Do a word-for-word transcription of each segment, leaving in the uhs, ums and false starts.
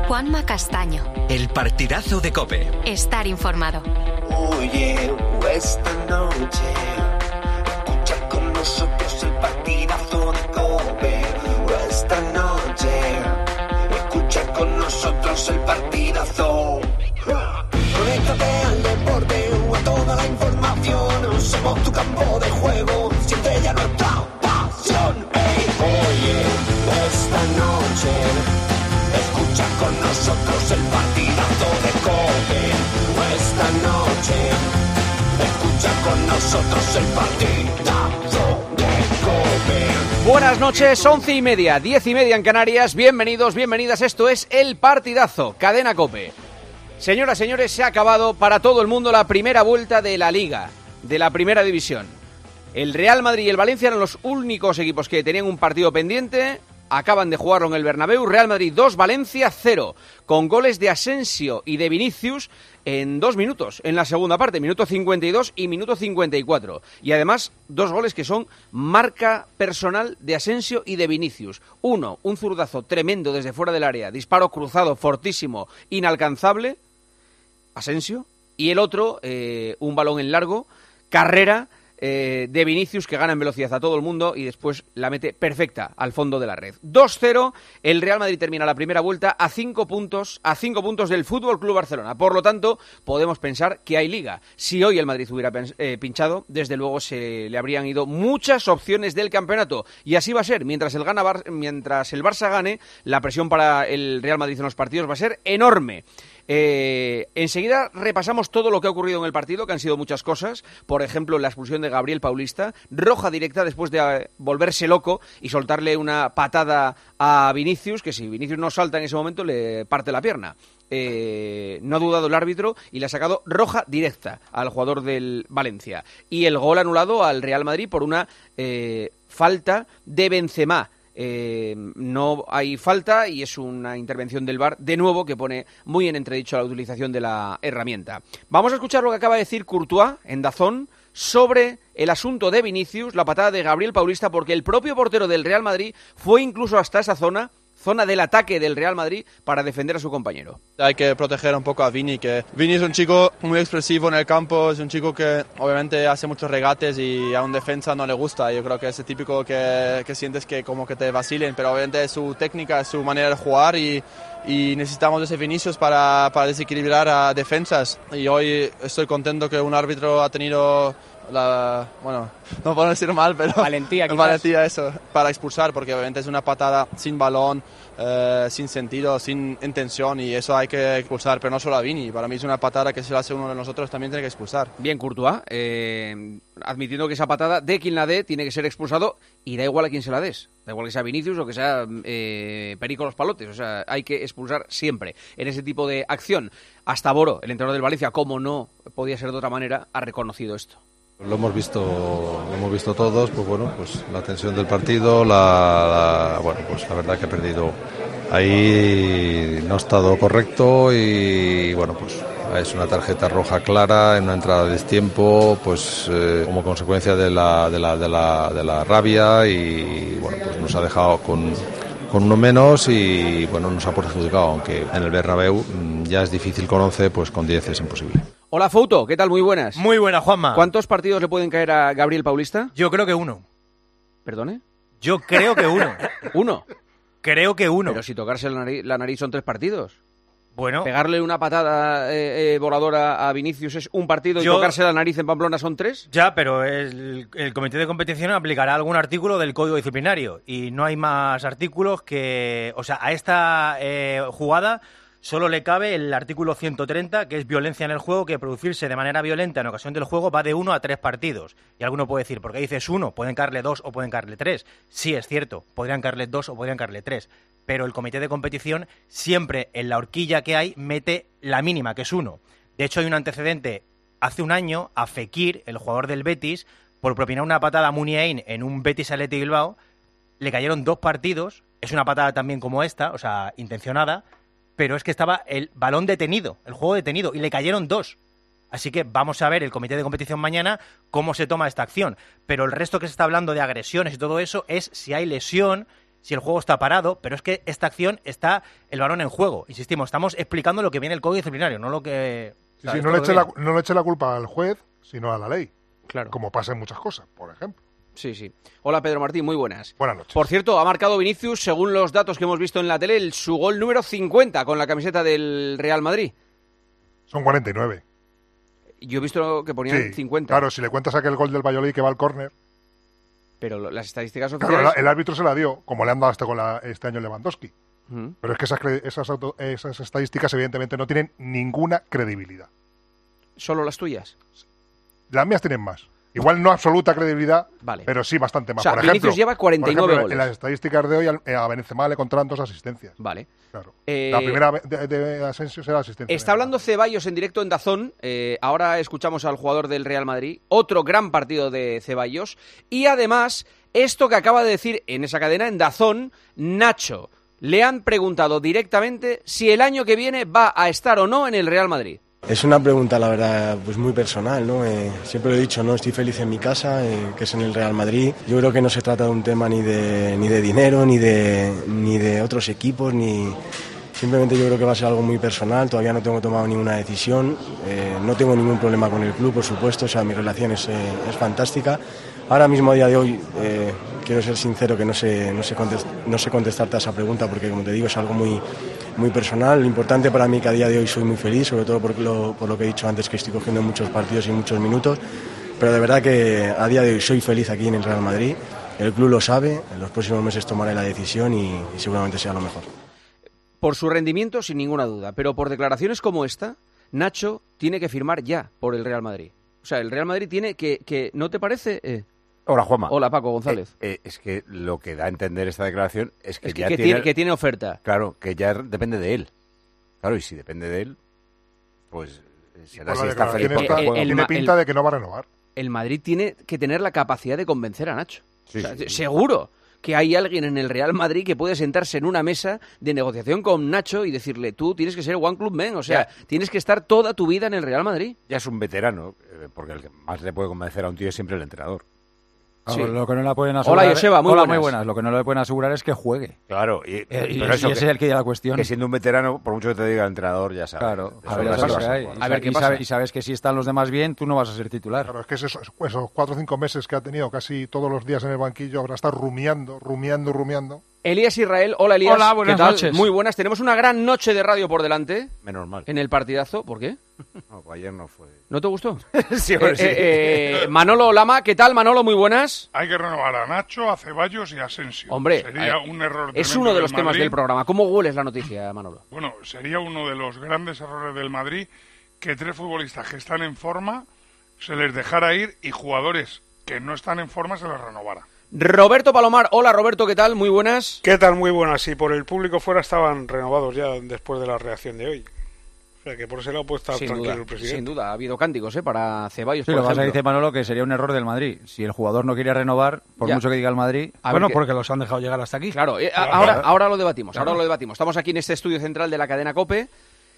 Juanma Castaño. El partidazo de COPE. Estar informado. Oye, esta noche escucha con nosotros el partidazo de COPE. Esta noche escucha con nosotros el partidazo. Conéctate al deporte o a toda la información. Somos tu campo de juego, siempre ya nuestra pasión. Hey, oye, esta noche escucha con nosotros el partidazo de COPE. Esta noche escucha con nosotros el partidazo de COPE. Buenas noches, once y media, diez y media en Canarias. Bienvenidos, bienvenidas. Esto es El Partidazo, Cadena COPE. Señoras, señores, se ha acabado para todo el mundo la primera vuelta de la Liga, de la Primera División. El Real Madrid y el Valencia eran los únicos equipos que tenían un partido pendiente. Acaban de jugarlo en el Bernabéu. Real Madrid dos, Valencia cero, con goles de Asensio y de Vinicius en dos minutos, en la segunda parte, minuto cincuenta y dos y minuto cincuenta y cuatro. Y además, dos goles que son marca personal de Asensio y de Vinicius. Uno, un zurdazo tremendo desde fuera del área, disparo cruzado, fortísimo, inalcanzable, Asensio. Y el otro, eh, un balón en largo, carrera, Eh, de Vinicius, que gana en velocidad a todo el mundo y después la mete perfecta al fondo de la red. dos cero, el Real Madrid termina la primera vuelta a cinco puntos, a cinco puntos del F C Barcelona. Por lo tanto, podemos pensar que hay Liga. Si hoy el Madrid hubiera eh, pinchado, desde luego se le habrían ido muchas opciones del campeonato. Y así va a ser. Mientras el, gana Bar- mientras el Barça gane, la presión para el Real Madrid en los partidos va a ser enorme. Eh, enseguida repasamos todo lo que ha ocurrido en el partido, que han sido muchas cosas. Por ejemplo, la expulsión de Gabriel Paulista, roja directa después de eh, volverse loco y soltarle una patada a Vinicius, que si Vinicius no salta en ese momento le parte la pierna. Eh, no ha dudado el árbitro y le ha sacado roja directa al jugador del Valencia. Y el gol anulado al Real Madrid por una eh, falta de Benzema. Eh, no hay falta y es una intervención del V A R de nuevo que pone muy en entredicho la utilización de la herramienta. Vamos a escuchar lo que acaba de decir Courtois en DAZN sobre el asunto de Vinicius, la patada de Gabriel Paulista, porque el propio portero del Real Madrid fue incluso hasta esa zona zona del ataque del Real Madrid para defender a su compañero. Hay que proteger un poco a Vini, que Vini es un chico muy expresivo en el campo, es un chico que obviamente hace muchos regates y a un defensa no le gusta. Yo creo que es el típico que, que sientes que como que te vacilen, pero obviamente es su técnica, es su manera de jugar y, y necesitamos ese Vinicius para, para desequilibrar a defensas. Y hoy estoy contento que un árbitro ha tenido la, bueno, no puedo decir mal, pero valentía, valentía eso, para expulsar, porque obviamente es una patada sin balón, eh, sin sentido, sin intención, y eso hay que expulsar, pero no solo a Vini. Para mí es una patada que si la hace uno de nosotros también tiene que expulsar. Bien, Courtois, eh, admitiendo que esa patada, de quien la dé, tiene que ser expulsado, y da igual a quién se la des, da igual que sea Vinicius o que sea eh, Perico Los Palotes, o sea, hay que expulsar siempre en ese tipo de acción. Hasta Boro, el entrenador del Valencia, como no podía ser de otra manera, ha reconocido esto. Lo hemos visto, lo hemos visto todos, pues bueno, pues la tensión del partido, la, la bueno, pues la verdad que ha perdido. Ahí no ha estado correcto y bueno, pues es una tarjeta roja clara en una entrada de destiempo, pues eh, como consecuencia de la, de la, de la, de la rabia y bueno, pues nos ha dejado con con uno menos y bueno, nos ha perjudicado, aunque en el Bernabéu ya es difícil con once, pues con diez es imposible. Hola Fouto, ¿qué tal? Muy buenas. Muy buena, Juanma. ¿Cuántos partidos le pueden caer a Gabriel Paulista? Yo creo que uno. ¿Perdone? Yo creo que uno. ¿Uno? Creo que uno. Pero si tocarse la nariz, la nariz son tres partidos. Bueno. Pegarle una patada eh, eh, voladora a Vinicius es un partido Yo... y tocarse la nariz en Pamplona son tres. Ya, pero el, el comité de competición aplicará algún artículo del Código Disciplinario y no hay más artículos que... O sea, a esta eh, jugada solo le cabe el artículo ciento treinta, que es violencia en el juego, que producirse de manera violenta en ocasión del juego va de uno a tres partidos. Y alguno puede decir, ¿por qué dices uno? Pueden caerle dos o pueden caerle tres. Sí, es cierto, podrían caerle dos o podrían caerle tres. Pero el comité de competición siempre en la horquilla que hay mete la mínima, que es uno. De hecho, hay un antecedente hace un año a Fekir, el jugador del Betis, por propinar una patada a Muniain en un Betis Athletic Bilbao, le cayeron dos partidos. Es una patada también como esta, o sea, intencionada, pero es que estaba el balón detenido, el juego detenido, y le cayeron dos. Así que vamos a ver el comité de competición mañana cómo se toma esta acción. Pero el resto que se está hablando de agresiones y todo eso es si hay lesión, si el juego está parado, pero es que esta acción está el balón en juego. Insistimos, estamos explicando lo que viene el código disciplinario, no lo que... Sí, sí, no, le eche la, no le eche la culpa al juez, sino a la ley. Claro. Como pasa en muchas cosas, por ejemplo. Sí, sí. Hola, Pedro Martín, muy buenas. Buenas noches. Por cierto, ha marcado Vinicius, según los datos que hemos visto en la tele, el, su gol número cincuenta con la camiseta del Real Madrid. Son cuarenta y nueve. Yo he visto que ponían Sí, cincuenta. claro, si le cuentas aquel gol del Valladolid que va al córner... Pero lo- las estadísticas Claro, oficiales... el, el árbitro se la dio, como le han dado este, con la, este año Lewandowski. Ujú. Pero es que esas, cre- esas, auto- esas estadísticas evidentemente no tienen ninguna credibilidad. ¿Solo las tuyas? Las mías tienen más. Igual no absoluta credibilidad, Vale. pero sí bastante más. O sea, por ejemplo, Vinicius lleva cuarenta y nueve por ejemplo, goles. En las estadísticas de hoy al- a Benzema le controlan dos asistencias. Vale. Claro. Eh, La primera de, de, de Asensio será asistencia. Está hablando Ceballos en directo en Dazón. Eh, ahora escuchamos al jugador del Real Madrid. Otro gran partido de Ceballos. Y además, esto que acaba de decir en esa cadena, en Dazón, Nacho. Le han preguntado directamente si el año que viene va a estar o no en el Real Madrid. Es una pregunta, la verdad, pues muy personal, ¿no? Eh, siempre lo he dicho, ¿no? Estoy feliz en mi casa, eh, que es en el Real Madrid. Yo creo que no se trata de un tema ni de, ni de dinero, ni de, ni de otros equipos, ni... Simplemente yo creo que va a ser algo muy personal, todavía no tengo tomado ninguna decisión, eh, no tengo ningún problema con el club, por supuesto, o sea, mi relación es, eh, es fantástica. Ahora mismo, a día de hoy, eh, quiero ser sincero que no sé, no, sé contest- no sé contestarte a esa pregunta porque, como te digo, es algo muy, muy personal. Lo importante para mí es que a día de hoy soy muy feliz, sobre todo por lo, por lo que he dicho antes, que estoy cogiendo muchos partidos y muchos minutos, pero de verdad que a día de hoy soy feliz aquí en el Real Madrid, el club lo sabe, en los próximos meses tomaré la decisión y, y seguramente sea lo mejor. Por su rendimiento, sin ninguna duda. Pero por declaraciones como esta, Nacho tiene que firmar ya por el Real Madrid. O sea, el Real Madrid tiene que... que ¿no te parece? Eh, Hola, Juanma. Hola, Paco González. Eh, eh, es que lo que da a entender esta declaración es que es que, ya que tiene... tiene, que tiene oferta. Claro, que ya depende de él. Claro, y si depende de él, pues eh, será Por si la está feliz declaración porque esta, juega. el- tiene ma- pinta el- de que no va a renovar. El Madrid tiene que tener la capacidad de convencer a Nacho. Sí, O sea, sí, sí. Seguro que hay alguien en el Real Madrid que puede sentarse en una mesa de negociación con Nacho y decirle, tú tienes que ser One Club Man, o sea, tienes que estar toda tu vida en el Real Madrid. Ya es un veterano, eh, porque el que más le puede convencer a un tío es siempre el entrenador. Sí. Lo que no le pueden asegurar, Hola, Joseba, muy Hola, buenas. muy buenas. Lo que no le pueden asegurar es que juegue. Claro, y, Eh, y, pero eso y ese que, es el que ya la cuestión. que siendo un veterano, por mucho que te diga el entrenador, ya sabes. Claro, Eso a ver, no ya es sabes cosa. lo que hay. A Y ver sa- qué y, pasa. sabe- y sabes que si están los demás bien, tú no vas a ser titular. Claro, es que esos, esos cuatro o cinco meses que ha tenido casi todos los días en el banquillo habrá estado rumiando, rumiando, rumiando. Elías Israel, hola Elías. Hola, buenas ¿Qué tal? noches. Muy buenas, tenemos una gran noche de radio por delante Menos mal. en el partidazo. ¿Por qué? No, pues ayer no fue. ¿No te gustó? sí, Eh, hombre, sí. eh, eh, Manolo Lama, ¿qué tal Manolo? Muy buenas. Hay que renovar a Nacho, a Ceballos y a Asensio. Hombre, sería eh, un error es tremendo uno de del los temas Madrid. del programa. ¿Cómo hueles la noticia, Manolo? Bueno, sería uno de los grandes errores del Madrid que tres futbolistas que están en forma se les dejara ir y jugadores que no están en forma se les renovara. Roberto Palomar, hola Roberto, ¿qué tal? Muy buenas. ¿Qué tal? Muy buenas. Y por el público fuera estaban renovados ya después de la reacción de hoy. O sea que por ese lado puede estar Sin tranquilo duda, el presidente. sin duda, ha habido cánticos ¿eh? para Ceballos, Sí, por lo que pasa ejemplo. dice Manolo que sería un error del Madrid. Si el jugador no quiere renovar, por Ya. mucho que diga el Madrid... A ver Bueno, qué- porque los han dejado llegar hasta aquí. Claro, eh, a- Claro, ahora, claro. ahora lo debatimos, Claro. ahora lo debatimos. Estamos aquí en este estudio central de la cadena COPE,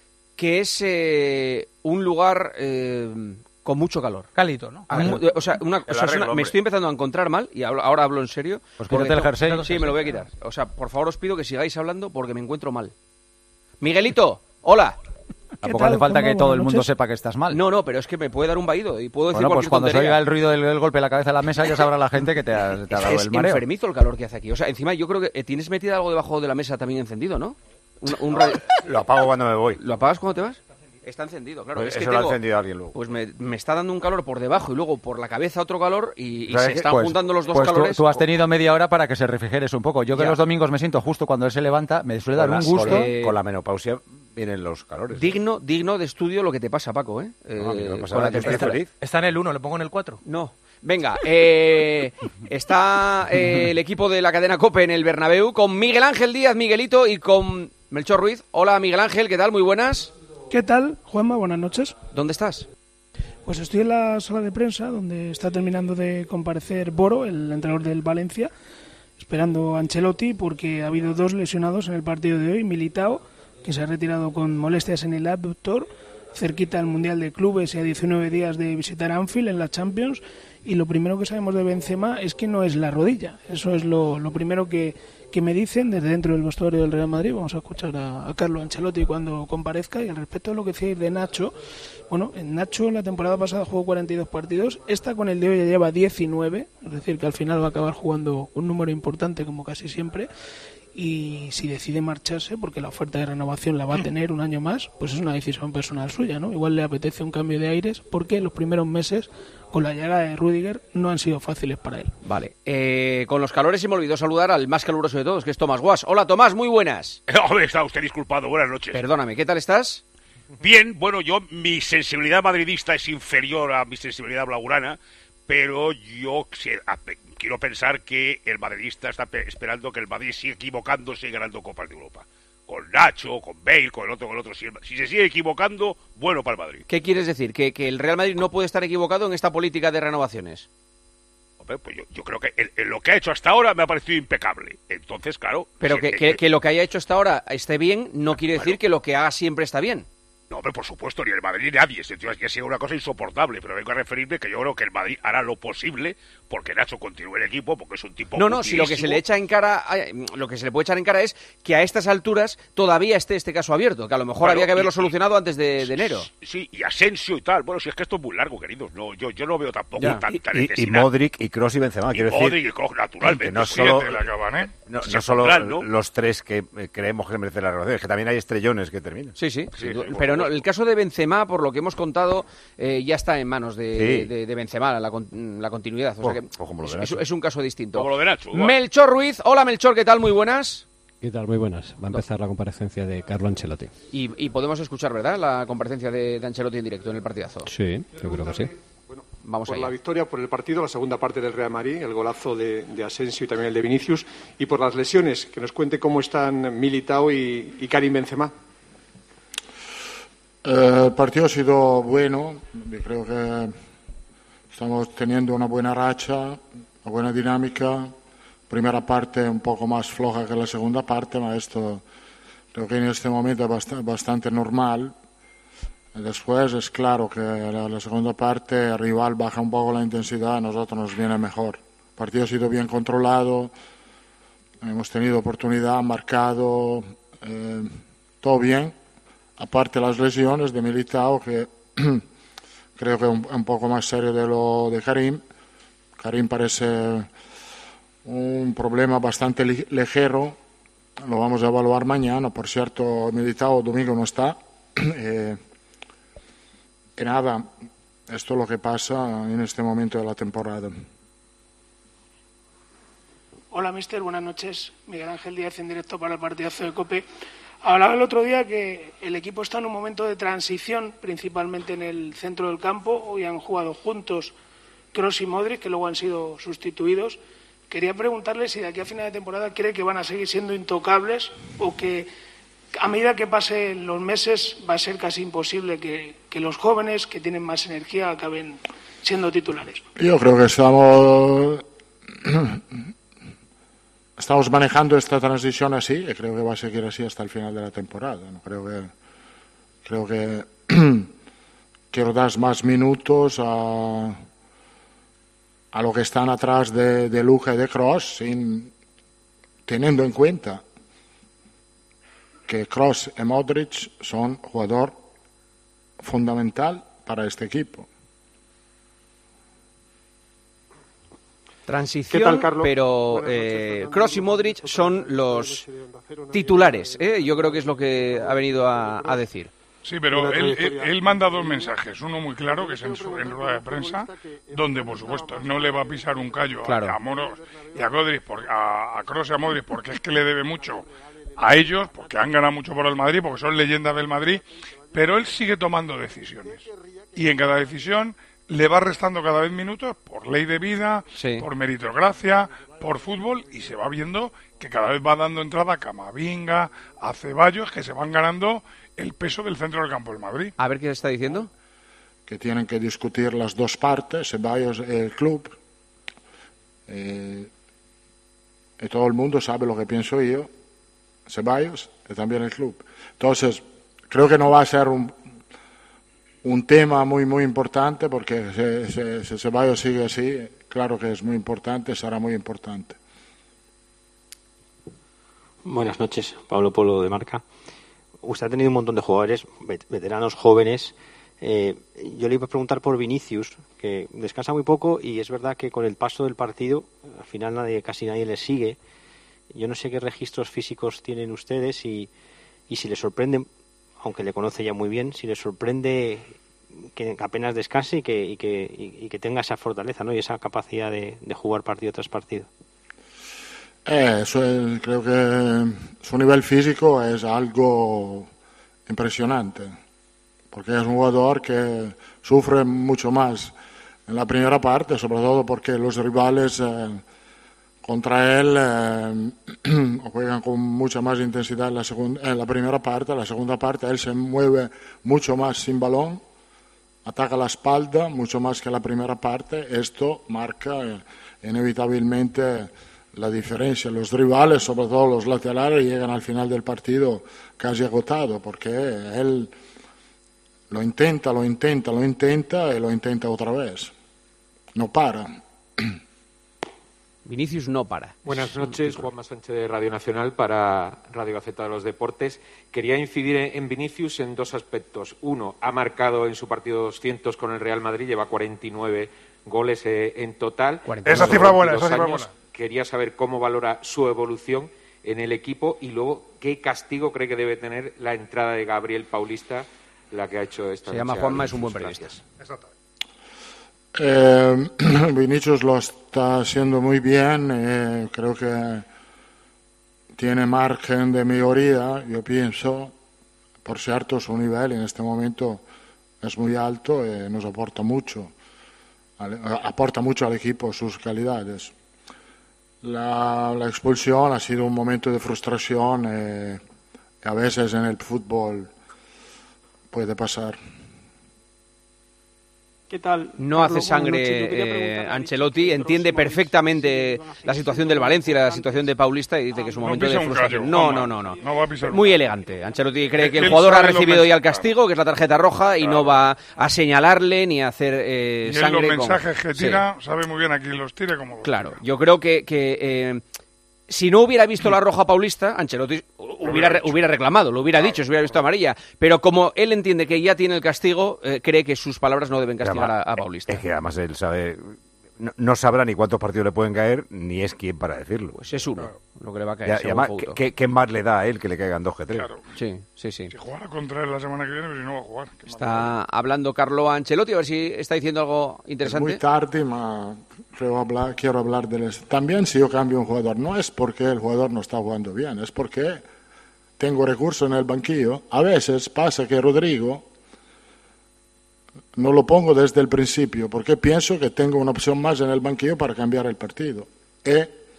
que es eh, un lugar eh, con mucho calor. Cálito, ¿no? Ah, mu- O sea, una, o sea, es arreglo, una- me hombre. estoy empezando a encontrar mal, y hablo- ahora hablo en serio. Pues porque quítate el to- jersey. Sí, me lo voy a quitar. O sea, por favor os pido que sigáis hablando porque me encuentro mal. Miguelito, hola. Tampoco tal, hace falta Juanma? que todo el Buenas mundo noches. sepa que estás mal. No, no, pero es que me puede dar un vaído y puedo decir Bueno, pues cualquier cuando se tontería. oiga el ruido del, del golpe de la cabeza en la mesa ya sabrá la gente que te ha, te ha dado Es el mareo. enfermizo el calor que hace aquí. O sea, encima yo creo que eh, tienes metida algo debajo de la mesa también encendido, ¿no? Un, un radio- Lo apago cuando me voy. ¿Lo apagas cuando te vas? Está encendido, claro. Pues es que eso lo ha tengo- encendido alguien luego. Pues me, me está dando un calor por debajo y luego por la cabeza otro calor y, y ¿Sabes se qué? están Pues- juntando los dos pues tú- calores. Tú, has tenido media hora para que se refrigeres un poco. Yo que Ya. los domingos me siento justo cuando él se levanta, me suele dar Con un la- gusto. Con, Eh, con la menopausia vienen los calores. Digno, digno de estudio lo que te pasa, Paco, ¿eh? No, a mí no me Eh, pasa con la nada, yo estoy temperatura. feliz. Está en el uno, le pongo en el cuatro. No. Venga, eh, está eh, el equipo de la cadena COPE en el Bernabéu con Miguel Ángel Díaz, Miguelito, y con Melchor Ruiz. Hola, Miguel Ángel, ¿qué tal? Muy buenas. ¿Qué tal, Juanma? Buenas noches. ¿Dónde estás? Pues estoy en la sala de prensa donde está terminando de comparecer Boro, el entrenador del Valencia, esperando a Ancelotti porque ha habido dos lesionados en el partido de hoy. Militao, que se ha retirado con molestias en el abductor, cerquita al Mundial de Clubes y a diecinueve días de visitar Anfield en la Champions, y lo primero que sabemos de Benzema es que no es la rodilla. Eso es lo, lo primero que, que me dicen desde dentro del vestuario del Real Madrid. Vamos a escuchar a, a Carlo Ancelotti cuando comparezca. Y al respecto de lo que decís de Nacho, bueno, en Nacho la temporada pasada jugó cuarenta y dos partidos, esta con el de hoy ya lleva diecinueve, es decir que al final va a acabar jugando un número importante como casi siempre. Y si decide marcharse, porque la oferta de renovación la va a tener un año más, pues es una decisión personal suya, ¿no? Igual le apetece un cambio de aires, porque los primeros meses con la llegada de Rüdiger no han sido fáciles para él. Vale, eh, con los calores se me olvidó saludar al más caluroso de todos, que es Tomás Guas. Hola Tomás, muy buenas. Hombre, está usted disculpado, buenas noches. Perdóname, ¿qué tal estás? Bien, bueno, yo, mi sensibilidad madridista es inferior a mi sensibilidad blaugrana, pero yo quiero pensar que el madridista está esperando que el Madrid siga equivocándose y ganando Copas de Europa. Con Nacho, con Bale, con el otro, con el otro. Si, si se sigue equivocando, bueno para el Madrid. ¿Qué quieres decir? ¿Que, que el Real Madrid no puede estar equivocado en esta política de renovaciones? Hombre, pues yo, yo creo que el, el, lo que ha hecho hasta ahora me ha parecido impecable. Entonces, claro... Pero si, que, eh, que, que lo que haya hecho hasta ahora esté bien, no quiere bueno, decir que lo que haga siempre está bien. No, hombre, por supuesto, ni el Madrid ni nadie. Es que sea una cosa insoportable, pero vengo a referirme que yo creo que el Madrid hará lo posible porque Nacho continúe el equipo, porque es un tipo No, no, si lo que se le echa en cara, lo que se le puede echar en cara es que a estas alturas todavía esté este caso abierto, que a lo mejor bueno, había que haberlo y, solucionado antes de, de enero. Sí, y Asensio y tal. Bueno, si es que esto es muy largo, queridos. No, yo, yo no veo tampoco Ya. tanta y, necesidad. y Modric y Kroos y Benzema, y quiero Modric decir y Kroos, naturalmente. que no solo, Fíjate, la acaban, ¿eh? no, Se no solo pondrán, ¿no? los tres que eh, creemos que merecen la renovación, es que también hay estrellones que terminan. Sí, sí, Sí, sí, sí, pero no, por el caso de Benzema, por lo que hemos contado, eh, ya está en manos de, Sí. de, de Benzema, la, la continuidad. O sea que o como lo de es, Nacho. es un caso distinto. Como lo de Nacho. igual. Melchor Ruiz, hola Melchor, ¿qué tal? Muy buenas. ¿Qué tal? Muy buenas. Va a empezar la comparecencia de Carlo Ancelotti. Y, y podemos escuchar, ¿verdad?, la comparecencia de, de Ancelotti en directo en el partidazo. Sí, yo creo que sí. Bueno, Vamos por allá. la victoria, por el partido, la segunda parte del Real Madrid, el golazo de, de Asensio y también el de Vinicius, y por las lesiones, que nos cuente cómo están Militao y, y Karim Benzema. Eh, el partido ha sido bueno, yo creo que estamos teniendo una buena racha, una buena dinámica. Primera parte un poco más floja que la segunda parte, pero esto creo que en este momento es bast- bastante normal. Después es claro que la, la segunda parte el rival baja un poco la intensidad, a nosotros nos viene mejor. El partido ha sido bien controlado, hemos tenido oportunidad, marcado, eh, todo bien. Aparte las lesiones de Militao, que creo que es un, un poco más serio de lo de Karim. Karim parece un problema bastante li- ligero, lo vamos a evaluar mañana. Por cierto, Militao domingo no está. eh, y nada, esto es lo que pasa en este momento de la temporada. Hola, mister, buenas noches. Miguel Ángel Díaz en directo para el partidazo de COPE. Hablaba el otro día que el equipo está en un momento de transición, principalmente en el centro del campo. Hoy han jugado juntos Kroos y Modric, que luego han sido sustituidos. Quería preguntarle si de aquí a final de temporada cree que van a seguir siendo intocables o que a medida que pasen los meses va a ser casi imposible que, que los jóvenes que tienen más energía acaben siendo titulares. Yo creo que estamos estamos manejando esta transición así y creo que va a seguir así hasta el final de la temporada. No creo que creo que quiero dar más minutos a a lo que están atrás de, de Luka y de Kroos, sin teniendo en cuenta que Kroos y Modric son jugador fundamental para este equipo. Transición, ¿Qué tal, Carlos? pero eh, Kroos y Modric son los titulares, ¿eh? Yo creo que es lo que ha venido a, a decir. Sí, pero él, él, él manda dos mensajes. Uno muy claro, que es en, su, en rueda de prensa, donde, por supuesto, no le va a pisar un callo Claro. a, a Moros y a Modric, por, a, a Kroos y a Modric, porque es que le debe mucho a ellos, porque han ganado mucho por el Madrid, porque son leyendas del Madrid, pero él sigue tomando decisiones. Y en cada decisión le va restando cada vez minutos por ley de vida, Sí. por meritocracia, por fútbol, y se va viendo que cada vez va dando entrada a Camavinga, a Ceballos, que se van ganando el peso del centro del campo del Madrid. A ver qué está diciendo. Que tienen que discutir las dos partes, Ceballos y el club. Eh, y todo el mundo sabe lo que pienso yo, Ceballos y también el club. Entonces, creo que no va a ser un, un tema muy, muy importante, porque si, si, si Ceballos sigue así, claro que es muy importante, será muy importante. Buenas noches, Pablo Polo de Marca. Usted ha tenido un montón de jugadores, veteranos, jóvenes. Eh, yo le iba a preguntar por Vinicius, que descansa muy poco y es verdad que con el paso del partido, al final nadie, casi nadie le sigue. Yo no sé qué registros físicos tienen ustedes y, y si le sorprende, aunque le conoce ya muy bien, si le sorprende que apenas descanse y que, y que, y, y que tenga esa fortaleza, ¿no? Y esa capacidad de, de jugar partido tras partido. Eh, eso es, creo que su nivel físico es algo impresionante, porque es un jugador que sufre mucho más en la primera parte, sobre todo porque los rivales eh, contra él eh, juegan con mucha más intensidad en la, segunda, en la primera parte. En la segunda parte él se mueve mucho más sin balón, ataca la espalda mucho más que en la primera parte. Esto marca eh, inevitablemente la diferencia. Los rivales, sobre todo los laterales, llegan al final del partido casi agotados, porque él lo intenta, lo intenta, lo intenta y lo intenta otra vez. No para. Vinicius no para. Buenas noches, Juanma Sánchez de Radio Nacional para Radio Gaceta de los Deportes. Quería incidir en Vinicius en dos aspectos. Uno, ha marcado en su partido doscientos con el Real Madrid, lleva cuarenta y nueve goles eh, en total. Esa cifra buena, esa cifra buena. Quería saber cómo valora su evolución en el equipo y luego qué castigo cree que debe tener la entrada de Gabriel Paulista, la que ha hecho esta. Se llama Juanma, es un buen periodista. Eh, Vinicius lo está haciendo muy bien, eh, creo que tiene margen de mejoría, yo pienso. Por cierto, su nivel en este momento es muy alto y nos aporta mucho, aporta mucho al equipo sus calidades. La, la expulsión ha sido un momento de frustración, eh, y a veces en el fútbol puede pasar. ¿Qué tal? No hace sangre eh, Ancelotti, entiende perfectamente la situación del Valencia y la situación de Paulista y dice que es un momento no de frustración. Callo, no, no, no, no, no. no va a pisar Muy un elegante. Ancelotti cree Es que el que jugador ha sabe recibido los ya el castigo, que es la tarjeta roja, y no va a señalarle ni a hacer eh, Y él sangre. los mensajes con... que tira, sí. Sabe muy bien a quién los tira y cómo los Claro, tira. yo creo que, que eh, si no hubiera visto la roja Paulista, Ancelotti hubiera, re, hubiera reclamado, lo hubiera dicho, si hubiera visto amarilla. Pero como él entiende que ya tiene el castigo, eh, cree que sus palabras no deben castigar a, a Paulista. Es que además él sabe, no, no sabrá ni cuántos partidos le pueden caer, ni es quien para decirlo. Pues es uno, claro, lo que le va a caer. Y, y además, ¿qué, qué, ¿qué más le da a él que le caigan dos que tres? Claro. Sí, sí, sí. Si jugara contra él la semana que viene, pero si no va a jugar. Está hablando Carlo Ancelotti, a ver si está diciendo algo interesante. Es muy tarde, ma creo hablar, quiero hablar de eso. También si yo cambio un jugador, no es porque el jugador no está jugando bien, es porque tengo recursos en el banquillo. A veces pasa que Rodrigo no lo pongo desde el principio porque pienso que tengo una opción más en el banquillo para cambiar el partido. Y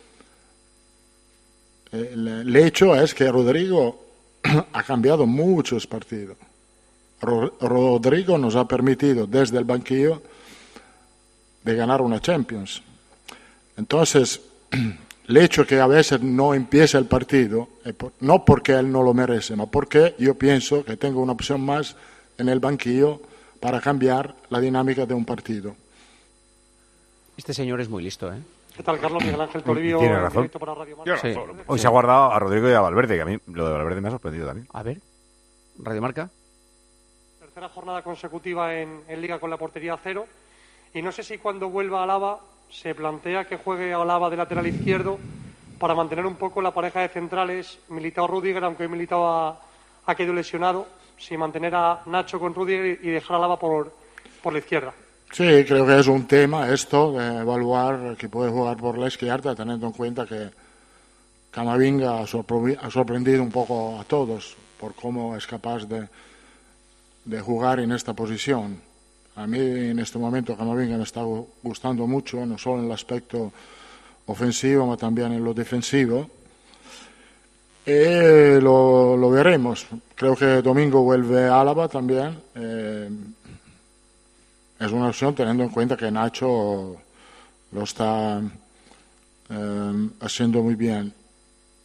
el hecho es que Rodrigo ha cambiado muchos partidos. Rodrigo nos ha permitido desde el banquillo de ganar una Champions. Entonces, el hecho que a veces no empiece el partido, no porque él no lo merece, sino porque yo pienso que tengo una opción más en el banquillo para cambiar la dinámica de un partido. Este señor es muy listo, ¿eh? ¿Qué tal, Carlos? Miguel Ángel Toribio, tiene en razón. directo para Radio Marca. Sí. Hoy se ha guardado a Rodrigo y a Valverde, que a mí lo de Valverde me ha sorprendido también. A ver, Radio Marca. Tercera jornada consecutiva en, en Liga con la portería a cero. Y no sé si cuando vuelva a Alaba se plantea que juegue a Alaba de lateral izquierdo para mantener un poco la pareja de centrales Militao-Rüdiger, aunque hoy Militao ha, ha quedado lesionado, si mantener a Nacho con Rüdiger y dejar a Alaba por, por la izquierda. Sí, creo que es un tema esto de evaluar que puede jugar por la izquierda, teniendo en cuenta que Camavinga ha sorprendido un poco a todos por cómo es capaz de, de jugar en esta posición. A mí en este momento Camavinga me está gustando mucho, no solo en el aspecto ofensivo, pero también en lo defensivo. Y lo, lo veremos. Creo que domingo vuelve Álava también. Eh, es una opción teniendo en cuenta que Nacho lo está eh, haciendo muy bien.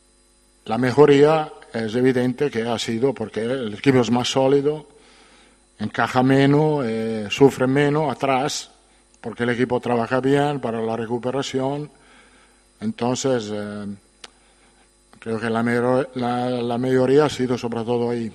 La mejoría es evidente que ha sido porque el equipo es más sólido encaja menos, eh, sufre menos atrás, porque el equipo trabaja bien para la recuperación. Entonces, eh, creo que la, mayor, la, la mayoría ha sido sobre todo ahí.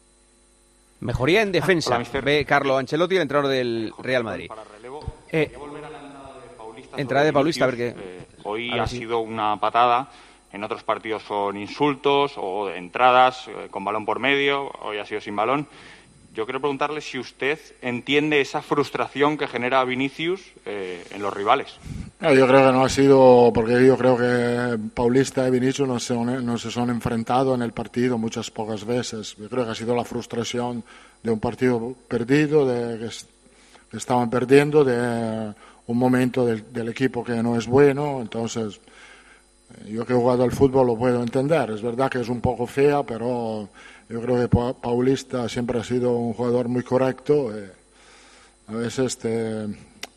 Mejoría en defensa, ve Carlo Ancelotti, el entrenador del Real Madrid. Eh, entrada de Paulista, a ver qué... Eh, hoy a ver ha si... sido una patada, en otros partidos son insultos o entradas eh, con balón por medio, hoy ha sido sin balón. Yo quiero preguntarle si usted entiende esa frustración que genera Vinicius eh, en los rivales. No, yo creo que no ha sido, porque yo creo que Paulista y Vinicius no se, no se son enfrentado en el partido muchas pocas veces. Yo creo que ha sido la frustración de un partido perdido, de que, que estaban perdiendo, de un momento del, del equipo que no es bueno. Entonces, yo que he jugado al fútbol lo puedo entender. Es verdad que es un poco fea, pero yo creo que Paulista siempre ha sido un jugador muy correcto. Eh, a veces te,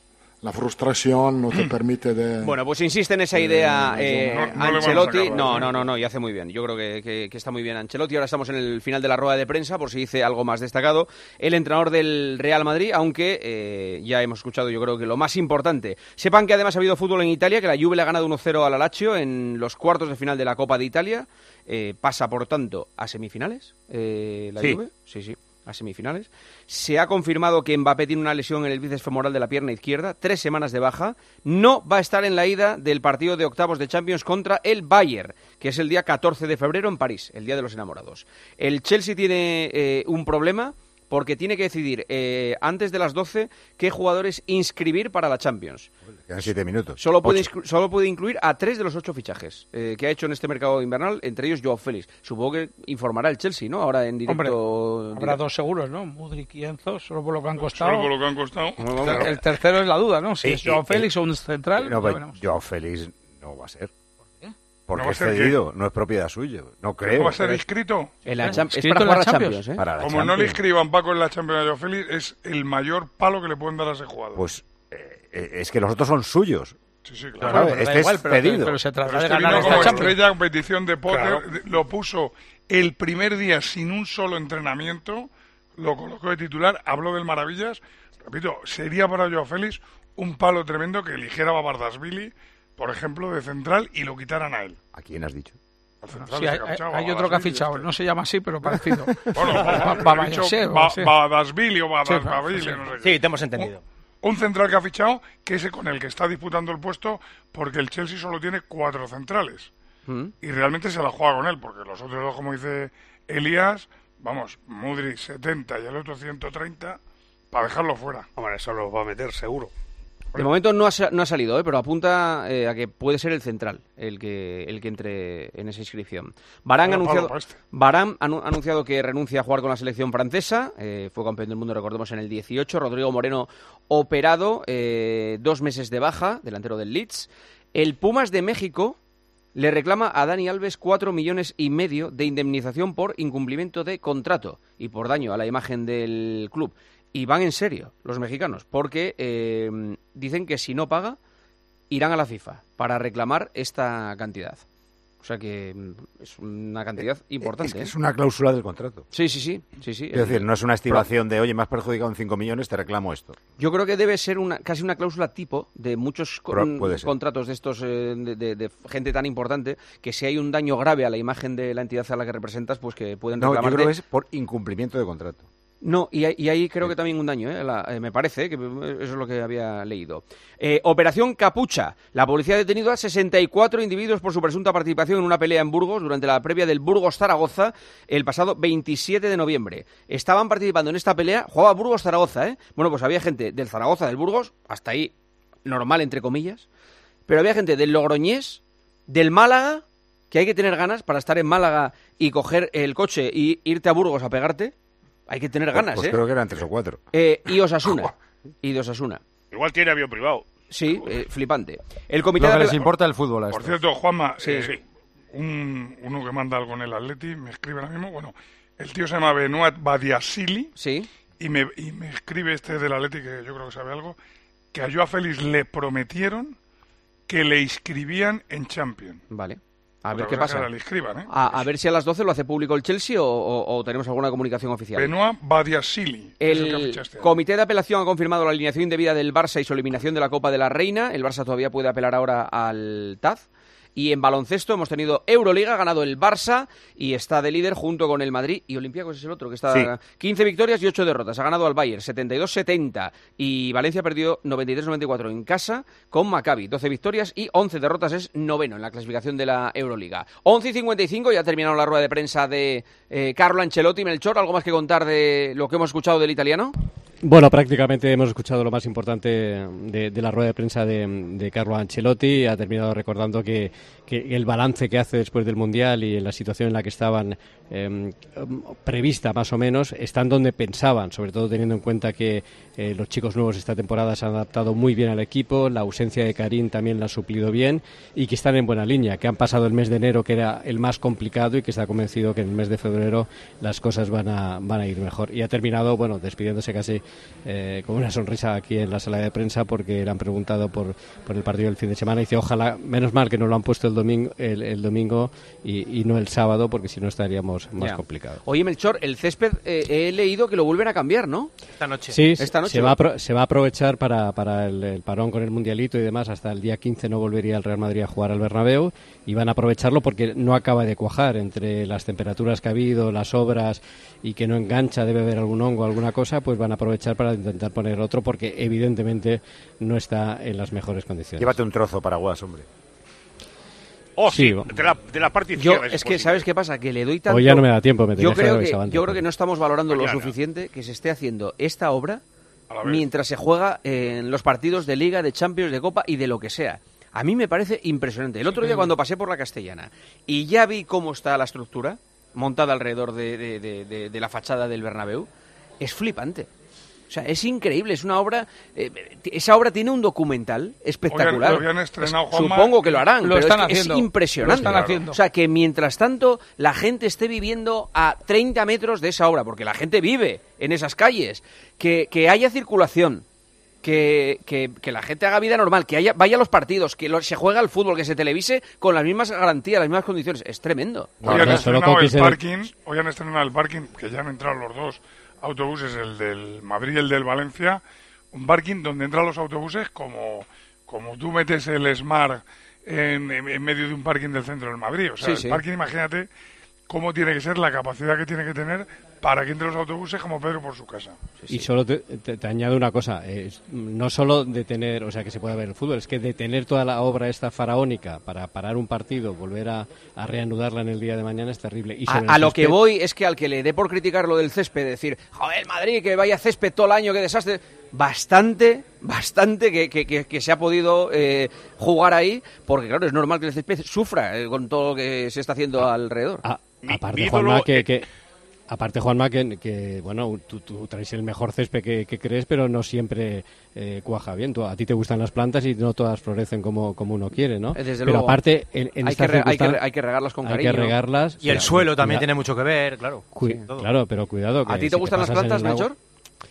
la frustración no te permite de... Bueno, pues insiste en esa idea eh, no, no Ancelotti. No, no, no, no, y hace muy bien. Yo creo que, que, que está muy bien Ancelotti. Ahora estamos en el final de la rueda de prensa, por si dice algo más destacado. El entrenador del Real Madrid, aunque eh, ya hemos escuchado, yo creo que lo más importante. Sepan que además ha habido fútbol en Italia, que la Juve le ha ganado uno cero al Lazio en los cuartos de final de la Copa de Italia. Eh, pasa, por tanto, a semifinales. Eh, la sí. Juve, sí, sí. A semifinales. Se ha confirmado que Mbappé tiene una lesión en el bíceps femoral de la pierna izquierda, tres semanas de baja. No va a estar en la ida del partido de octavos de Champions contra el Bayern, que es el día catorce de febrero en París, el Día de los Enamorados. El Chelsea tiene eh, un problema porque tiene que decidir eh, antes de las doce qué jugadores inscribir para la Champions. Quedan siete minutos. Solo puede, solo puede incluir a tres de los ocho fichajes eh, que ha hecho en este mercado invernal, entre ellos Joao Félix. Supongo que informará el Chelsea, ¿no? Ahora en directo. Hombre, habrá dos seguros, ¿no? Mudryk y Enzo, solo por lo que han costado. Solo por lo que han costado. Claro. El tercero es la duda, ¿no? Si Eh, es Joao eh, Félix eh, o un central. No, ya Joao Félix no va a ser. Porque ¿No va a es ser cedido, no es propiedad suya. No creo. ¿No va a ser inscrito? En la Champ- es ¿Inscrito para en jugar la la Champions? Champions, ¿eh? Para la Como Champions. no le escriban Paco en la Champions a Joao Félix, es el mayor palo que le pueden dar a ese jugador. Pues eh, es que los otros son suyos. Sí, sí, Claro, claro. pero este da igual, es pero, cedido. pero se trata Pero de es que ganar vino esta como Champions. estrella competición de Potter, Claro. de- lo puso el primer día sin un solo entrenamiento, lo colocó de titular, habló del maravillas. Repito, sería para Joao Félix un palo tremendo que eligiera a Bardasvili, por ejemplo, de central y lo quitaran a él. ¿A quién has dicho? Al central Sí, ese hay, que ha fichado, hay a otro que ha Bardasvili, fichado, este. no se llama así, pero parecido. Bueno, Ba- he Ba- dicho Bayaseo, Ba- sí. Badasvili o Sí, Badasvili, sí. no sé qué. Sí, te hemos entendido. Un central que ha fichado, que es con el que está disputando el puesto, porque el Chelsea solo tiene cuatro centrales. ¿Mm? Y realmente se la juega con él, porque los otros dos, como dice Elías, vamos, Mudryk setenta y el otro ciento treinta, para dejarlo fuera. Hombre, eso lo va a meter seguro. De momento no ha, sa- no ha salido, ¿eh? Pero apunta eh, a que puede ser el central el que el que entre en esa inscripción. Varane ha Vaya palo anunciado, para este. Varane ha anu- anunciado que renuncia a jugar con la selección francesa. Eh, fue campeón del mundo, recordemos, en el dieciocho. Rodrigo Moreno operado, eh, dos meses de baja, delantero del Leeds. El Pumas de México le reclama a Dani Alves cuatro millones y medio de indemnización por incumplimiento de contrato y por daño a la imagen del club. Y van en serio los mexicanos, porque eh, dicen que si no paga, irán a la FIFA para reclamar esta cantidad. O sea que mm, es una cantidad importante. Es, que ¿eh? es una cláusula del contrato. Sí, sí, sí. sí, sí. Es decir, no es una estimación de, oye, me has perjudicado en cinco millones, te reclamo esto. Yo creo que debe ser una casi una cláusula tipo de muchos co- Pero puede ser. contratos de estos eh, de, de- de gente tan importante, que si hay un daño grave a la imagen de la entidad a la que representas, pues que pueden No, yo reclamarte. creo que es por incumplimiento de contrato. No, y, ahí- y ahí creo que también un daño, ¿eh? La- eh, me parece, ¿eh? que eso es lo que había leído. Eh, Operación Capucha. La policía ha detenido a sesenta y cuatro individuos por su presunta participación en una pelea en Burgos durante la previa del Burgos-Zaragoza el pasado veintisiete de noviembre. Estaban participando en esta pelea, jugaba Burgos-Zaragoza, ¿eh? Bueno, pues había gente del Zaragoza, del Burgos, hasta ahí normal, entre comillas, pero había gente del Logroñés, del Málaga, que hay que tener ganas para estar en Málaga y coger el coche y irte a Burgos a pegarte. Hay que tener ganas, pues ¿eh? creo que eran tres o cuatro. Eh, y Osasuna. Y de Osasuna. Igual tiene avión privado. Sí, eh, flipante. El comité Lo que de les apela- importa el fútbol a Por estos. cierto, Juanma, Sí. eh, un, uno que manda algo en el Atleti, me escribe ahora mismo, bueno, el tío se llama Benoit Badiashile, sí. y, me, y me escribe este del Atleti, que yo creo que sabe algo, que a Joao Félix le prometieron que le inscribían en Champions. Vale. A ver Otra qué cosa pasa. que la escriban, ¿eh? A, a ver si a las doce lo hace público el Chelsea o, o- o tenemos alguna comunicación oficial. Benoit Badiashile. es el que ha El fichado este año. comité de apelación ha confirmado la alineación indebida del Barça y su eliminación de la Copa de la Reina. El Barça todavía puede apelar ahora al T A Z. Y en baloncesto hemos tenido Euroliga, ha ganado el Barça y está de líder junto con el Madrid. Y Olympiacos es el otro, que está Sí. quince victorias y ocho derrotas. Ha ganado al Bayern setenta y dos setenta y Valencia perdió noventa y tres noventa y cuatro en casa con Maccabi. doce victorias y once derrotas, es noveno en la clasificación de la Euroliga. once y cincuenta y cinco, ya ha terminado la rueda de prensa de eh, Carlo Ancelotti. Melchor, ¿algo más que contar de lo que hemos escuchado del italiano? Bueno, prácticamente hemos escuchado lo más importante de, de la rueda de prensa de, de Carlo Ancelotti. Ha terminado recordando que, que el balance que hace después del Mundial y en la situación en la que estaban eh, prevista más o menos, están donde pensaban, sobre todo teniendo en cuenta que eh, los chicos nuevos esta temporada se han adaptado muy bien al equipo, la ausencia de Karim también la ha suplido bien y que están en buena línea, que han pasado el mes de enero, que era el más complicado, y que está convencido que en el mes de febrero las cosas van a, van a ir mejor. Y ha terminado, bueno, despidiéndose casi eh, con una sonrisa aquí en la sala de prensa, porque le han preguntado por, por el partido del fin de semana y dice, ojalá, menos mal que nos lo han puesto el domingo, el, el domingo y, y no el sábado, porque si no estaríamos más Ya. complicados. Oye, Melchor, el césped eh, he leído que lo vuelven a cambiar, ¿no? Esta noche. Sí, Esta noche. se va, a apro- se va a aprovechar para, para el, el parón con el Mundialito y demás. Hasta el día quince no volvería el Real Madrid a jugar al Bernabéu y van a aprovecharlo porque no acaba de cuajar entre las temperaturas que ha habido, las obras y que no engancha, debe haber algún hongo, alguna cosa, pues van a aprovechar para intentar poner otro porque evidentemente no está en las mejores condiciones. Llévate un trozo para Guas, hombre. Oh, sí, Sí, de la, de la parte Yo, izquierda. es es que, posible. ¿sabes qué pasa? Que le doy tanto... Hoy ya no me da tiempo, me yo tenía que creo haber que, avisado antes. yo creo que no estamos valorando lo Mañana. suficiente que se esté haciendo esta obra A la vez. mientras se juega en los partidos de Liga, de Champions, de Copa y de lo que sea. A mí me parece impresionante. El otro día cuando pasé por la Castellana y ya vi cómo está la estructura montada alrededor de, de- de- de- de la fachada del Bernabéu, es flipante. O sea, es increíble, es una obra... eh, esa obra tiene un documental espectacular. Oigan, lo habían estrenado, Es- Juanma. Supongo que lo harán, Lo pero están es, que haciendo, es impresionante. lo están haciendo. O sea, que mientras tanto la gente esté viviendo a treinta metros de esa obra, porque la gente vive en esas calles, que, que haya circulación, que, que, que la gente haga vida normal, que haya, vaya a los partidos, que lo- se juegue al fútbol, que se televise con las mismas garantías, las mismas condiciones. Es tremendo. Hoy han Ahora, solo estrenado con que el se- parking, hoy han estrenado el parking, que ya han entrado los dos autobuses, el del Madrid y el del Valencia, un parking donde entran los autobuses como, como tú metes el Smart en, en- en medio de un parking del centro del Madrid. O sea, Sí, el sí. parking, imagínate cómo tiene que ser, la capacidad que tiene que tener para que entren los autobuses como Pedro por su casa. Y solo te, te- te añado una cosa, es no solo de tener, o sea, que se pueda ver el fútbol, es que de tener toda la obra esta faraónica para parar un partido, volver a, a reanudarla en el día de mañana es terrible. Y A, sobre el a lo que césped- voy es que al que le dé por criticar lo del césped, decir, joder, Madrid, que vaya césped todo el año, qué desastre. Bastante, bastante que, que, que- que se ha podido eh, jugar ahí, porque claro, es normal que el césped sufra eh, con todo lo que se está haciendo alrededor. A- Mi- aparte, mi Juanma, ídolo, que, eh, que- aparte, Juanma, que, que, bueno, tú, tú traes el mejor césped que, que crees, pero no siempre eh, cuaja bien. Tú- a ti te gustan las plantas y no todas florecen como, como uno quiere, ¿no? Eh, desde pero luego. aparte, en, en hay, esta que re- hay, que, circunstan- re- hay que regarlas con hay cariño. que regarlas. Y el o sea, suelo también cuida- tiene mucho que ver, claro. cu- Sí, todo. claro, pero cuidado. Que ¿A ti si te gustan las pasas en plantas, el agua- Melchor?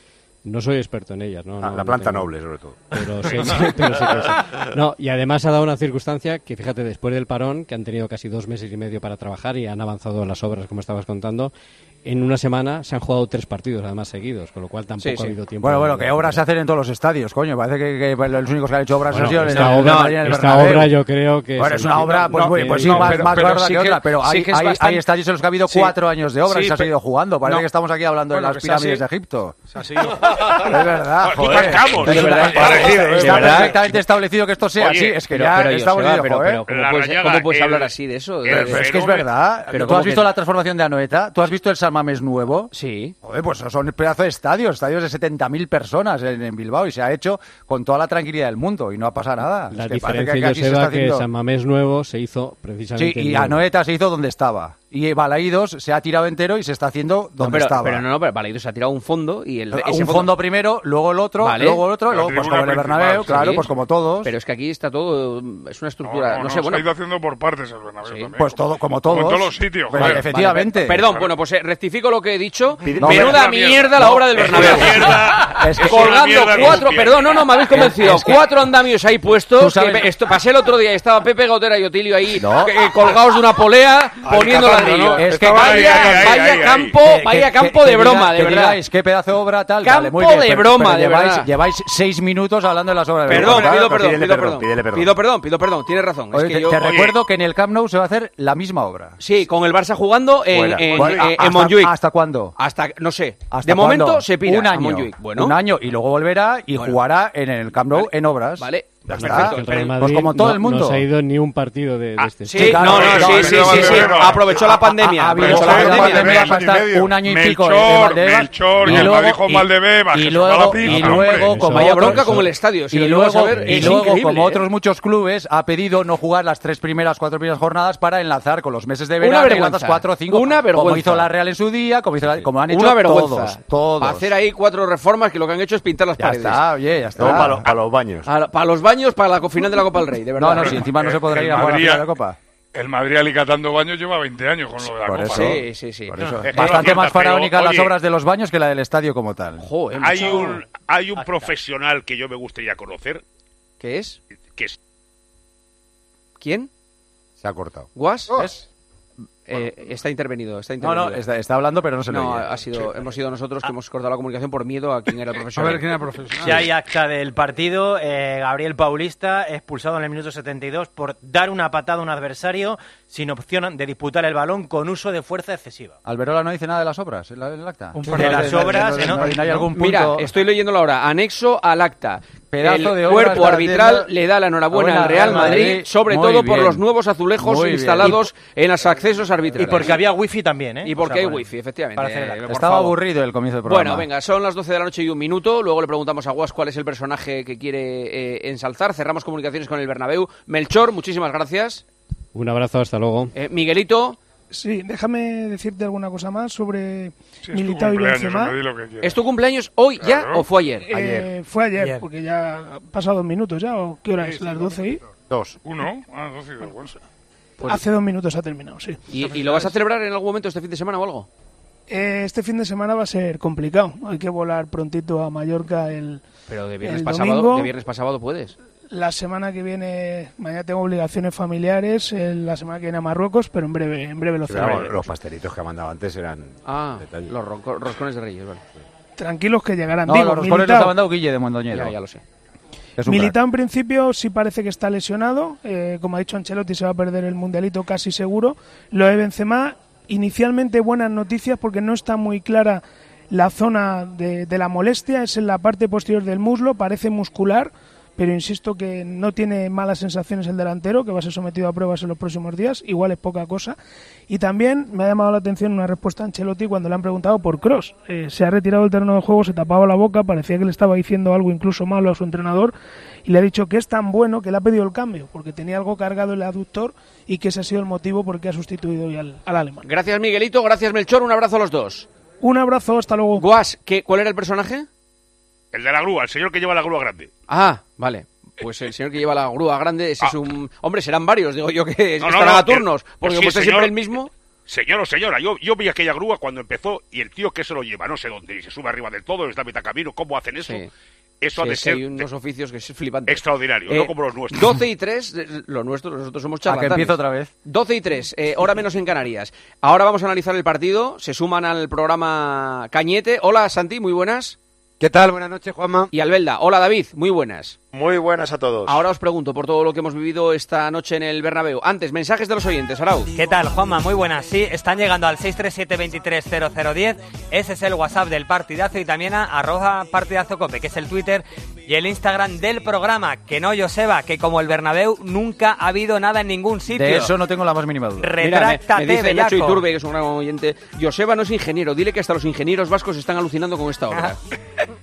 No soy experto en ellas, ¿no? Ah, no, la no planta tengo- noble, sobre todo. Pero sí, pero sí que sí. No, y además ha dado una circunstancia que, fíjate, después del parón, que han tenido casi dos meses y medio para trabajar y han avanzado las obras, como estabas contando, en una semana se han jugado tres partidos, además seguidos, con lo cual tampoco Sí, sí. ha habido tiempo. Bueno, de- bueno, que obras se hacen en todos los estadios, coño. Parece que, que los únicos que han hecho obras Bueno, han sido en esta el- obra- en el- en el esta Bernabéu. obra yo creo que Bueno, es es una el- obra, pues, no, muy, que- pues sí, no, más, pero- más pero gorda sí que que- otra, pero sí hay, que es hay, bastante- hay estadios en los que ha habido Sí. cuatro años de obras Sí, y se ha pero- seguido jugando. Parece no. que estamos aquí hablando Bueno, de que las se ha pirámides sido- de Egipto. se ha sido- Es verdad, Tú joder. marcamos. Es Es verdad, verdad, está, parecido, está es verdad. perfectamente establecido que esto sea Oye, así. Es que pero- ya pero, estamos Joseba, diciendo, pero- joder. pero ¿cómo La puedes- Rayaga, cómo puedes el- hablar así de eso? el De- Pero es que es fenómeno- verdad. Pero ¿Tú ¿cómo has visto que- la transformación de Anoeta? ¿Tú has visto el San Mamés nuevo? Sí. Joder, pues son pedazos de estadios, estadios de setenta mil personas en, en Bilbao y se ha hecho con toda la tranquilidad del mundo y no ha pasado nada. La Es que parece diferencia, que aquí se está Joseba, que haciendo- San Mamés Nuevo se hizo Sí, precisamente y nuevo. Anoeta se hizo donde estaba. Y Balaídos se ha tirado entero y se está haciendo donde no, pero, estaba. Pero no, no, pero Balaídos se ha tirado un fondo y el un ese fondo, fondo primero, luego el otro, vale. luego el otro, luego pues como el Bernabéu, claro, sí. pues como todos. Pero es que aquí está todo, es una estructura, No, no, no, no sé, bueno. se ha ido haciendo por partes el Bernabéu Sí. también. Pues todo, como todos. Como en todos los sitios, Pues, joder. efectivamente. Vale, perdón, bueno, pues eh, rectifico lo que he dicho. No, Menuda mierda, mierda la no, obra del es Bernabéu. mierda, es que- colgando es una mierda cuatro, con pie. perdón, no, no, me habéis convencido. Es que- cuatro andamios ahí puestos. Tú sabes- Que esto, pasé el otro día y estaba Pepe Gautera y Otilio ahí eh, colgados de una polea poniendo cazando, ladrillo. ¿no? Es que vaya, ahí, ahí, ahí, vaya ahí, campo, ahí. vaya Que- campo que- de que broma, diga- de que verdad. digáis, qué pedazo de obra tal. Campo vale, muy bien, de pero- broma, pero de lleváis, verdad. lleváis seis minutos hablando de las obras de Perdón, Bernabéu. pido perdón, Pídele pido perdón. pídele Pido perdón, pido perdón, tienes razón. Es Oye, que te yo- te Oye, recuerdo que en el Camp Nou se va a hacer la misma obra. Sí, con el Barça jugando en, Fuera. en, Bueno, en- en ¿hasta- Montjuic. ¿Hasta cuándo? Hasta, no sé. ¿Hasta De momento cuándo? se pira un a año, Montjuic. Bueno. un año y luego volverá y Bueno. jugará en el Camp Nou en obras. Vale. Ya Pues está. el Real Madrid Pues como todo no, el mundo. No se ha ido ni un partido de, de este. Sí, no, no, sí, sí, sí, sí. Aprovechó la pandemia. Ha habido Aprovechó la la pandemia. pandemia para estar un año y pico en Melchor, Valdebebas. Melchor, Y que el luego- Madrid con y- Valdebebas, y que se luego- fue a la pizza, y hombre. luego, Eso. como Vaya otros- bronca con el estadio, si y lo luego, llevas a ver, y es luego increíble, como ¿eh? otros muchos clubes, ha pedido no jugar las tres primeras, cuatro primeras jornadas para enlazar con los meses de verano y vergüenza. lanzas cuatro o cinco. Una vergüenza. Como hizo la Real en su día, como, hizo la- como han hecho Una vergüenza. todos. todos. Para hacer ahí cuatro reformas que lo que han hecho es pintar las Ya paredes. está, oye, ya está. No, para, lo- para los baños. A- Para los baños, para la final de la Copa del Rey, de verdad. No, no, si encima no se podrá El ir a jugar a la Madrid- final de la Copa. El Madrid alicatando baños lleva veinte años con lo de la Por Copa. eso, ¿no? Sí, sí, sí. por eso. Es que Bastante no, más pero, faraónicas las oye, obras de los baños que la del estadio como tal. Joder, Hay macho. un, hay un profesional que yo me gustaría conocer, ¿Qué es? que es ¿Quién? Se ha cortado. ¿Guas? Oh. ¿Es? Eh, está intervenido, está No, intervenido. no, está, está hablando pero no se le No, oye. ha sido, hemos sido nosotros que hemos cortado la comunicación por miedo a quién era el A profesional. ver quién era profesional. Si hay acta del partido, eh, Gabriel Paulista expulsado en el minuto setenta y dos por dar una patada a un adversario sin opción de disputar el balón con uso de fuerza excesiva. Alberola no dice nada de las obras en, la- en el acta. Un Sí, par de no, las no, obras, no, ¿no? no, no hay algún punto. Mira, estoy leyéndolo ahora. Anexo al acta. Pedazo el de obras cuerpo para arbitral haciendo- le da la enhorabuena Buena al Real Real Madrid, Madrid. sobre Muy todo por bien. los nuevos azulejos Muy bien. instalados en los accesos arbitrales. Y porque había wifi también, ¿eh? Y porque O sea, hay bueno, wifi, efectivamente. para hacer el eh, acta. por Estaba favor. aburrido el comienzo del programa. Bueno, venga, son las doce de la noche y un minuto. Luego le preguntamos a Guas cuál es el personaje que quiere eh, ensalzar. Cerramos comunicaciones con el Bernabéu. Melchor, muchísimas gracias. Un abrazo, hasta luego. Eh, Miguelito. Sí, déjame decirte alguna cosa más sobre Si es tu Militao y cumpleaños, Benzema. hombre, di lo que quieras. ¿Es tu cumpleaños hoy ya Claro. o fue ayer? Eh, Fue ayer, Ayer. porque ya ha pasado dos minutos ya, ¿o qué hora es? ¿Las doce y? Dos. Uno, ah, doce y dos, bueno. Pues- Hace dos minutos ha terminado, sí. ¿Y, y lo vas a celebrar en algún momento este fin de semana o algo? Eh, este fin de semana va a ser complicado. Hay que volar prontito a Mallorca el, Pero de viernes el pasado, domingo. de viernes pasado puedes. La semana que viene, mañana tengo obligaciones familiares, eh, la semana que viene a Marruecos, pero en breve, en breve lo Pero vamos, celebraremos. los pastelitos que ha mandado antes eran Ah, detalles. los ronco- roscones de Reyes, vale. Tranquilos que llegarán. No, Digo, los roscones los Militao- ha mandado Guille de Mondoñedo. Ya, ya lo sé. Es un Militao en principio sí parece que está lesionado, eh, como ha dicho Ancelotti se va a perder el mundialito casi seguro. Lo de Benzema, inicialmente buenas noticias porque no está muy clara la zona de, de la molestia, es en la parte posterior del muslo, parece muscular, pero insisto que no tiene malas sensaciones el delantero, que va a ser sometido a pruebas en los próximos días, igual es poca cosa. Y también me ha llamado la atención una respuesta a Ancelotti cuando le han preguntado por Kroos. Eh, se ha retirado del terreno de juego, se tapaba la boca, parecía que le estaba diciendo algo incluso malo a su entrenador y le ha dicho que es tan bueno que le ha pedido el cambio, porque tenía algo cargado el aductor y que ese ha sido el motivo por el que ha sustituido hoy al, al alemán. Gracias, Miguelito. Gracias, Melchor. Un abrazo a los dos. Un abrazo, hasta luego. Guas, ¿qué, ¿cuál era el personaje? el de la grúa, el señor que lleva la grúa grande. Ah, vale. Pues el señor que lleva la grúa grande, ese Ah. es un... Hombre, serán varios, digo yo, que No, no, estarán no, a turnos. el- Porque sí, como usted señor. siempre el mismo... Señor o señora, yo, yo vi aquella grúa cuando empezó y el tío que se lo lleva, no sé dónde, y se sube arriba del todo, está a mitad camino, ¿cómo hacen eso? Sí. Eso Sí, ha de es que ser hay unos oficios que es flipante. extraordinario, Eh, no como los nuestros. doce y tres, eh, lo nuestro, nosotros somos A que charlatanes. empiezo otra vez. doce y tres, eh, hora menos en Canarias. Ahora vamos a analizar el partido. Se suman al programa Cañete. Hola, Santi, muy buenas. ¿Qué tal? Buenas noches, Juanma. Y Albelda. Hola, David, muy buenas. Muy buenas a todos. Ahora os pregunto por todo lo que hemos vivido esta noche en el Bernabéu. Antes, mensajes de los oyentes, Arau. ¿Qué tal, Juanma? Muy buenas. Sí, están llegando al seis tres siete, veintitrés cero cero diez. Ese es el WhatsApp del partidazo y también a arroba partidazo cope, que es el Twitter y el Instagram del programa. Que no, Joseba, que como el Bernabéu nunca ha habido nada en ningún sitio. De eso no tengo la más mínima duda. Retráctate, Mira, me, me dice Nacho bellaco. Iturbe, que es un gran oyente. Joseba no es ingeniero. Dile que hasta los ingenieros vascos están alucinando con esta obra.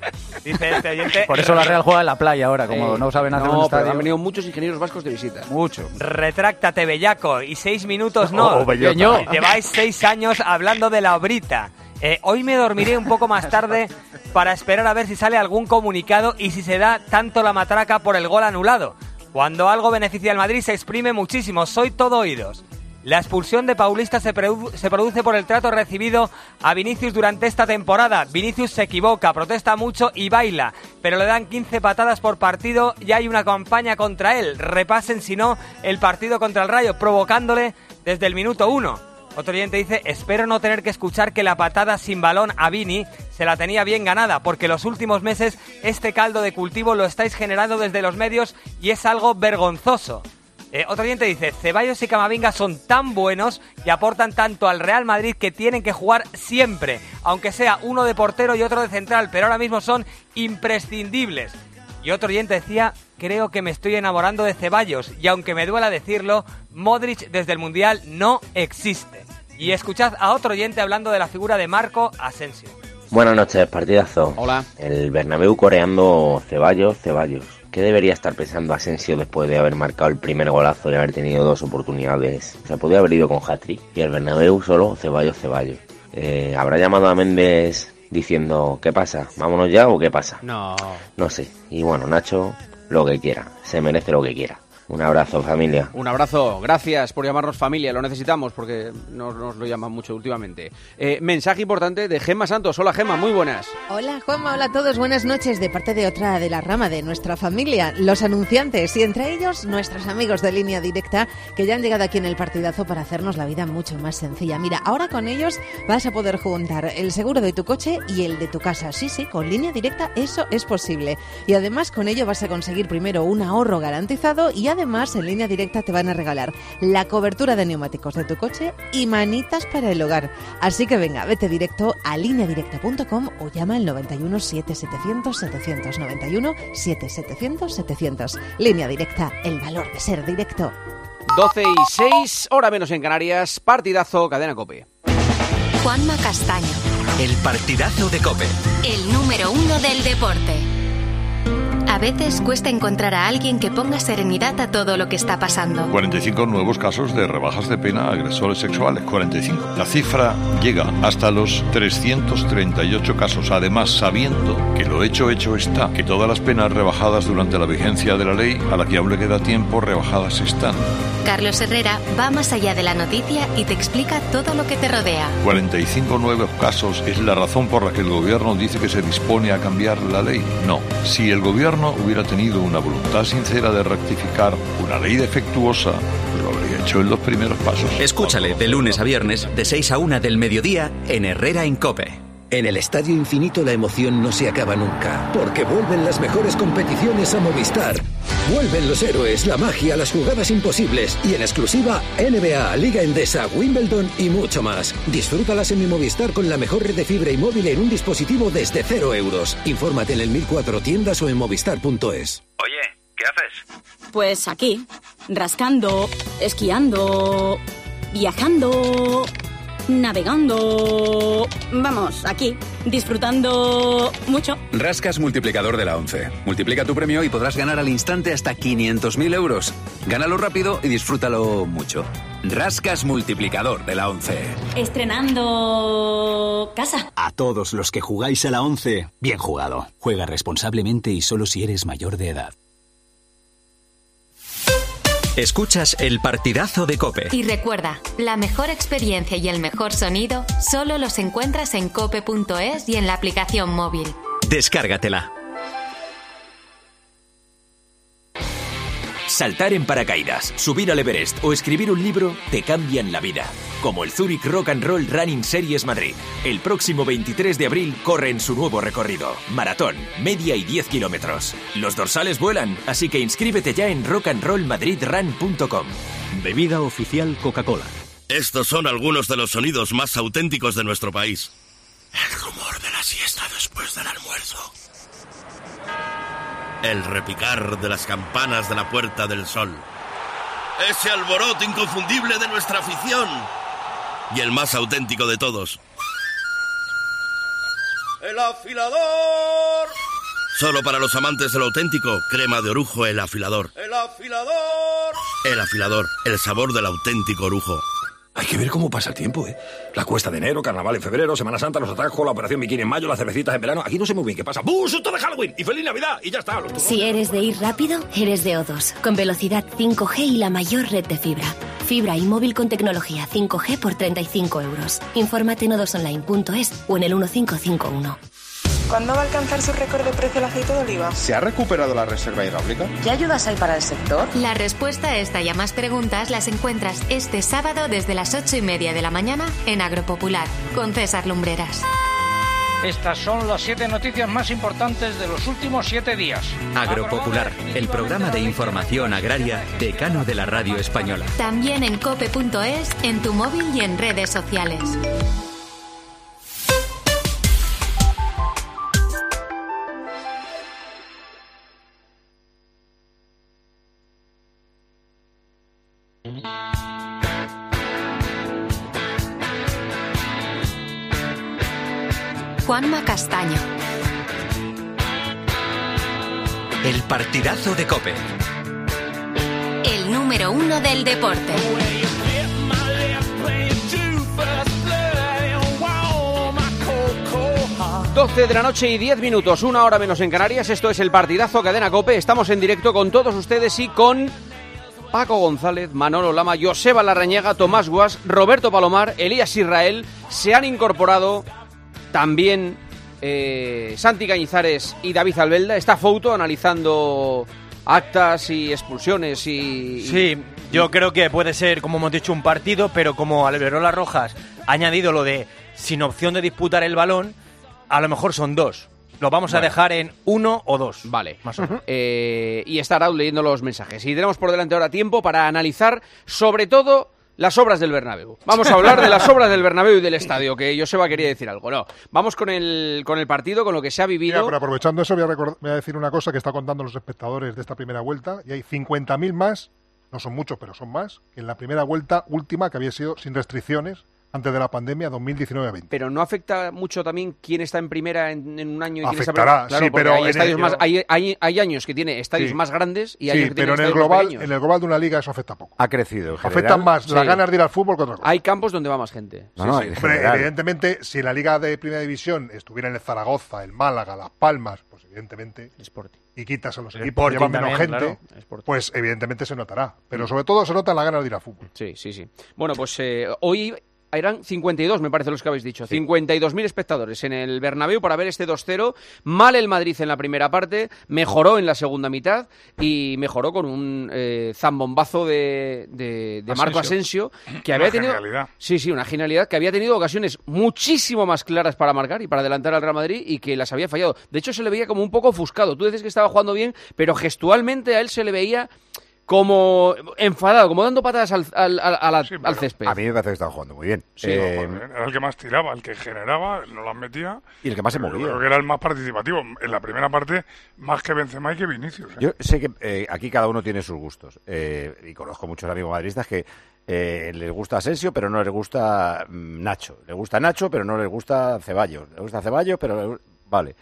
Dice este oyente. Por eso la Real juega en la playa ahora, como Eh, no saben hacer no, un estadio. pero han venido muchos ingenieros vascos de visita. Mucho. Retráctate, bellaco. Y seis minutos no. Oh, bellota. Lleváis seis años hablando de la obrita. Eh, hoy me dormiré un poco más tarde para esperar a ver si sale algún comunicado y si se da tanto la matraca por el gol anulado. Cuando algo beneficia al Madrid se exprime muchísimo. Soy todo oídos. La expulsión de Paulista se, produ- se produce por el trato recibido a Vinicius durante esta temporada. Vinicius se equivoca, protesta mucho y baila, pero le dan quince patadas por partido y hay una campaña contra él. Repasen, si no, el partido contra el Rayo, provocándole desde el minuto uno. Otro oyente dice, espero no tener que escuchar que la patada sin balón a Vini se la tenía bien ganada, porque los últimos meses este caldo de cultivo lo estáis generando desde los medios y es algo vergonzoso. Eh, otro oyente dice, Ceballos y Camavinga son tan buenos y aportan tanto al Real Madrid que tienen que jugar siempre, aunque sea uno de portero y otro de central, pero ahora mismo son imprescindibles. Y otro oyente decía, creo que me estoy enamorando de Ceballos y aunque me duela decirlo, Modric desde el Mundial no existe. Y escuchad a otro oyente hablando de la figura de Marco Asensio. Buenas noches, partidazo. Hola. El Bernabéu coreando Ceballos, Ceballos. ¿Qué debería estar pensando Asensio después de haber marcado el primer golazo y haber tenido dos oportunidades? O sea, podría haber ido con hat-trick y el Bernabéu solo Ceballos, Ceballos. Eh, ¿Habrá llamado a Méndez diciendo qué pasa? ¿Vámonos ya o qué pasa? No. No sé. Y bueno, Nacho, lo que quiera. Se merece lo que quiera. Un abrazo, familia. Un abrazo, gracias por llamarnos familia, lo necesitamos porque nos, nos lo llaman mucho últimamente. Eh, mensaje importante de Gemma Santos. Hola Gemma, muy buenas. Hola Juanma, hola a todos, buenas noches de parte de otra de la rama de nuestra familia, los anunciantes y entre ellos nuestros amigos de Línea Directa que ya han llegado aquí en el partidazo para hacernos la vida mucho más sencilla. Mira, ahora con ellos vas a poder juntar el seguro de tu coche y el de tu casa. Sí, sí, con Línea Directa eso es posible. Y además con ello vas a conseguir primero un ahorro garantizado y además en Línea Directa te van a regalar la cobertura de neumáticos de tu coche y manitas para el hogar. Así que venga, vete directo a línea directa punto com o llama al noventa y uno, siete setecientos, setecientos noventa y uno, siete setecientos, setecientos. Línea Directa, el valor de ser directo. doce y seis, hora menos en Canarias, partidazo, Cadena COPE. Juanma Castaño. El partidazo de COPE. El número uno del deporte. A veces cuesta encontrar a alguien que ponga serenidad a todo lo que está pasando. cuarenta y cinco nuevos casos de rebajas de pena a agresores sexuales, cuarenta y cinco. La cifra llega hasta los trescientos treinta y ocho casos, además sabiendo que lo hecho hecho está, que todas las penas rebajadas durante la vigencia de la ley, a la que aún le queda tiempo, rebajadas están. Carlos Herrera va más allá de la noticia y te explica todo lo que te rodea. cuarenta y cinco nuevos casos es la razón por la que el gobierno dice que se dispone a cambiar la ley. No, si el gobierno hubiera tenido una voluntad sincera de rectificar una ley defectuosa, pues lo habría hecho en los primeros pasos. Escúchale de lunes a viernes, de seis a una del mediodía, en Herrera en COPE. En el Estadio Infinito la emoción no se acaba nunca, porque vuelven las mejores competiciones a Movistar. Vuelven los héroes, la magia, las jugadas imposibles y en exclusiva N B A, Liga Endesa, Wimbledon y mucho más. Disfrútalas en mi Movistar con la mejor red de fibra y móvil en un dispositivo desde cero euros. Infórmate en el mil cuatro tiendas o en movistar punto es. Oye, ¿qué haces? Pues aquí, rascando, esquiando, viajando, navegando. Vamos, aquí, disfrutando mucho. Rascas multiplicador de la ONCE. Multiplica tu premio y podrás ganar al instante hasta quinientos mil euros. Gánalo rápido y disfrútalo mucho. Rascas multiplicador de la ONCE. Estrenando casa. A todos los que jugáis a la ONCE, bien jugado. Juega responsablemente y solo si eres mayor de edad. Escuchas el partidazo de COPE. Y recuerda, la mejor experiencia y el mejor sonido solo los encuentras en cope punto es y en la aplicación móvil. Descárgatela. Saltar en paracaídas, subir al Everest o escribir un libro te cambian la vida. Como el Zurich Rock and Roll Running Series Madrid. El próximo veintitrés de abril corre en su nuevo recorrido. Maratón, media y diez kilómetros. Los dorsales vuelan, así que inscríbete ya en rock and roll madrid run punto com. Bebida oficial Coca-Cola. Estos son algunos de los sonidos más auténticos de nuestro país. El rumor de la siesta después del almuerzo. El repicar de las campanas de la Puerta del Sol. Ese alboroto inconfundible de nuestra afición. Y el más auténtico de todos. El afilador. Solo para los amantes del auténtico, crema de orujo El Afilador. ¡El Afilador! El Afilador, el sabor del auténtico orujo. Hay que ver cómo pasa el tiempo, ¿eh? La cuesta de enero, carnaval en febrero, Semana Santa, los atajos, la operación bikini en mayo, las cervecitas en verano. Aquí no sé muy bien qué pasa. ¡Bú! ¡Susto de Halloween! ¡Y feliz Navidad! Y ya está. Los Si eres de ir rápido, eres de O dos. Con velocidad cinco G y la mayor red de fibra. Fibra y móvil con tecnología cinco G por treinta y cinco euros. Infórmate en o dos online punto es o en el uno cinco cinco uno. ¿Cuándo va a alcanzar su récord de precio el aceite de oliva? ¿Se ha recuperado la reserva hidráulica? ¿Qué ayudas hay para el sector? La respuesta a esta y a más preguntas las encuentras este sábado desde las ocho y media de la mañana en Agropopular, con César Lumbreras. Estas son las siete noticias más importantes de los últimos siete días. Agropopular, el programa de información agraria decano de la radio española. También en cope punto es, en tu móvil y en redes sociales. Juanma Castaño. El partidazo de COPE. El número uno del deporte. doce de la noche y diez minutos, una hora menos en Canarias. Esto es el partidazo Cadena COPE. Estamos en directo con todos ustedes y con Paco González, Manolo Lama, Joseba Larrañaga, Tomás Guas, Roberto Palomar, Elías Israel. Se han incorporado también eh, Santi Cañizares y David Albelda. Está Fouto analizando actas y expulsiones y... Sí, yo creo que puede ser, como hemos dicho, un partido, pero como Alberola Rojas ha añadido lo de sin opción de disputar el balón, a lo mejor son dos. Lo vamos bueno. a dejar en uno o dos. Vale, más o menos. Eh, y estará leyendo los mensajes. Y tenemos por delante ahora tiempo para analizar, sobre todo, las obras del Bernabéu. Vamos a hablar de las obras del Bernabéu y del estadio, que Joseba quería decir algo. No, vamos con el con el partido, con lo que se ha vivido. Mira, pero aprovechando eso, voy a, recordar, voy a decir una cosa que está contando los espectadores de esta primera vuelta. Y hay cincuenta mil más, no son muchos, pero son más, que en la primera vuelta última, que había sido sin restricciones, antes de la pandemia, dos mil diecinueve veinte. Pero ¿no afecta mucho también quién está en primera en, en un año y quién Afectará, está en claro, sí, pero hay, estadios el, más, hay, hay, hay años que tiene estadios sí. más grandes y hay sí, años que pero tiene en el estadios global, más pequeños. en el global de una liga eso afecta poco. Ha crecido. En Afectan general, más sí. las ganas de ir al fútbol que otra cosa. Hay campos donde va más gente. No, sí, no, sí. Pero, evidentemente, si la liga de primera división estuviera en el Zaragoza, el Málaga, Las Palmas, pues evidentemente, el Sporting. Y quitas a los el equipos que llevan menos también, gente, claro. pues evidentemente se notará. Pero sobre todo se notan las ganas de ir al fútbol. Sí, sí, sí. Bueno, pues eh, hoy eran cincuenta y dos, me parece, los que habéis dicho. Sí. cincuenta y dos mil espectadores en el Bernabéu para ver este dos cero. Mal el Madrid en la primera parte, mejoró en la segunda mitad y mejoró con un eh, zambombazo de, de, de Marco Asensio, que una había tenido... genialidad. Sí, sí, una genialidad, que había tenido ocasiones muchísimo más claras para marcar y para adelantar al Real Madrid y que las había fallado. De hecho, se le veía como un poco ofuscado. Tú dices que estaba jugando bien, pero gestualmente a él se le veía como enfadado, como dando patadas al, al, al, al, sí, al césped. A mí me parece que estaba jugando muy bien. Sí, eh, no, era el que más tiraba, el que generaba, no las metía. Y el que más se movía. Creo que era el más participativo. En la primera parte, más que Benzema y que Vinicius. ¿eh? Yo sé que eh, aquí cada uno tiene sus gustos. Eh, y conozco muchos amigos madridistas que eh, les gusta Asensio, pero no les gusta mm, Nacho. Les gusta Nacho, pero no les gusta Ceballos. Les gusta Ceballos, pero... Vale.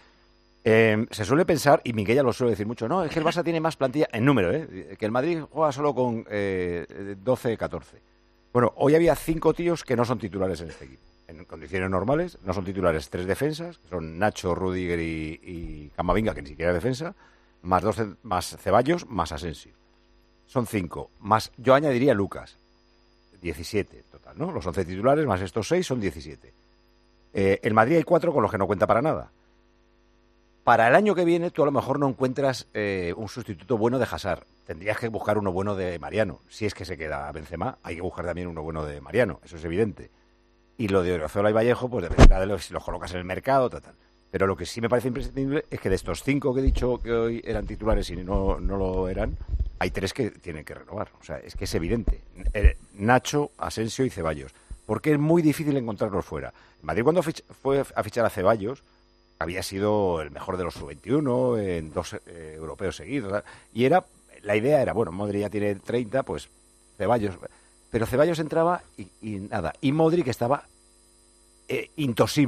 Eh, se suele pensar, y Miguel ya lo suele decir mucho, no, es que el Barça tiene más plantilla en número, ¿eh? Que el Madrid juega solo con eh, doce, catorce. Bueno, hoy había cinco tíos que no son titulares en este equipo. En condiciones normales, no son titulares tres defensas, que son Nacho, Rüdiger y, y Camavinga, que ni siquiera es defensa, más, doce, más Ceballos, más Asensio. Son cinco. Más, yo añadiría Lucas, diecisiete total, ¿no? Los once titulares más estos seis son diecisiete. Eh, el Madrid hay cuatro con los que no cuenta para nada. Para el año que viene tú a lo mejor no encuentras eh, un sustituto bueno de Hazard. Tendrías que buscar uno bueno de Mariano. Si es que se queda Benzema, hay que buscar también uno bueno de Mariano. Eso es evidente. Y lo de Oriozola y Vallejo, pues dependerá de los, si los colocas en el mercado, total. Pero lo que sí me parece imprescindible es que de estos cinco que he dicho que hoy eran titulares y no, no lo eran, hay tres que tienen que renovar. O sea, es que es evidente. Eh, Nacho, Asensio y Ceballos. Porque es muy difícil encontrarlos fuera. Madrid cuando fich- fue a fichar a Ceballos había sido el mejor de los sub veintiuno en dos eh, europeos seguidos, ¿verdad? Y era la idea era, bueno, Modric ya tiene treinta, pues Ceballos, pero Ceballos entraba y, y nada, y Modric estaba eh, intosible,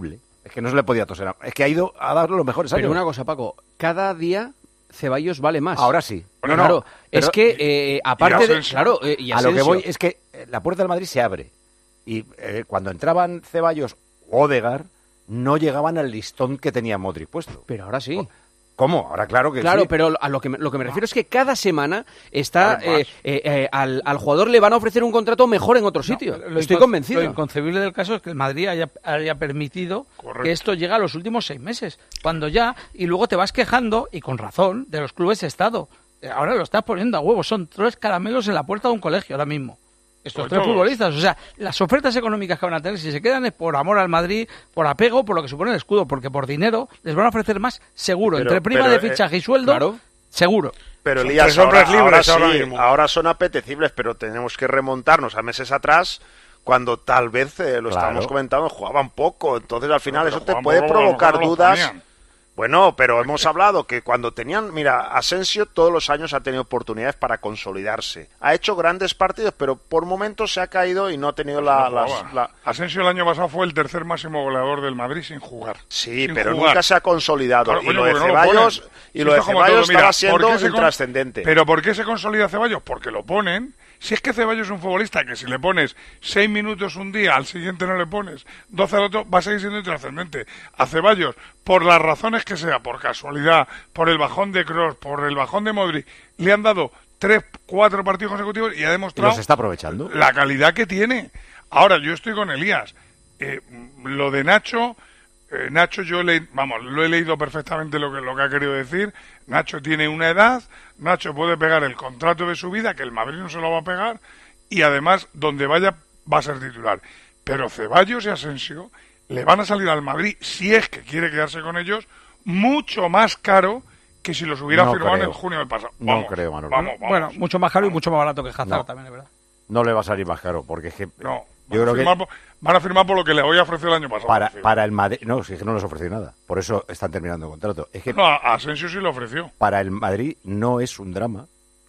Es que no se le podía toser. a- Es que ha ido a dar los mejores años. Pero una cosa, Paco, cada día Ceballos vale más. Ahora sí. Bueno, No, no, claro, pero- es que eh, aparte Y de... Asensio. Claro, eh, y a lo que Asensio. voy es que eh, la puerta del Madrid se abre. Y eh, cuando entraban Ceballos o Odegaard, no llegaban al listón que tenía Modric puesto. Pero ahora sí. ¿Cómo? Ahora claro que Claro, sí. pero a lo que me, lo que me refiero es que cada semana está Vale, más. eh, eh, eh, al, al jugador le van a ofrecer un contrato mejor en otro sitio. Lo Estoy incon- convencido. Lo inconcebible del caso es que el Madrid haya, haya permitido Correcto. que esto llegue a los últimos seis meses. Cuando ya, y luego te vas quejando, y con razón, de los clubes Estado. Eh, Ahora lo estás poniendo a huevo. Son tres caramelos en la puerta de un colegio ahora mismo. Estos Pues tres todos. futbolistas. O sea, las ofertas económicas que van a tener, si se quedan es por amor al Madrid, por apego, por lo que supone el escudo, porque por dinero les van a ofrecer más seguro. Pero- Entre prima pero, de eh, fichaje y sueldo, claro. seguro. Pero Son Elías, tres ahora, hombres libres ahora ahora sí, mismo. ahora son apetecibles, pero tenemos que remontarnos a meses atrás cuando tal vez, eh, lo Claro. estábamos comentando, jugaban poco. Entonces al final pero eso te jugaban puede poco, a lo provocar mejor los dudas. ponían. Bueno, pero hemos hablado que cuando tenían, mira, Asensio todos los años ha tenido oportunidades para consolidarse. Ha hecho grandes partidos, pero por momentos se ha caído y no ha tenido la, No las- jugaba. la- Asensio el año pasado fue el tercer máximo goleador del Madrid sin jugar. Sí, Sin pero jugar. nunca se ha consolidado. Claro, y coño, lo de porque no lo Ceballos, ponen. y Si lo de esto es como Ceballos todo, mira, estaba ¿por siendo qué se con- intrascendente. Pero ¿por qué se consolida Ceballos? Porque lo ponen. Si es que Ceballos es un futbolista que si le pones seis minutos un día, al siguiente no le pones doce al otro, va a seguir siendo intrascendente. A Ceballos, por las razones que sea, por casualidad, por el bajón de Kroos, por el bajón de Modric, le han dado tres, cuatro partidos consecutivos y ha Y demostrado los está aprovechando. la calidad que tiene. Ahora, yo estoy con Elías. Eh, lo de Nacho, eh, Nacho yo le, vamos, lo he leído perfectamente lo que, lo que ha querido decir. Nacho tiene una edad, Nacho puede pegar el contrato de su vida, que el Madrid no se lo va a pegar, y además, donde vaya, va a ser titular. Pero Ceballos y Asensio le van a salir al Madrid, si es que quiere quedarse con ellos, mucho más caro que si los hubiera No firmado creo. en el junio del pasado. No Vamos, creo, Manolo. Vamos, vamos. Bueno, mucho más caro y mucho más barato que Hazard No. también, es verdad. No le va a salir más caro, porque es que... No, yo van, a creo que firmar por, van a firmar por lo que le voy a ofrecer el año pasado. para, para el Madrid... No, si es que no les ofreció nada. Por eso están terminando el contrato. Es que No, a a Asensio sí lo ofreció. para el Madrid no es un drama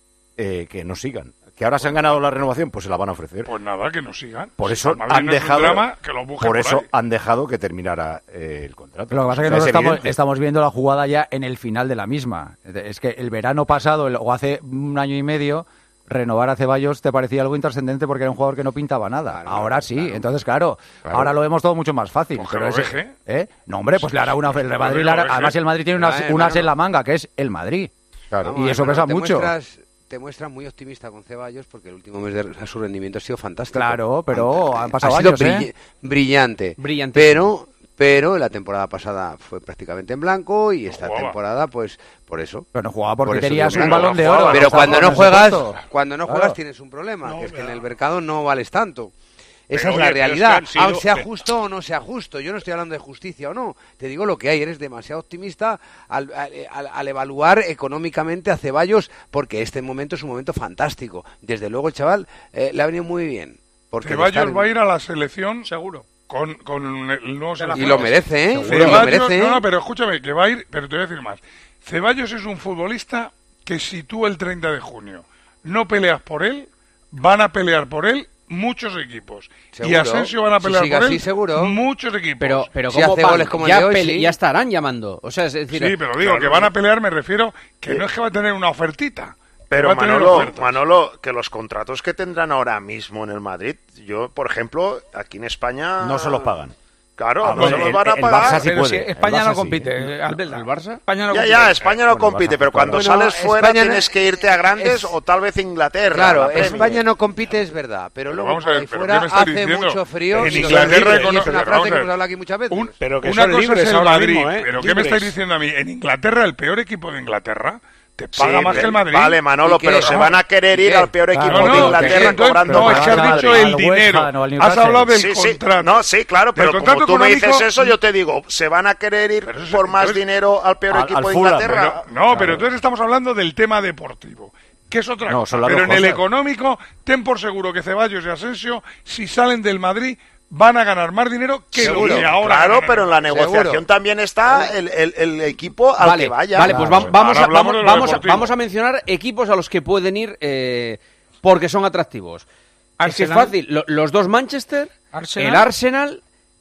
eh, que no sigan. Que ahora se han ganado la renovación, pues se la van a ofrecer. Pues nada, que no sigan. Por Si eso al Madrid han no es un dejado, drama, que lo busquen por por eso ahí. han dejado que terminara eh, el contrato. Lo que pasa es que O sea, nosotros estamos, evidente. estamos viendo la jugada ya en el final de la misma. Es que el verano pasado, el- o hace un año y medio, renovar a Ceballos te parecía algo intrascendente porque era un jugador que no pintaba nada. ahora sí, entonces claro, Claro. ahora lo vemos todo mucho más fácil. Pues que pero lo ese- deje. ¿eh? No, hombre, pues le hará una... El Madrid le hará- deje. además el Madrid tiene Ah, unas, hermano. unas en la manga, que es el Madrid. Claro. Y eso hermano, pesa te mucho. Muestras, te muestras muy optimista con Ceballos porque el último mes de su rendimiento ha sido fantástico. Claro, pero han pasado ha sido años, ¿eh? brill- brillante. Brillante. Pero, pero la temporada pasada fue prácticamente en blanco y esta jugaba. temporada, pues, por eso. Pero no jugaba porque Por eso tenías dio un blanco. balón de No oro. jugaba. Pero estaba cuando no en ese juegas, puesto. cuando no Claro. juegas tienes un problema, No, que es que en pero- el mercado no vales tanto. Esa Pero, es oye, la pero es que realidad, han sido- aunque sea pero- justo o no sea justo. Yo no estoy hablando de justicia o no. Te digo lo que hay. Eres demasiado optimista al, al- al evaluar económicamente a Ceballos porque este momento es un momento fantástico. Desde luego el chaval eh, le ha venido muy bien. Porque de Ceballos estar- va a ir a la selección Seguro. con, con el nuevo Y seleccionador. lo merece, ¿eh? Y lo Ceballos, merece, ¿eh? no, no, pero escúchame, que va a ir, pero te voy a decir más. Ceballos es un futbolista que si tú el treinta de junio no peleas por él, van a pelear por él muchos equipos. Y Seguro. Asensio van a Si pelear sigue por así, él seguro. muchos equipos. Pero, pero Si ¿cómo hace van? goles como el ya, de hoy, pele- sí. ya estarán llamando. O sea, es decir, Sí, pero digo, que van a pelear, me refiero que no es que va a tener una ofertita. Pero va a tener Manolo, ofertas. Manolo, que los contratos que tendrán ahora mismo en el Madrid, yo, por ejemplo, aquí en España... No se los pagan. Claro, Ah, no bueno, se los el- van a el pagar. Barça sí Pero puede. si España El no Barça sí. compite, Albelda. ¿El Barça? España no Ya, compite. ya, España no Bueno, compite, Barça, pero cuando bueno, sales fuera España no- tienes que irte a grandes es- o tal vez Inglaterra. Claro, la Premier. España no compite, es verdad, pero, Pero luego vamos a por ver, ahí ¿pero fuera qué me estás hace diciendo? mucho frío. En y lo Inglaterra sabéis, y recono- es una pero frase vamos que a ver. hemos hablado aquí muchas veces. Un- Pero que una son cosa libres es el ahora Madrid, mismo, ¿eh? pero ¿qué me Libres. estáis diciendo a mí? En Inglaterra, el peor equipo de Inglaterra te Sí, paga más que el Madrid. Vale, Manolo, ¿Y qué? pero se No. van a querer ¿Y ir qué? al peor equipo No, de no, Inglaterra que- entonces- cobrando no, es más. que has Al dicho West el Ham, dinero. al Has Newcastle. hablado del Sí, sí, contrato. no, sí, claro, pero Del como contrato tú me dices económico- eso, yo te digo, se van a querer ir Pero eso- por más entonces- dinero al peor al- equipo al de Fulham, Inglaterra. Pero- no, pero entonces estamos hablando del tema deportivo, que es otra No, cosa. son las Pero dos en el cosas. económico, ten por seguro que Ceballos y Asensio, si salen del Madrid, van a ganar más dinero que Seguro, lo que ahora claro, ganan. pero en la negociación Seguro. también está el, el- el equipo al Vale, que vaya. vale, pues Claro. vam- vamos, a, Ahora hablamos vamos, de lo vamos, a, deportivo. vamos a mencionar equipos a los que pueden ir eh, porque son atractivos. Es que es Arsenal. fácil. Lo- los dos Manchester, Arsenal. el Arsenal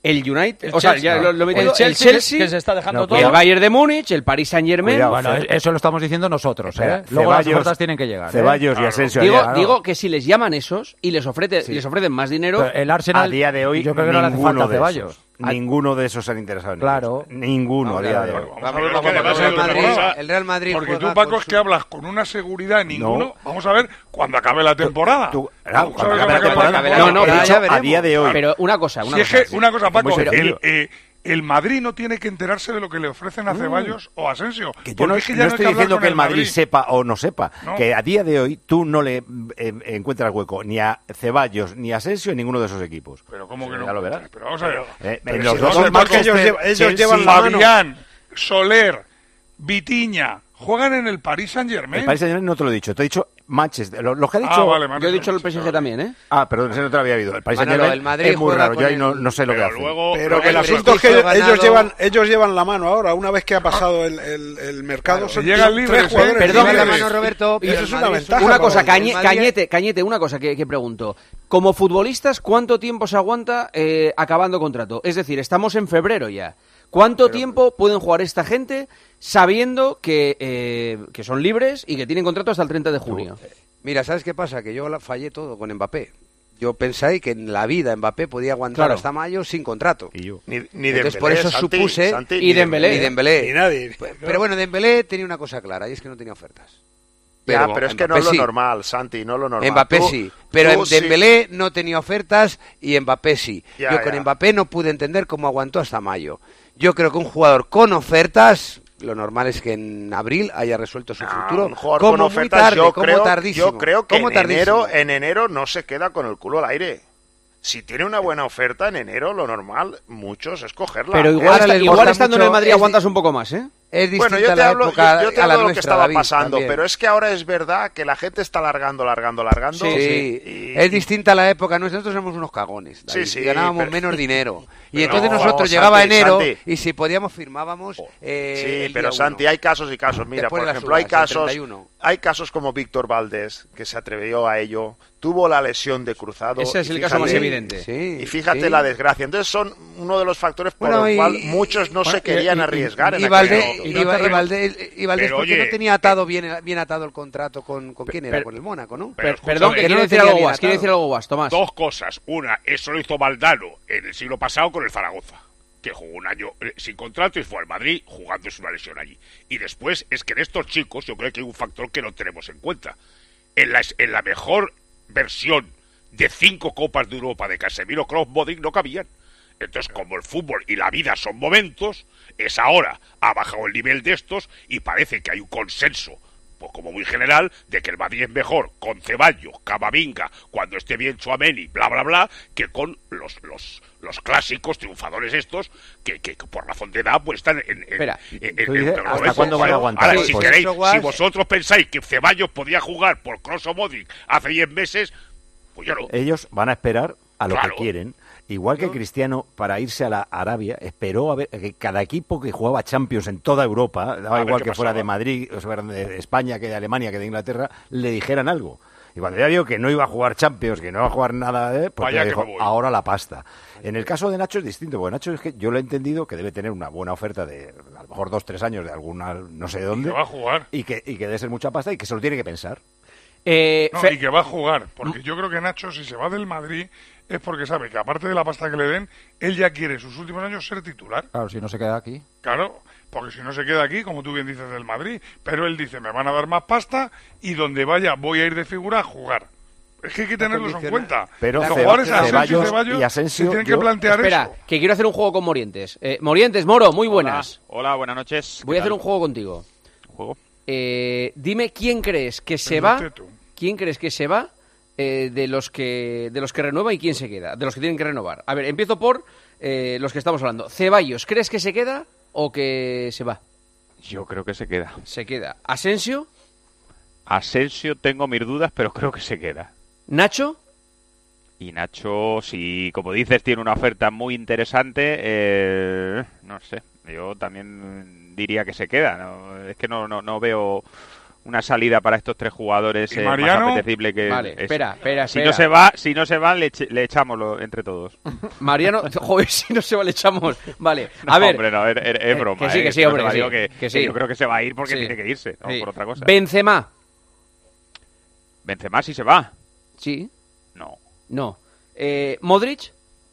El United, El o sea, Chelsea, ya lo, lo no. metido, El Chelsea, el Chelsea, que se está dejando no, todo. el Bayern de Múnich, el Paris Saint-Germain. Cuidado, bueno, eso lo estamos diciendo nosotros, ¿eh? Espera, Luego las Ceballos- ofertas tienen que llegar. ¿eh? Ceballos y Asensio. Digo, allá, ¿no? digo que si les llaman esos y les, ofrece, Sí. les ofrecen más dinero, Pero el Arsenal, a día de hoy, yo creo que no le hace ninguno falta de Ceballos. esos. Ninguno de esos se han interesado en Claro. ellos. Ninguno a día de hoy. Vamos a ver lo que además el es Madrid- temporada. el Real Madrid Porque juega tú, Paco, con es que hablas con una seguridad ninguno. No. Vamos a ver cuando acabe la temporada. Tú- Vamos a cuando ver acabe la cuando temporada, acabe no, no, he pero dicho ya a veremos. día de hoy. Pero una cosa, una Si es cosa. que, una cosa, Paco, muy el, sencillo. eh, el Madrid no tiene que enterarse de lo que le ofrecen a Ceballos o a Asensio. Que yo porque no, es que ya no hay estoy que hablar diciendo con que el Madrid, sepa o no sepa, No. que a día de hoy tú no le eh, encuentras hueco ni a Ceballos ni a Asensio en ninguno de esos equipos. Pero ¿cómo que no? Ya lo verás. Pero vamos a ver. Eh, Pero en si los dos no, Manchester, ellos llevan- ellos Chelsea, llevan la mano. Fabián, Soler, Vitiña, juegan en el Paris Saint-Germain. El Paris Saint-Germain no te lo he dicho, te he dicho Manchester. Lo, lo que ha dicho. Ah, vale, Yo he dicho el P S G también, ¿eh? Ah, perdón, ese no te lo había oído. El Paris Manolo, Saint-Germain el Madrid es muy juega raro. con Yo ahí el- no, no sé lo que Pero hace. luego, Pero que el luego- asunto es que prestigio ellos, ganado- llevan, ellos llevan la mano ahora. Una vez que ha pasado el, el, el mercado, son llegan tres libres, ¿eh? jugadores Perdón, libres. la mano, Roberto, Y pero eso el es una Madrid es ventaja. Una para cosa, el- Cañe- el Madrid- Cañete, Cañete, una cosa que, que pregunto. Como futbolistas, ¿cuánto tiempo se aguanta eh, acabando contrato? Es decir, estamos en febrero ya. ¿Cuánto tiempo pueden jugar esta gente sabiendo que, eh, que son libres y que tienen contrato hasta el treinta de junio? Mira, ¿sabes qué pasa? Que yo la- fallé todo con Mbappé. Yo pensé que en la vida Mbappé podía aguantar Claro. hasta mayo sin contrato. Y yo. Ni, ni Entonces Dembélé, por eso Santi, supuse Santi, y ni Dembélé. Ni Dembélé. Ni nadie. Pero bueno, Dembélé tenía una cosa clara y es que no tenía ofertas. Ya, pero es que no Mbappé es lo sí. normal, Santi, no es lo normal. Mbappé Tú- sí, pero tú sí. Dembélé no tenía ofertas y Mbappé sí. Ya, Yo con ya. Mbappé no pude entender cómo aguantó hasta mayo. Yo creo que un jugador con ofertas, lo normal es que en abril haya resuelto su No, futuro. un jugador como con muy ofertas, tarde, yo, como creo, tardísimo. yo creo que como en tardísimo. enero, en enero no se queda con el culo al aire. Si tiene una buena oferta en enero, lo normal, muchos es cogerla. Pero igual, Ahora está- les igual gusta estando en mucho- el Madrid es aguantas di- un poco más, ¿eh? Es distinta Bueno, yo te la hablo, época yo, yo te a la hablo de lo que nuestra, estaba David, pasando, también. pero es que ahora es verdad que la gente está largando, largando, largando. Sí, y- es distinta la época. Nosotros éramos unos cagones. David, Sí, sí, y ganábamos pero- menos dinero. Y Pero entonces no, nosotros Santi, llegaba enero Santi. y si podíamos firmábamos. eh, Sí, el pero día Santi, uno. hay casos y casos. Mira, Después por de las ejemplo, hay uvas, el casos, treinta y uno. hay casos como Víctor Valdés, que se atrevió a ello, tuvo la lesión de cruzado. Ese es y el caso más fíjate- evidente. Sí, Y fíjate sí. la desgracia. Entonces son uno de los factores por Bueno, los y- cuales muchos no bueno, se querían y- y- arriesgar. Y, en aquel Valdés, momento. y, y Valdés, y Valdés Pero, porque oye, no tenía atado bien, bien atado el contrato con, con quién era, pero- con el Mónaco, ¿no? Pero Per- Perdón, escúchame, que no quiere lo decir tenía algo bien guas, quiere atado. decir algo guas, Tomás. Dos cosas. Una, eso lo hizo Valdano en el siglo pasado con el Zaragoza, que jugó un año eh, sin contrato y fue al Madrid jugándose una lesión allí. Y después es que en estos chicos yo creo que hay un factor que no tenemos en cuenta. En la, en la mejor versión de cinco Copas de Europa de Casemiro, Kroos, Modric no cabían. Entonces, como el fútbol y la vida son momentos, es ahora ha bajado el nivel de estos y parece que hay un consenso, pues como muy general, de que el Madrid es mejor con Ceballos, Camavinga, cuando esté bien Tchouaméni, bla, bla, bla, que con los los los clásicos triunfadores estos que, que, que por razón de edad pues están en, en, Espera, en- tú en- dices, en ¿hasta momento. cuándo van a aguantar? Ahora, Pues- si pues queréis, eso, Guas. si vosotros pensáis que Ceballos podía jugar por Kroos o Modric hace diez meses, pues yo no. Ellos van a esperar a lo Claro. que quieren. Igual que Cristiano, para irse a la Arabia, esperó a ver que cada equipo que jugaba Champions en toda Europa, daba A ver igual qué que fuera pasaba. de Madrid, o sea, de España, que de Alemania, que de Inglaterra, le dijeran algo. Y cuando ya vio que no iba a jugar Champions, que no iba a jugar nada, eh, pues Vaya ya que dijo, me voy. ahora la pasta. En el caso de Nacho es distinto, porque Nacho es que yo lo he entendido que debe tener una buena oferta de a lo mejor dos, tres años de alguna, no sé de dónde, que va a jugar. y que, y que debe ser mucha pasta y que se lo tiene que pensar. Eh, No, Fe- y que va a jugar, porque yo creo que Nacho, si se va del Madrid, es porque sabe que aparte de la pasta que le den, él ya quiere sus últimos años ser titular. Claro, si no se queda aquí. Claro, porque si no se queda aquí, como tú bien dices, del Madrid. Pero él dice, me van a dar más pasta y donde vaya voy a ir de figura a jugar. Es que hay que tenerlos en condiciona- cuenta. Pero Los Ceba- jugadores Asensio y Ceballos Ceballos y Asensio, se tienen yo- que plantear Espera, eso. que quiero hacer un juego con Morientes. Eh, Morientes, Moro, muy buenas. Hola, hola, buenas noches. Voy a ¿Qué hacer tal? un juego contigo. ¿Juego? Eh, dime quién crees que se El va, Teto. quién crees que se va eh, de los que de los que renueva y quién se queda, de los que tienen que renovar. A ver, empiezo por eh, los que estamos hablando. Ceballos, ¿crees que se queda o que se va? Yo creo que se queda. Se queda. Asensio, Asensio tengo mis dudas, pero creo que se queda. Nacho, Y Nacho, si como dices tiene una oferta muy interesante, eh, no sé, yo también diría que se queda. ¿no? Es que no, no, no veo una salida para estos tres jugadores eh, más apetecible que vale, es. espera, espera, si espera. no se va, si no se va le, eche, le echamos lo, entre todos. Mariano, joder, si no se va le echamos. Vale, no, a ver. Hombre, no, es, es broma. Que sí, que sí, eh, hombre, que, sí, que, que sí. Que yo creo que se va a ir porque sí. tiene que irse, no sí. por otra cosa. Benzema. Benzema sí se va. Sí. No. No. Eh, Modric.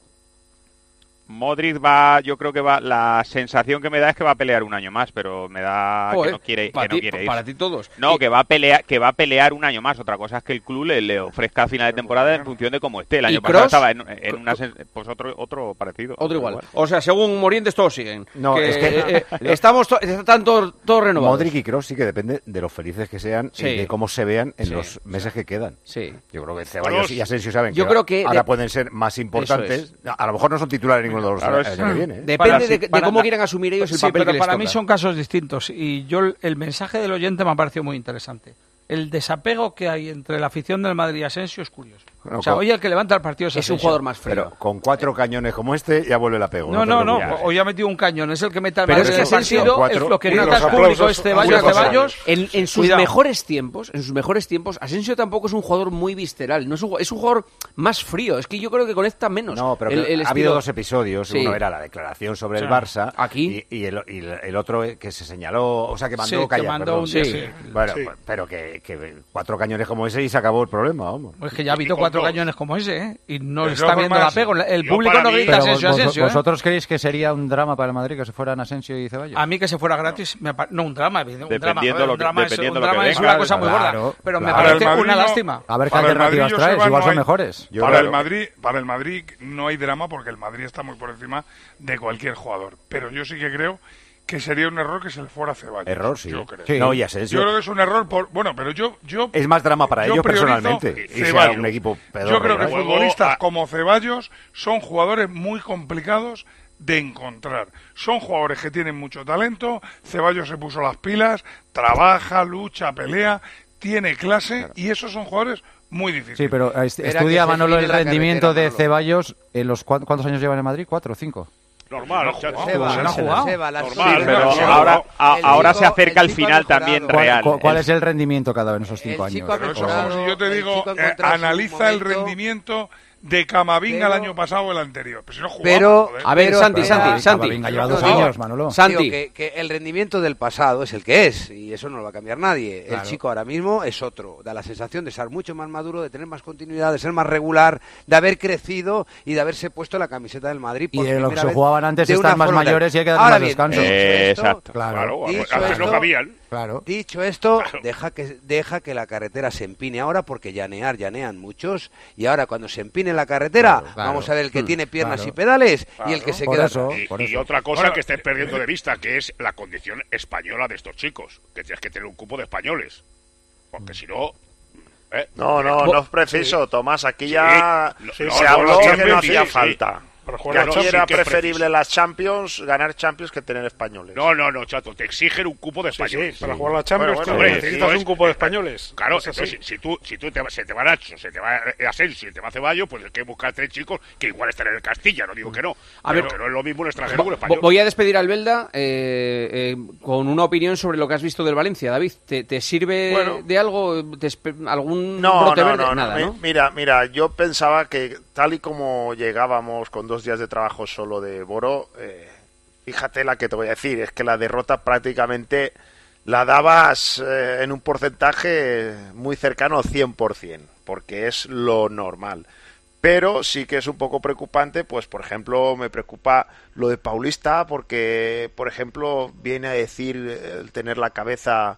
Modric va, yo creo que va, la sensación que me da es que va a pelear un año más, pero me da Joder, que no quiere, para que no ti, quiere irse. Para ti todos. No, y... que va a pelear, que va a pelear un año más. Otra cosa es que el club le, le ofrezca a final de temporada en función de cómo esté. El año pasado estaba en, en una, pues otro, otro parecido. Otro igual. igual. O sea, según Morientes todos siguen. No, que, es que eh, eh, estamos, to están todos, todos renovados. Modric y Kroos sí que depende de lo felices que sean sí. y de cómo se vean en sí. los meses que quedan. Sí. Yo creo que Ceballos y Asensio saben yo que, creo que ahora de... pueden ser más importantes. Es. A lo mejor no son titulares ninguno de los claro, años que viene. ¿eh? Depende de, de cómo quieran asumir ellos el sí, papel pero que les para toca. mí son casos distintos y yo el mensaje del oyente me ha parecido muy interesante. El desapego que hay entre la afición del Madrid y Asensio es curioso. No, o sea, hoy el que levanta el partido es, es un jugador más frío. Pero con cuatro cañones como este ya vuelve el apego. No, no, no. no hoy ha metido un cañón. Es el que mete al pero Madrid es que en el partido. Cuatro, el, lo que grita es aplausos, público es Ceballos, Ceballos. En, en sus Cuidado. mejores tiempos, en sus mejores tiempos, Asensio tampoco es un jugador muy visceral. No es un, es un jugador más frío. Es que yo creo que conecta menos. No, pero el, el ha habido dos episodios. Sí. Uno era la declaración sobre sí. el Barça. Aquí. Y, y, el, y el otro que se señaló, o sea, que mandó sí, callar. Que mandó perdón. Un sí. sí. Bueno, sí. pero que, que cuatro cañones como ese y se acabó el problema, vamos. Pues que ya ha habido cuatro cañones como ese, ¿eh? Y no está viendo más, el apego. El público no grita Asensio, vos, Asensio. ¿Vosotros ¿eh? creéis que sería un drama para el Madrid que se fueran Asensio y Ceballos? A mí que se fuera gratis, me pa... no un drama, un dependiendo drama, lo que, un drama, dependiendo es, un drama lo que es venga, una cosa muy claro, gorda, pero claro. me parece Madrid una no, lástima. A ver qué para alternativas traes, Joseba, igual no son hay, mejores. Yo para, el Madrid, para el Madrid no hay drama porque el Madrid está muy por encima de cualquier jugador. Pero yo sí que creo que sería un error que se le fuera a Ceballos. Error, sí. Yo creo. Sí. No, y Asensio. Yo creo que es un error por... Bueno, pero yo... yo es más drama para ellos personalmente. Y sea un equipo pedorro. Yo creo que futbolistas como Ceballos son jugadores muy complicados de encontrar. Son jugadores que tienen mucho talento. Ceballos se puso las pilas, trabaja, lucha, pelea, tiene clase claro. y esos son jugadores muy difíciles. Sí, pero est estudia Manolo el rendimiento carretera, de Manolo. Ceballos en los cu ¿cuántos años lleva en Madrid? ¿Cuatro o cinco? Normal, no, Seba, Seba, no ha jugado. Seba, Normal, sí, pero Seba, ahora, a, ahora chico, se acerca el, el final también ¿Cuál, real. ¿Cuál, cuál el... es el rendimiento cada vez en esos cinco el años? Pero eso como si yo te digo, eh, analiza el rendimiento de Camavinga pero, el año pasado o el anterior. Pero si no jugaba, pero joder. a ver, pero, Santi, pero, Santi, Santi. Camavinga lleva dos no, años, Manolo. Santi. Digo, que, que el rendimiento del pasado es el que es y eso no lo va a cambiar nadie. Claro. El chico ahora mismo es otro. Da la sensación de ser mucho más maduro, de tener más continuidad, de ser más regular, de haber crecido y de haberse puesto la camiseta del Madrid. Y de lo que se jugaban antes están más mayores y hay que darle ahora más bien, descanso. Eh, exacto. Claro. Claro, Dicho antes esto, no cabían. Claro. Dicho esto, Claro. deja que deja que la carretera se empine ahora porque llanear, llanean muchos y ahora cuando se empine la carretera Claro, claro. vamos a ver el que Mm, tiene piernas claro. y pedales Claro. y el que se Por queda eso. atrás. Y, Por y eso. otra cosa Bueno, que estáis perdiendo de vista, que es la condición española de estos chicos, que tienes que tener un cupo de españoles, porque si no... ¿eh? No, no, no es preciso, Tomás. Aquí Sí, ya lo- se lo- habló lo- que lo- no sí, hacía sí. falta. Para Que jugar la aquí Champions, era sí que es preferible preciso. las Champions, ganar Champions que tener españoles. No, no, no, chato, te exigen un cupo de Sí, españoles. sí, para jugar la Champions Bueno, tú bueno, necesitas sí, un cupo de es- españoles. Claro, Es así. entonces, si, si tú, si tú te, se te va Nacho, se te va Asensio y te va Ceballos, pues hay que buscar tres chicos que igual están en el Castilla, no digo que no. A pero ver, que no es lo mismo un extranjero que un Vo- español. Voy a despedir al Belda eh, eh, con una opinión sobre lo que has visto del Valencia. David, ¿te, te sirve Bueno. de algo? ¿Te ¿Algún No, brote no, verde? no, Nada, mi- ¿no? Mira, mira, yo pensaba que tal y como llegábamos con dos días de trabajo solo de Boro, eh, fíjate la que te voy a decir, es que la derrota prácticamente la dabas eh, en un porcentaje muy cercano al cien por cien, porque es lo normal. Pero sí que es un poco preocupante, pues por ejemplo me preocupa lo de Paulista, porque por ejemplo viene a decir el tener la cabeza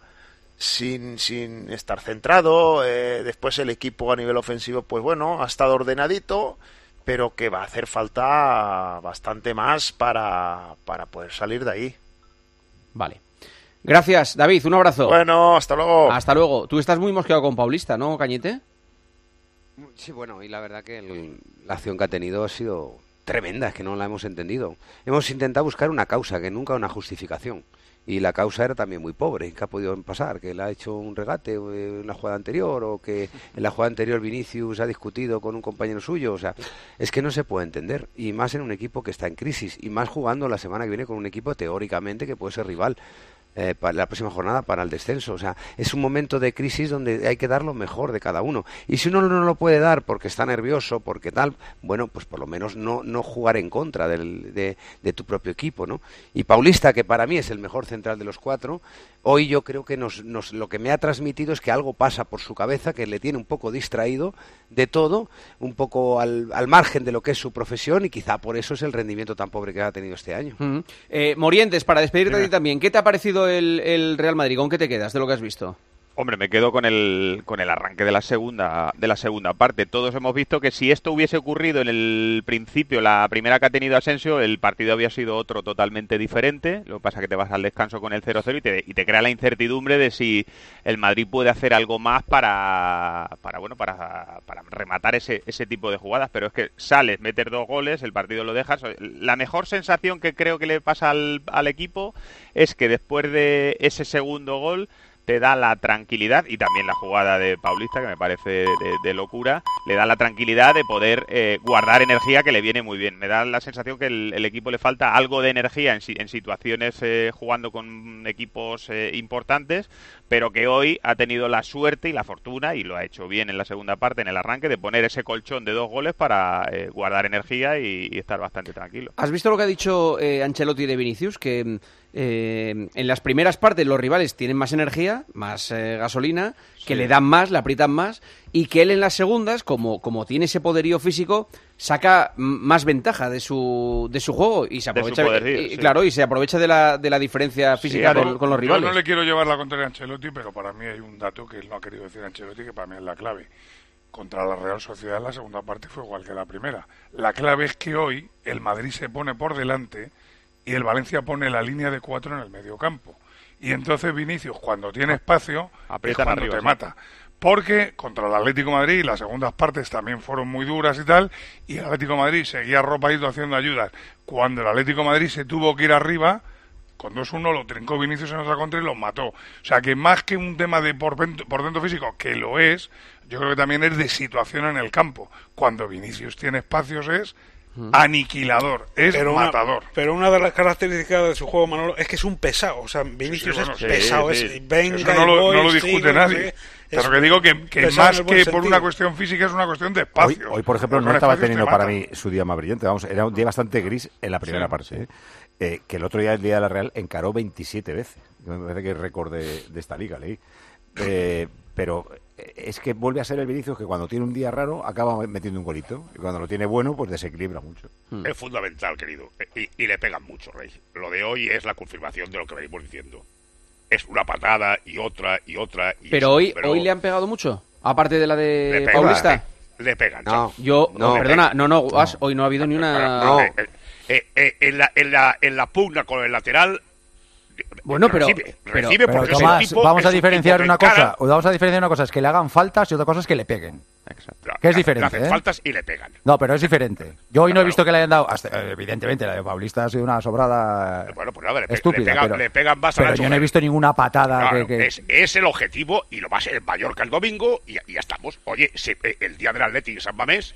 sin, sin estar centrado, eh, después el equipo a nivel ofensivo pues bueno, ha estado ordenadito, pero que va a hacer falta bastante más para, para poder salir de ahí. Vale. Gracias, David, un abrazo. Bueno, hasta luego. Hasta luego. Tú estás muy mosqueado con Paulista, ¿no, Cañete? Sí, bueno, y la verdad que el- la acción que ha tenido ha sido tremenda, es que no la hemos entendido. Hemos intentado buscar una causa, que nunca una justificación. Y la causa era también muy pobre. ¿Qué ha podido pasar? ¿Que le ha hecho un regate eh, en la jugada anterior? ¿O que en la jugada anterior Vinicius ha discutido con un compañero suyo? O sea, es que no se puede entender. Y más en un equipo que está en crisis. Y más jugando la semana que viene con un equipo teóricamente que puede ser rival. eh, para la próxima jornada para el descenso. O sea, es un momento de crisis donde hay que dar lo mejor de cada uno. Y si uno no lo puede dar porque está nervioso, porque tal, bueno, pues por lo menos no, no jugar en contra del, de, de tu propio equipo, ¿no? Y Paulista, que para mí es el mejor central de los cuatro, hoy yo creo que nos, nos, lo que me ha transmitido es que algo pasa por su cabeza, que le tiene un poco distraído de todo, un poco al, al margen de lo que es su profesión, y quizá por eso es el rendimiento tan pobre que ha tenido este año. Uh-huh. eh, Morientes, para despedirte de ti también, ¿qué te ha parecido el, el Real Madrid? ¿Con qué te quedas de lo que has visto? Hombre, me quedo con el con el arranque de la segunda de la segunda parte. Todos hemos visto que si esto hubiese ocurrido en el principio, la primera que ha tenido Asensio, el partido había sido otro totalmente diferente. Lo que pasa es que te vas al descanso con el cero cero y te, y te crea la incertidumbre de si el Madrid puede hacer algo más para para bueno para, para rematar ese ese tipo de jugadas. Pero es que sales, metes dos goles, el partido lo dejas. La mejor sensación que creo que le pasa al, al equipo es que después de ese segundo gol te da la tranquilidad, y también la jugada de Paulista, que me parece de, de locura, le da la tranquilidad de poder eh, guardar energía, que le viene muy bien. Me da la sensación que el, el equipo le falta algo de energía en, en situaciones eh, jugando con equipos eh, importantes, pero que hoy ha tenido la suerte y la fortuna, y lo ha hecho bien en la segunda parte, en el arranque, de poner ese colchón de dos goles para eh, guardar energía y, y estar bastante tranquilo. ¿Has visto lo que ha dicho eh, Ancelotti de Vinicius? Que eh, en las primeras partes los rivales tienen más energía, más eh, gasolina, sí, que le dan más, le aprietan más, y que él en las segundas, como, como tiene ese poderío físico, saca más ventaja de su de su juego y se aprovecha poderío, y, sí. claro y se aprovecha de la de la diferencia física sí, con, con los rivales. Yo no le quiero llevar la contraria a Ancelotti, pero para mí hay un dato que él no ha querido decir a Ancelotti, que para mí es la clave. Contra la Real Sociedad la segunda parte fue igual que la primera. La clave es que hoy el Madrid se pone por delante y el Valencia pone la línea de cuatro en el medio campo. Y entonces Vinicius, cuando tiene espacio, es cuando arriba, te sí. mata. Porque contra el Atlético de Madrid las segundas partes también fueron muy duras y tal, y el Atlético de Madrid seguía arropadito haciendo ayudas. Cuando el Atlético de Madrid se tuvo que ir arriba, con dos uno lo trincó Vinicius en otra contra y los mató. O sea que más que un tema de por dentro físico, que lo es, yo creo que también es de situación en el campo. Cuando Vinicius tiene espacios es aniquilador, es pero matador. Una, pero una de las características de su juego, Manolo, es que es un pesado. O sea, Vinicius sí, sí, bueno, es sí, pesado, sí. es venga Eso no, y lo, voy, no lo discute sigo, nadie. Sí, pero que digo que, que más que por una cuestión física es una cuestión de espacio. Hoy, hoy por ejemplo, no estaba teniendo para mí su día más brillante. Vamos, era un día bastante gris en la primera sí, parte. Sí. ¿eh? Eh, que el otro día, el día de la Real, encaró veintisiete veces. Me parece que es récord de, de esta liga, leí. Eh, pero es que vuelve a ser el Vinicius que cuando tiene un día raro acaba metiendo un golito, y cuando lo tiene bueno pues desequilibra mucho. Hmm. Es fundamental, querido, y, y le pegan mucho, Rey. Lo de hoy es la confirmación de lo que venimos diciendo. Es una patada y otra y otra. Y pero eso, hoy pero... hoy le han pegado mucho, aparte de la de le pega, Paulista. Le, le pegan. No, yo no, perdona, no, no, no, hoy no ha habido ni una. No. Eh, eh, eh, en la en la en la pugna con el lateral. Bueno, pero, recibe, pero, recibe pero Tomás, tipo, vamos a diferenciar una cosa, vamos a diferenciar una cosa, es que le hagan faltas y otra cosa es que le peguen. Exacto. Que es diferente, le hacen ¿eh? faltas y le pegan. No, pero es diferente. Yo hoy no, no he visto que le hayan dado, hasta, evidentemente la de Paulista ha sido una sobrada bueno, pues nada, le pe estúpida, le pegan, pero, le pegan más pero yo no he visto ninguna patada claro, que, que... Es, es el objetivo y lo va a ser en Mallorca el domingo y, y ya estamos. Oye, se, el día del Atleti de San Mamés,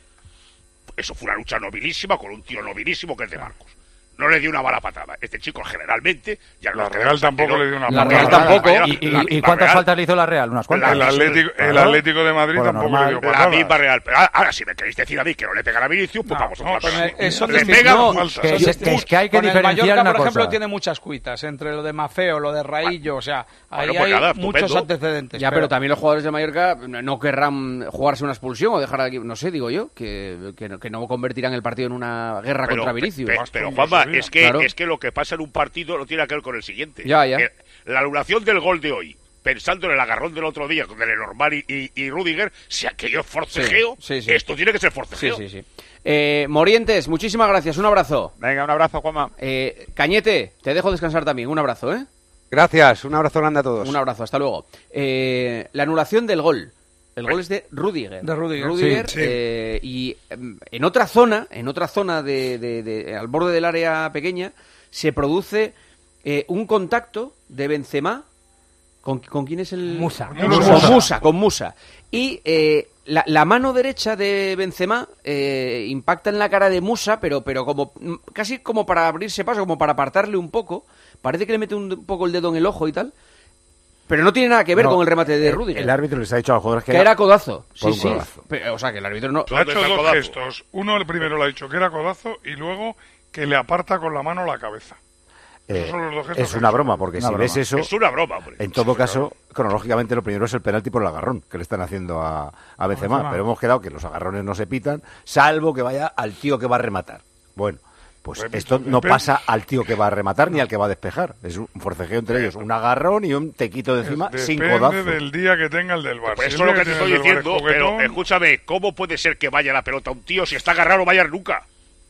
eso fue una lucha nobilísima con un tiro nobilísimo que es de Marcos. No le dio una mala patada. Este chico generalmente... Ya la Real tampoco le dio una la patada. Real tampoco. ¿Y, y, la, ¿y cuántas Real, faltas le hizo la Real? ¿Unas cuantas? El Atlético, el Atlético de Madrid bueno, tampoco normal. le dio patada. La misma Real. Pero ahora, si me queréis decir a mí que no le pegan a Vinicius, pues no, vamos a no, otra eso le pegan no, falsas. Que, que, que es que hay que con diferenciar el Mallorca, una por ejemplo, cosa. tiene muchas cuitas. Entre lo de Mafeo, lo de Raillo, o sea, ahí bueno, pues hay nada, muchos estupendo. antecedentes. Ya, pero... pero también los jugadores de Mallorca no querrán jugarse una expulsión o dejar aquí, no sé, digo yo, que, que, no, que no convertirán el partido en una guerra pero, contra Vinicius. Pero, pero Juanma, es que, claro. es que lo que pasa en un partido no tiene que ver con el siguiente. Ya, ya. Eh, la anulación del gol de hoy, pensando en el agarrón del otro día con el Normal y, y, y Rudiger, si aquello es forcejeo, sí, sí, sí. esto tiene que ser forcejeo. Sí, sí, sí. Eh, Morientes, muchísimas gracias, un abrazo. Venga, un abrazo, Juanma. Eh, Cañete, te dejo descansar también, un abrazo, ¿eh? Gracias, un abrazo grande a todos. Un abrazo, hasta luego. Eh, la anulación del gol. El gol es de Rudiger. De Rudiger. Rudiger sí, eh, sí. Y en otra zona, en otra zona de, de, de, de, al borde del área pequeña, se produce eh, un contacto de Benzema con, con quién es el Musa. Con Musa, Musa con Musa. Y eh, la, la mano derecha de Benzema eh, impacta en la cara de Musa, pero, pero como casi como para abrirse paso, como para apartarle un poco. Parece que le mete un poco el dedo en el ojo y tal. Pero no tiene nada que ver no, con el remate de el, Rüdiger. El árbitro les ha dicho a los jugadores que, que era, era codazo. Sí, un sí. codazo. Pero, o sea, que el árbitro no... Ha hecho dos gestos. Uno, el primero le ha dicho que era codazo y luego que le aparta con la mano la cabeza. Eh, son los dos gestos es una broma, porque una si broma. ves eso... Es una broma, hombre. En todo caso, cronológicamente lo primero es el penalti por el agarrón que le están haciendo a, a Benzema. Benzema. Pero hemos quedado que los agarrones no se pitan, salvo que vaya al tío que va a rematar. Bueno... Pues Repito, esto no depende. pasa al tío que va a rematar ni al que va a despejar. Es un forcejeo entre ellos, un agarrón y un tequito de encima Depende sin codazo. del día que tenga el del Barça. Pues Si eso el es lo día que te tiene estoy el del Barça diciendo, es pero juguetón, escúchame, ¿cómo puede ser que vaya la pelota a un tío si está agarrado no va a ir nunca?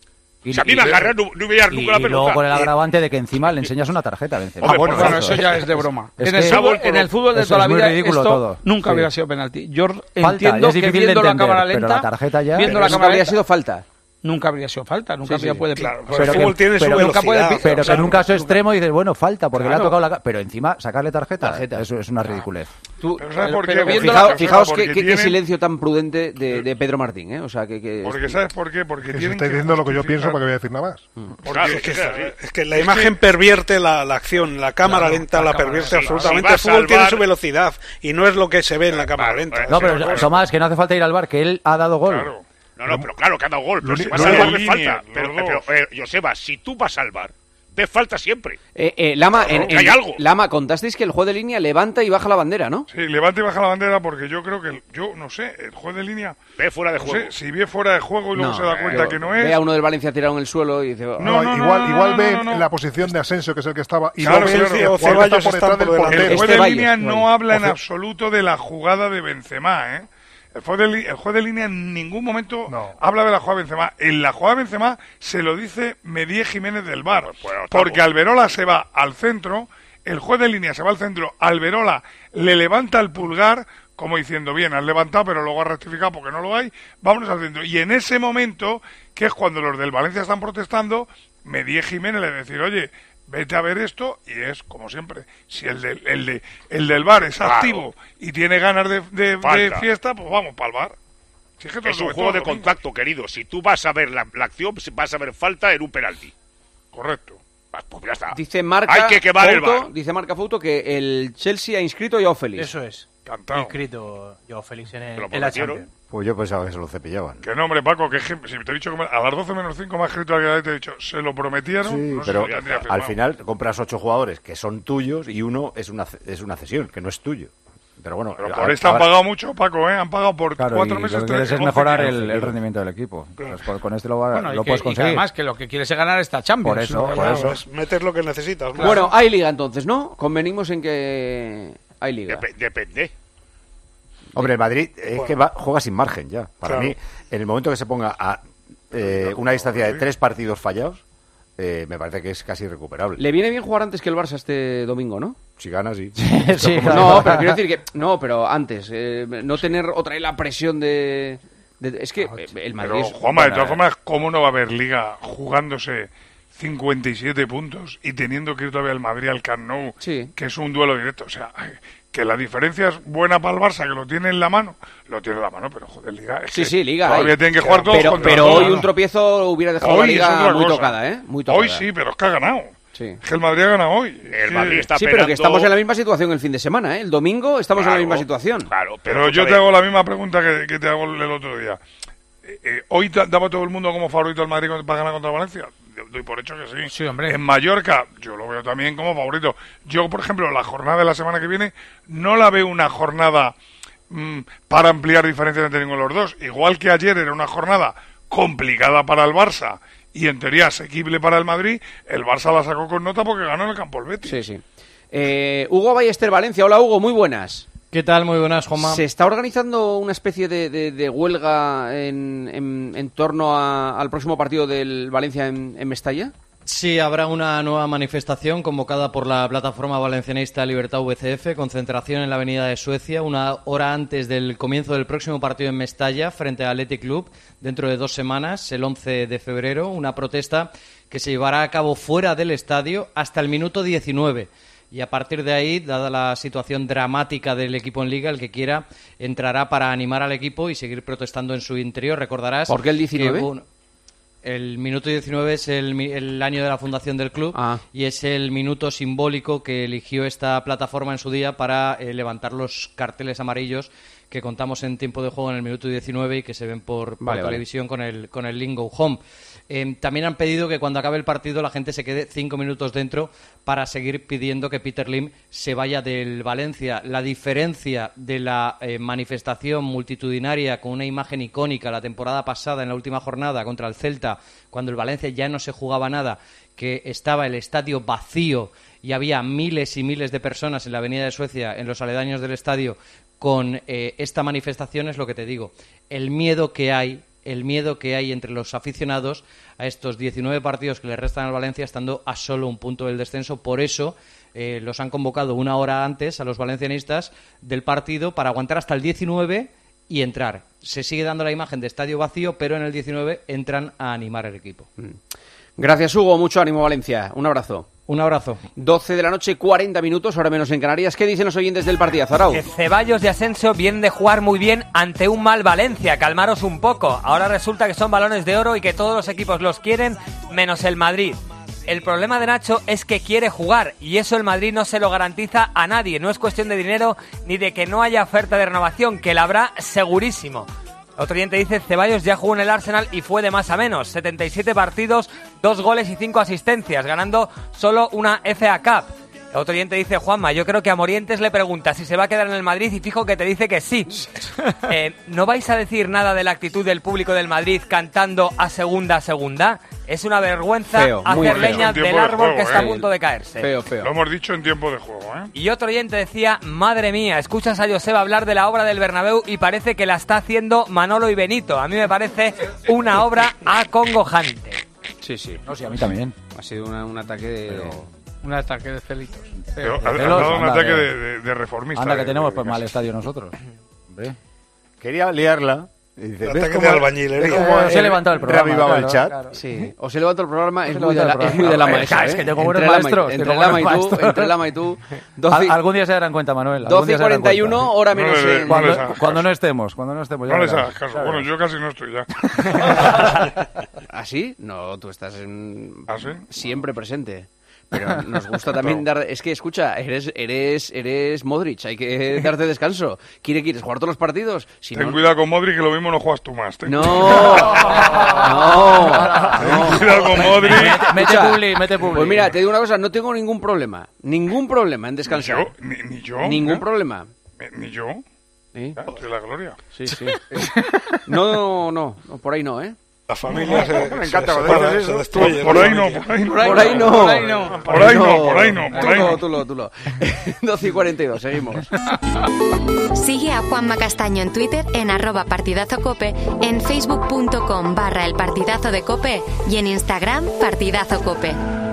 Y, si a mí y- me agarran no, no voy a ir y- nunca la y pelota. luego con el agravante de que encima le enseñas una tarjeta a Benzema. Ah, bueno, bueno, eso ya es de broma. Es en, el que- fútbol, en el fútbol de eso toda la es muy vida ridículo esto todo. nunca Sí. hubiera sido penalti. Yo Falta, entiendo ya es que difícil de viendo la entender, cámara pero lenta, la tarjeta ya- viendo Pero la nunca cámara habría lenta, sido falta. Nunca habría sido falta, nunca Sí, habría sí, puede claro, pero el que- fútbol tiene su pero nunca puede velocidad, pi- pero o sea, que en un caso extremo dices, bueno, falta, porque le Claro. ha tocado la... ca- Pero encima, sacarle tarjeta, eso es una ridiculez. Tú, Pero ¿sabes por pero qué? viendo Fijaos- la- fijaos porque qué, qué- qué tienen- silencio tan prudente de, de Pedro Martín, ¿eh? O sea, que... que Porque ¿sabes por qué? Porque Que si tienen estáis que diciendo lo que yo justificar- pienso, ¿para qué voy a decir nada más? Porque Claro, es es, que, que- es que la es imagen que- pervierte la, la acción, la cámara Claro, lenta la la, cámara pervierte lenta. absolutamente. Si va El fútbol a tiene salvar- su velocidad y no es lo que se ve en la cámara lenta. No, pero Tomás, que no hace falta ir al bar, que él ha dado gol. No, no, pero claro que ha dado gol. Pero Lo si uni- vas lo al bar, único- ves falta. los Pero, dos. pero eh, Joseba, si tú vas al bar, ves falta siempre. Eh, eh, Lama, Claro, en, que hay en- algo. Lama, contasteis que el juego de línea levanta y baja la bandera, ¿no? Sí, levanta y baja la bandera porque yo creo que, el- yo no sé, el juez de línea... Ve fuera de no juego. sé, si ve fuera de juego y luego se da cuenta eh, que no es... Ve a uno del Valencia tirado en el suelo y dice... No, "Ah". no, no, igual no, igual no, ve no, no. la posición de Asensio, que es el que estaba, y Claro, no ve claro, el claro. jugador que está Ceballos por detrás están del por portero. El Este juez de Ceballos, línea bueno. no habla en Ojo. absoluto de la jugada de Benzema, ¿eh? El juez, de, li- el juez de línea en ningún momento No. habla de la jugada de Benzema. En la jugada de Benzema se lo dice Medie Jiménez del V A R. Pues, Porque Alberola se va al centro, el juez de línea se va al centro, Alberola le levanta el pulgar, como diciendo, bien, has levantado, pero luego has rectificado porque no lo hay, vámonos al centro. Y en ese momento, que es cuando los del Valencia están protestando, Medie Jiménez le dice, oye, vete a ver esto, y es, como siempre, si el, del el, de, el del bar es Claro. activo y tiene ganas de, de- de Falta. fiesta, pues vamos para el bar. Si es que todo Es un sobre juego todo de domingo. contacto, querido. Si tú vas a ver la, la acción, vas a ver falta en un penalti. Correcto. Ah, Pues ya está. Dice Marca, Hay que quemar el Fouto, bar. dice Marca Fouto que el Chelsea ha inscrito a Joao Félix. Eso es. Cantado. Inscrito yo, Félix, en, el, Te lo en la prometieron. Champions. Pues yo pensaba que se lo cepillaban. Que no, hombre, Paco, que je- si te he dicho que me- a las doce menos cinco me ha escrito alguien y te he dicho, se lo prometieron. Sí, no sé pero si ya tenía al firmado. final compras ocho jugadores que son tuyos y uno es una, es una cesión, que no es tuyo. Pero bueno, Pero a- por esto han ahora- pagado mucho, Paco, ¿eh? Han pagado por Claro, cuatro y meses. lo que tres- quieres es once mejorar kilos. el, el rendimiento del equipo. Pues con- con este lo, va- Bueno, y lo que- puedes y que conseguir. además que lo que quieres es ganar esta Champions. Por eso, ¿no? por eso. Pues meter lo que necesitas. ¿no? Bueno, hay liga entonces, ¿no? Convenimos en que hay liga. Dep- depende. Hombre, el Madrid es que va, juega sin margen ya. Para Claro. mí, en el momento que se ponga a eh, una distancia de tres partidos fallados, eh, me parece que es casi irrecuperable. Le viene bien jugar antes que el Barça este domingo, ¿no? Si gana, sí. Sí, claro. No, pero quiero decir que... No, pero antes. eh, no tener otra vez la presión de... de- es que eh, el Madrid Pero, es... Juanma, de bueno, todas formas, ¿cómo no va a haber liga jugándose cincuenta y siete puntos y teniendo que ir todavía el Madrid al Camp Nou, Sí. que es un duelo directo? O sea, que la diferencia es buena para el Barça, que lo tiene en la mano, lo tiene en la mano, pero joder, liga. Es Sí, que sí, liga. Todavía hay. tienen que jugar todos Pero, contra pero todos. hoy un tropiezo hubiera dejado Hoy la es liga otra muy cosa. tocada, ¿eh? Muy tocada. Hoy sí, pero es que ha ganado. Sí. Es que el Madrid ha ganado hoy. Es El que- Madrid está Sí, pero que esperando- estamos en la misma situación el fin de semana, ¿eh? El domingo estamos en la Claro, misma situación. Claro, Pero pero, yo te escúchame, hago la misma pregunta que, que te hago el otro día. Eh, eh, ¿Hoy ta- daba todo el mundo como favorito al Madrid para ganar contra Valencia? Yo doy por hecho que sí. Sí, hombre. En Mallorca, yo lo veo también como favorito. Yo, por ejemplo, la jornada de la semana que viene, no la veo una jornada mm, para ampliar diferencias entre ninguno de los dos. Igual que ayer era una jornada complicada para el Barça y en teoría asequible para el Madrid, el Barça la sacó con nota porque ganó en el campo el Betis. Sí, sí. Eh, Hugo Ballester Valencia. Hola, Hugo, muy buenas. ¿Qué tal? Muy buenas, Juanma. ¿Se está organizando una especie de, de- de huelga en, en- en torno a- al próximo partido del Valencia en, en Mestalla? Sí, habrá una nueva manifestación convocada por la plataforma valencianista Libertad V C F, concentración en la Avenida de Suecia, una hora antes del comienzo del próximo partido en Mestalla frente al Athletic Club, dentro de dos semanas, el once de febrero, una protesta que se llevará a cabo fuera del estadio hasta el minuto diecinueve. y a partir de ahí, dada la situación dramática del equipo en Liga, el que quiera entrará para animar al equipo y seguir protestando en su interior. Recordarás... ¿Por qué el diecinueve? Que, bueno, el minuto diecinueve es el, el año de la fundación del club ah. y es el minuto simbólico que eligió esta plataforma en su día para eh, levantar los carteles amarillos que contamos en tiempo de juego en el minuto diecinueve y que se ven por, por vale, televisión vale. con el con el Link Go Home. Eh, también han pedido que cuando acabe el partido la gente se quede cinco minutos dentro para seguir pidiendo que Peter Lim se vaya del Valencia. La diferencia de la eh, manifestación multitudinaria con una imagen icónica la temporada pasada en la última jornada contra el Celta, cuando el Valencia ya no se jugaba nada, que estaba el estadio vacío y había miles y miles de personas en la Avenida de Suecia, en los aledaños del estadio, con eh, esta manifestación, es lo que te digo. El miedo que hay el miedo que hay entre los aficionados a estos diecinueve partidos que le restan al Valencia, estando a solo un punto del descenso. Por eso eh, los han convocado una hora antes a los valencianistas del partido para aguantar hasta el diecinueve y entrar. Se sigue dando la imagen de estadio vacío, pero en el diecinueve entran a animar al equipo. Gracias, Hugo. Mucho ánimo, Valencia. Un abrazo. Un abrazo. doce de la noche, cuarenta minutos, ahora menos en Canarias. ¿Qué dicen los oyentes del partidazo, Arau? Que Ceballos y Asensio vienen de jugar muy bien ante un mal Valencia. Calmaros un poco. Ahora resulta que son balones de oro y que todos los equipos los quieren, menos el Madrid. El problema de Nacho es que quiere jugar y eso el Madrid no se lo garantiza a nadie. No es cuestión de dinero ni de que no haya oferta de renovación, que la habrá segurísimo. Otro oyente dice, Ceballos ya jugó en el Arsenal y fue de más a menos. setenta y siete partidos, dos goles y cinco asistencias, ganando solo una F A Cup. Otro oyente dice, Juanma, yo creo que a Morientes le pregunta si se va a quedar en el Madrid y fijo que te dice que sí. Eh, ¿No vais a decir nada de la actitud del público del Madrid cantando a segunda, segunda? Es una vergüenza feo, hacer leña del árbol juego, que está eh. a punto de caerse. Feo, feo. Lo hemos dicho en tiempo de juego, ¿eh? Y otro oyente decía, madre mía, escuchas a Joseba hablar de la obra del Bernabéu y parece que la está haciendo Manolo y Benito. A mí me parece una obra acongojante. Sí, sí. No, sí, a mí también. Ha sido una, un ataque de... Pero... Un ataque de celitos. Pero ha, ha dado un anda, ataque que- de, de, de reformista. Anda, que de- tenemos de- pues de- mal estadio nosotros. Hombre. Quería liarla. Y dice, ¿ves Ataque cómo- de albañilería. ves cómo Eh, se he levantado el programa, reavivado el claro, chat? claro. Sí, os he levantado el programa, Os es he muy, de la, levantado el es muy de la programa. maestra, Es ¿eh? que tengo buenos Entre Lama y- maestros, Entre tengo Lama y buenos tú, maestros. entre Lama y tú. Al- doce y- algún día se darán cuenta, Manuel. algún doce día y se darán cuarenta y uno, cuenta. hora menos No le- en... no les Cuando, hagas cuando caso. no estemos, cuando no estemos. ya No les verás. hagas caso. Ya Bueno, verás. yo casi no estoy ya. ¿Ah, sí? No, tú estás en... ¿Ah, sí? siempre presente. Pero nos gusta también dar... Es que, escucha, eres eres eres Modric, hay que darte descanso. ¿Quiere, ¿Quieres jugar todos los partidos? Si Ten no... cuidado con Modric, que lo mismo no juegas tú más. Ten No, cuidado. no, Ten cuidado con Modric. Mete Escucha, publi, mete publi. Pues mira, te digo una cosa, no tengo ningún problema. Ningún problema en descansar. Yo, ni, ni yo. Ningún ¿eh? problema. Ni, ni yo. ¿Sí? Ya, de la gloria. Sí, sí. No, no, no, no, por ahí no, ¿eh? La familia se, Me encanta se cuando separa, dices se eso. destruye. Por la ahí no, familia. por ahí no. Por ahí no. Por ahí no. Por ahí no, por ahí no, por Tú ahí lo, no. tú lo, tú lo. doce y cuarenta y dos, seguimos. Sigue a Juanma Castaño en Twitter en arroba partidazocope, en facebook.com barra el partidazo de cope y en Instagram partidazocope.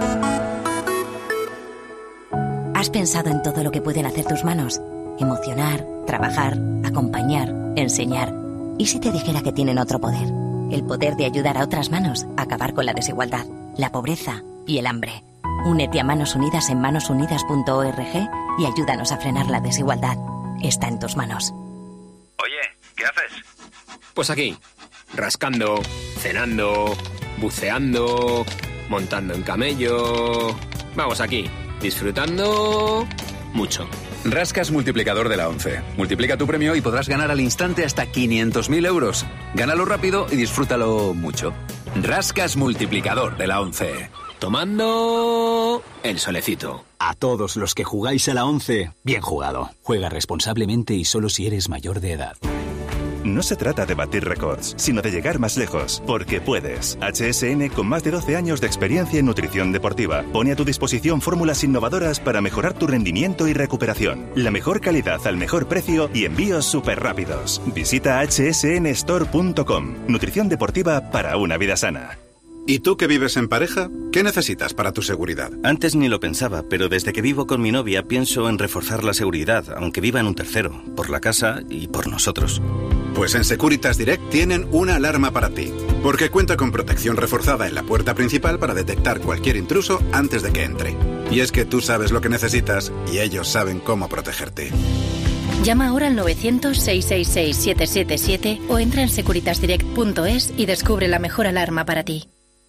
¿Has pensado en todo lo que pueden hacer tus manos? Emocionar, trabajar, acompañar, enseñar. ¿Y si te dijera que tienen otro poder? El poder de ayudar a otras manos a acabar con la desigualdad, la pobreza y el hambre. Únete a Manos Unidas en manos unidas punto org y ayúdanos a frenar la desigualdad. Está en tus manos. Oye, ¿qué haces? Pues aquí, rascando, cenando, buceando, montando en camello... Vamos aquí, disfrutando mucho. Rascas multiplicador de la ONCE. Multiplica tu premio y podrás ganar al instante hasta quinientos mil euros. Gánalo rápido y disfrútalo mucho. Rascas multiplicador de la ONCE. Tomando el solecito. A todos los que jugáis a la ONCE, bien jugado. Juega responsablemente y solo si eres mayor de edad. No se trata de batir récords, sino de llegar más lejos, porque puedes. H S N, con más de doce años de experiencia en nutrición deportiva, pone a tu disposición fórmulas innovadoras para mejorar tu rendimiento y recuperación. La mejor calidad al mejor precio y envíos súper rápidos. Visita h s n store punto com. Nutrición deportiva para una vida sana. ¿Y tú que vives en pareja? ¿Qué necesitas para tu seguridad? Antes ni lo pensaba, pero desde que vivo con mi novia pienso en reforzar la seguridad, aunque viva en un tercero, por la casa y por nosotros. Pues en Securitas Direct tienen una alarma para ti, porque cuenta con protección reforzada en la puerta principal para detectar cualquier intruso antes de que entre. Y es que tú sabes lo que necesitas y ellos saben cómo protegerte. Llama ahora al novecientos, seiscientos sesenta y seis, setecientos setenta y siete o entra en securitas direct punto es y descubre la mejor alarma para ti.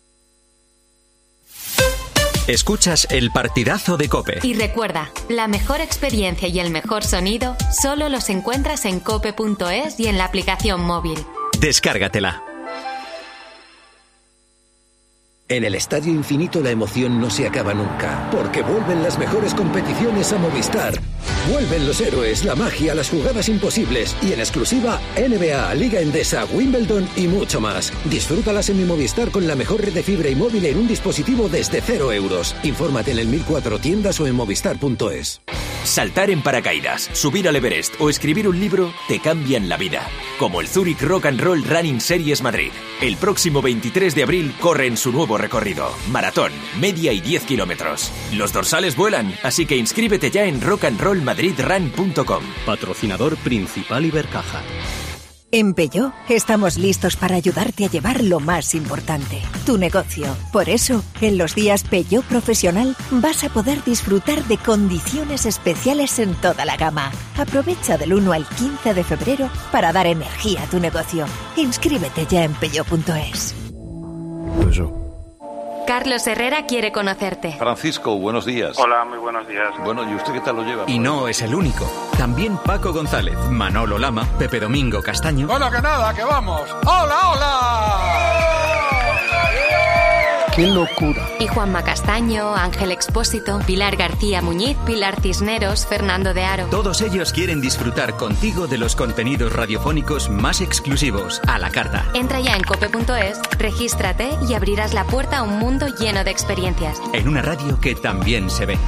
Escuchas el partidazo de COPE. Y recuerda, la mejor experiencia y el mejor sonido solo los encuentras en cope punto es y en la aplicación móvil. Descárgatela. En el Estadio Infinito la emoción no se acaba nunca, porque vuelven las mejores competiciones a Movistar. Vuelven los héroes, la magia, las jugadas imposibles y en exclusiva N B A, Liga Endesa, Wimbledon y mucho más. Disfrútalas en mi Movistar con la mejor red de fibra y móvil en un dispositivo desde cero euros. Infórmate en el mil cuatro tiendas o en movistar punto es. Saltar en paracaídas, subir al Everest o escribir un libro te cambian la vida. Como el Zurich Rock and Roll Running Series Madrid. El próximo veintitrés de abril corre en su nuevo recorrido. Maratón, media y diez kilómetros. Los dorsales vuelan, así que inscríbete ya en rock and roll madrid run punto com. Patrocinador principal Ibercaja. En Peugeot estamos listos para ayudarte a llevar lo más importante, tu negocio. Por eso, en los días Peugeot Profesional vas a poder disfrutar de condiciones especiales en toda la gama. Aprovecha del uno al quince de febrero para dar energía a tu negocio. Inscríbete ya en peugeot punto es. Carlos Herrera quiere conocerte. Francisco, buenos días. Hola, muy buenos días. Bueno, ¿y usted qué tal lo lleva? Y no es el único. También Paco González, Manolo Lama, Pepe Domingo Castaño. Bueno, que nada, que vamos. ¡Hola, hola! ¡Qué locura! Y Juanma Castaño, Ángel Expósito, Pilar García Muñiz, Pilar Cisneros, Fernando de Aro. Todos ellos quieren disfrutar contigo de los contenidos radiofónicos más exclusivos, a la carta. Entra ya en cope punto es, regístrate y abrirás la puerta a un mundo lleno de experiencias. En una radio que también se ve.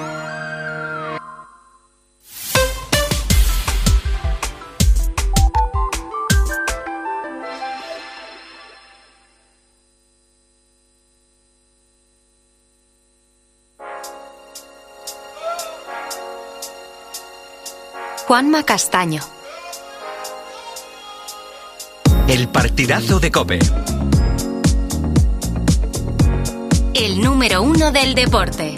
Juanma Castaño. El partidazo de COPE. El número uno del deporte.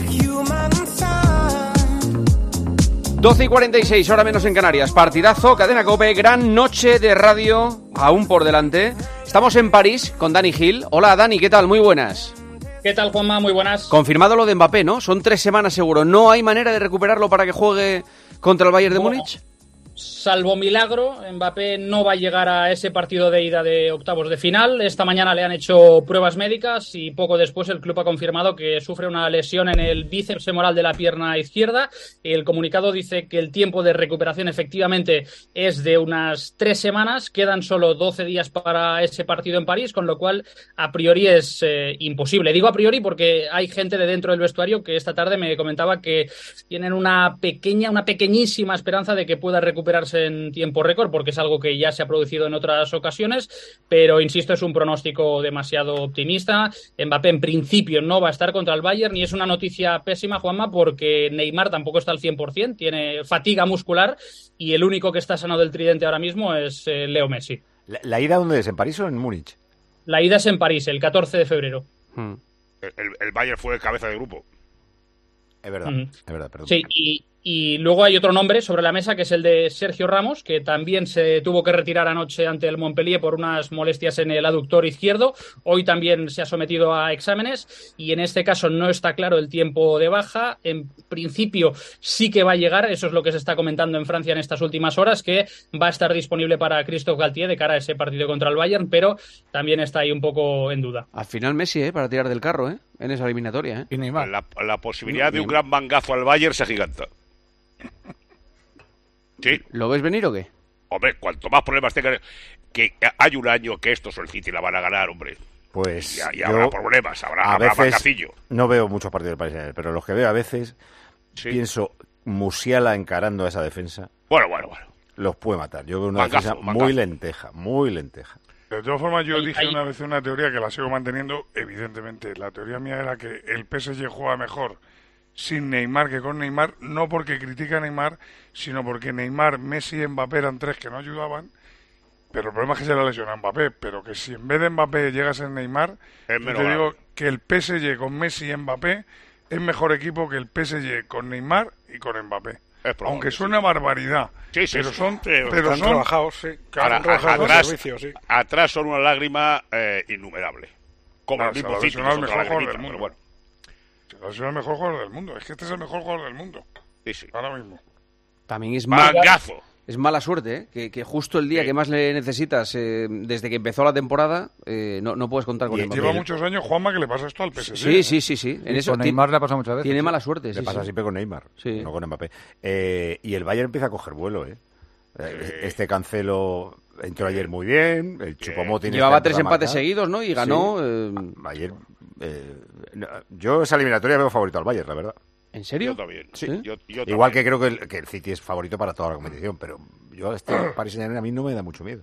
doce y cuarenta y seis, hora menos en Canarias. Partidazo, cadena COPE, gran noche de radio, aún por delante. Estamos en París con Dani Gil. Hola Dani, ¿qué tal? Muy buenas. ¿Qué tal, Juanma? Muy buenas. Confirmado lo de Mbappé, ¿no? Son tres semanas seguro. ¿No hay manera de recuperarlo para que juegue contra el Bayern de Bueno, Múnich? Salvo milagro, Mbappé no va a llegar a ese partido de ida de octavos de final. Esta mañana le han hecho pruebas médicas y poco después el club ha confirmado que sufre una lesión en el bíceps femoral de la pierna izquierda. El comunicado dice que el tiempo de recuperación efectivamente es de unas tres semanas. Quedan solo doce días para ese partido en París, con lo cual a priori es eh, imposible. Digo a priori porque hay gente de dentro del vestuario que esta tarde me comentaba que tienen una pequeña, una pequeñísima esperanza de que pueda recuperarse en tiempo récord, porque es algo que ya se ha producido en otras ocasiones, pero insisto, es un pronóstico demasiado optimista. Mbappé en principio no va a estar contra el Bayern y es una noticia pésima, Juanma, porque Neymar tampoco está al cien por ciento, tiene fatiga muscular y el único que está sano del tridente ahora mismo es eh, Leo Messi. ¿La, ¿La ida dónde es? ¿En París o en Múnich? La ida es en París, el catorce de febrero. Hmm. El, el Bayern fue cabeza de grupo. Es verdad, Mm. es verdad, perdón. Sí, y, y luego hay otro nombre sobre la mesa que es el de Sergio Ramos, que también se tuvo que retirar anoche ante el Montpellier por unas molestias en el aductor izquierdo. Hoy también se ha sometido a exámenes y en este caso no está claro el tiempo de baja. En principio sí que va a llegar, eso es lo que se está comentando en Francia en estas últimas horas, que va a estar disponible para Christophe Galtier de cara a ese partido contra el Bayern, pero también está ahí un poco en duda. Al final Messi, ¿eh? Para tirar del carro, ¿eh? En esa eliminatoria, ¿eh? Y Neymar. La, la posibilidad de un gran mangazo al Bayern se agiganta. ¿Sí? ¿Lo ves venir o qué? Hombre, cuanto más problemas tengan... Que hay un año que estos o el City la van a ganar, hombre. Pues Y, y yo, habrá problemas, habrá, a habrá veces fracasillo. no veo muchos partidos del Paris Saint-Germain, pero los que veo a veces Sí. pienso Musiala encarando a esa defensa. Bueno, bueno, bueno. Los puede matar. Yo veo una Mangazo, defensa mangazo. muy lenteja, muy lenteja. De todas formas, yo Ahí- dije ahí- una vez una teoría que la sigo manteniendo, evidentemente. La teoría mía era que el P S G juega mejor sin Neymar que con Neymar, no porque critica a Neymar, sino porque Neymar, Messi y Mbappé eran tres que no ayudaban, pero el problema es que se le lesiona a Mbappé, pero que si en vez de Mbappé llegas en Neymar, Es yo menos te digo grave. que el P S G con Messi y Mbappé es mejor equipo que el P S G con Neymar y con Mbappé. probable, Aunque sí. suene a barbaridad, Sí, sí, pero sí. son, Sí, pero están son trabajados, sí. Ahora, Están trabajados atrás, de servicio, sí. atrás son una lágrima eh, innumerable. Como No, el se mismo la City, lesionó que al es otra mejor jugador lagrimita, del mundo. pero bueno. Se la lesiona el mejor jugador del mundo. Es que este es el mejor jugador del mundo. Sí, sí. Ahora mismo. También es mala, Mangazo. es mala suerte, ¿eh? que, que justo el día que más le necesitas, eh, desde que empezó la temporada, eh, no, no puedes contar con Y él. lleva muchos años, Juanma, que le pasa esto al P S G. Sí, sí, sí, sí. En Y eso con ti- Neymar le ha pasado muchas veces. Tiene sí. mala suerte, Le sí, pasa sí. siempre con Neymar, Sí. no con Mbappé. Eh, y el Bayern empieza a coger vuelo, ¿eh? Eh, Este Cancelo entró ayer muy bien, el Choupo-Moting Llevaba está tres empezando a empates marcar. seguidos, ¿no? Y ganó. Sí. eh, Ayer, eh, no, yo esa eliminatoria veo favorito al Bayern, la verdad. ¿En serio? Yo también. Sí. Yo, yo Igual también. que creo que el, que el City es favorito para toda la competición, pero yo este Paris Saint-Germain a mí no me da mucho miedo.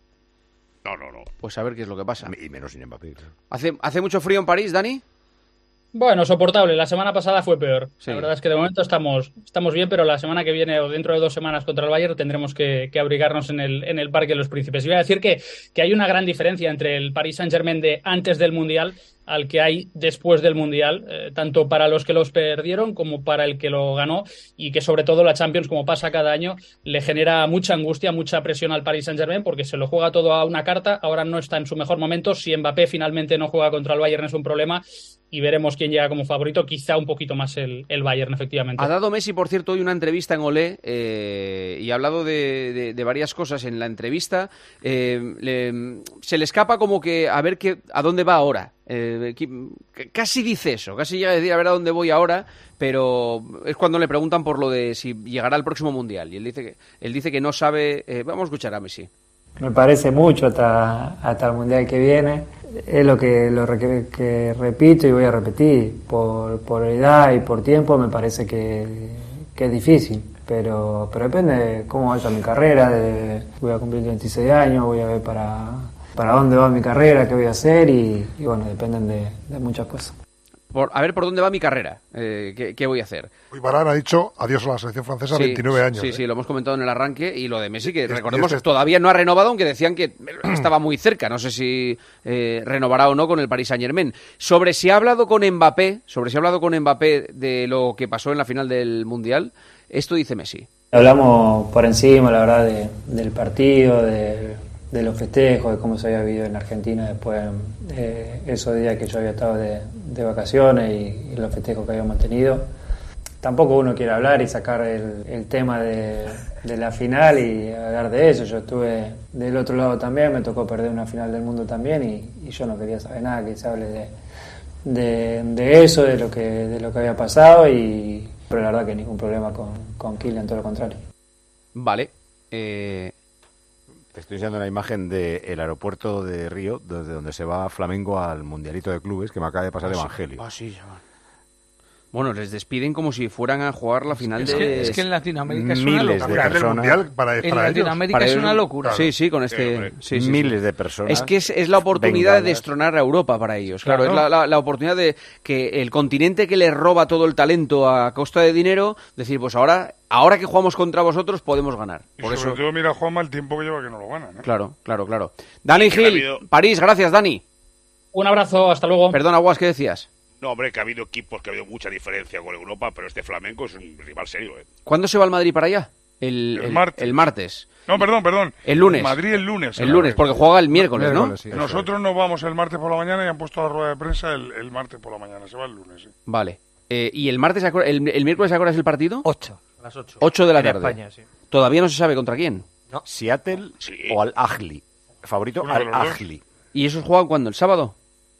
No, no, no. Pues a ver qué es lo que pasa. Y menos sin Mbappé. Claro. ¿Hace, ¿Hace mucho frío en París, Dani? Bueno, soportable. La semana pasada fue peor. Sí. La verdad es que de momento estamos, estamos bien, pero la semana que viene o dentro de dos semanas contra el Bayern tendremos que, que abrigarnos en el, en el Parque de los Príncipes. Y voy a decir que, que hay una gran diferencia entre el Paris Saint-Germain de antes del Mundial al que hay después del Mundial, eh, tanto para los que los perdieron como para el que lo ganó, y que sobre todo la Champions, como pasa cada año, le genera mucha angustia, mucha presión al Paris Saint-Germain porque se lo juega todo a una carta. Ahora no está en su mejor momento. Si Mbappé finalmente no juega contra el Bayern es un problema y veremos quién llega como favorito, quizá un poquito más el, el Bayern, efectivamente. Ha dado Messi, por cierto, hoy una entrevista en Olé eh, y ha hablado de, de, de varias cosas en la entrevista. Eh, le- se le escapa como que a ver qué, a dónde va ahora. Eh, qui- casi dice eso, casi llega a decir a ver a dónde voy ahora, pero es cuando le preguntan por lo de si llegará al próximo Mundial. Y él dice que, él dice que no sabe... eh, vamos a escuchar a Messi. Me parece mucho hasta, hasta el Mundial que viene. Es lo que, lo re- que repito y voy a repetir. Por, por edad y por tiempo me parece que, que es difícil. Pero, pero depende de cómo vaya mi carrera. De, voy a cumplir veintiséis años, voy a ver para, para dónde va mi carrera, qué voy a hacer y, y bueno, dependen de, de muchas cosas. Por, a ver por dónde va mi carrera, eh, qué, qué voy a hacer. Hoy Varane ha dicho adiós a la selección francesa a Sí, veintinueve años. Sí, ¿eh? sí, lo hemos comentado en el arranque. Y lo de Messi, que Es- recordemos y este- todavía no ha renovado, aunque decían que estaba muy cerca. No sé si eh, renovará o no con el Paris Saint-Germain. Sobre si ha hablado con Mbappé, sobre si ha hablado con Mbappé de lo que pasó en la final del Mundial, esto dice Messi. Hablamos por encima, la verdad, de, del partido, de, de los festejos, de cómo se había vivido en Argentina después de esos días que yo había estado de, de vacaciones y, y los festejos que habíamos tenido. Tampoco uno quiere hablar y sacar el, el tema de, de la final y hablar de eso. Yo estuve del otro lado también, me tocó perder una final del mundo también y, y yo no quería saber nada que se hable de, de, de eso, de lo que de lo que había pasado, y pero la verdad que ningún problema con, con Kylian, todo lo contrario. Vale. Eh... Te estoy enseñando una imagen del aeropuerto de Río, desde donde se va Flamengo al Mundialito de Clubes, que me acaba de pasar Ah, sí. Evangelio. Ah, sí, ya va. Bueno, les despiden como si fueran a jugar la final Es de... que, es que en Latinoamérica es una Miles locura. de personas. del Mundial para, En para ellos. Latinoamérica Para es ellos, una locura. Sí, sí, con Sí, este... hombre. sí, sí, sí. Miles de personas. Es que es, es la oportunidad de bengalas. destronar a Europa para ellos. Claro, Claro. es la, la- la oportunidad de que el continente que les roba todo el talento a costa de dinero, decir, pues ahora, ahora que jugamos contra vosotros podemos ganar. Y Por sobre eso, todo, mira, Juanma, el tiempo que lleva que no lo ganan. ¿eh? claro, claro, claro. Dani Que ha Gil, habido- París, gracias, Dani. Un abrazo, hasta luego. Perdona, Guas, ¿qué decías? No, hombre, que ha habido equipos que ha habido mucha diferencia con Europa, pero este Flamenco es un rival serio, ¿eh? ¿Cuándo se va el Madrid para allá? El, El martes. El martes. No, perdón, perdón. El lunes. Madrid el lunes. El lunes, porque juega el miércoles, ¿no? Miércoles, sí, eso Nosotros nos vamos el martes por la mañana y han puesto la rueda de prensa el, el martes por la mañana. Se va el lunes, sí. Vale. Eh, ¿Y el martes, a qué hora- el, el miércoles a qué hora es el partido? Ocho. A las ocho. Ocho de la En tarde. España, sí. Todavía no se sabe contra quién. es. Seattle Sí. o al Ahly. Favorito Uno de al los dos. Ahly. ¿Y esos juegan cuándo? ¿El sábado?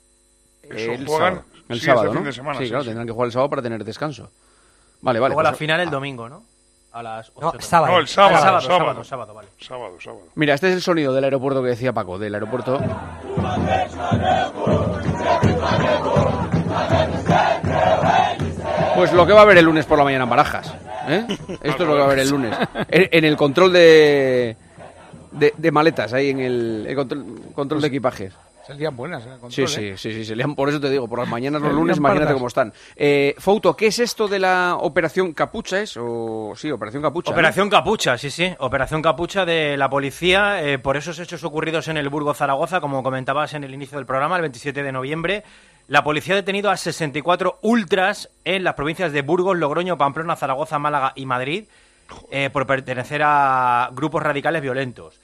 Eso El juegan sábado. El sí, sábado, este ¿no? fin de semana. sí, sí, claro, sí. tendrán que jugar el sábado para tener descanso. Vale, vale. Luego la pues- final el domingo, ¿no? A las ocho. No, también. sábado. No, el sábado, Ah, sábado, sábado. sábado, sábado, vale. Sábado, sábado. Mira, este es el sonido del aeropuerto que decía Paco, del aeropuerto. Pues lo que va a haber el lunes por la mañana en Barajas. ¿eh? Esto es lo que va a haber el lunes. En, en el control de, de, de maletas, ahí en el, el control, control de equipajes. Se lían buenas en el Sí, control, sí, ¿eh? sí, sí, se lían, por eso te digo, por las mañanas los Se lunes, lían imagínate pardas. cómo están. Eh, Fouto, ¿qué es esto de la Operación Capucha? ¿Es? O, sí, Operación Capucha. ¿no? Operación Capucha, sí, sí. Operación Capucha de la policía eh, por esos hechos ocurridos en el Burgos Zaragoza, como comentabas en el inicio del programa, el veintisiete de noviembre. La policía ha detenido a sesenta y cuatro ultras en las provincias de Burgos, Logroño, Pamplona, Zaragoza, Málaga y Madrid eh, por pertenecer a grupos radicales violentos.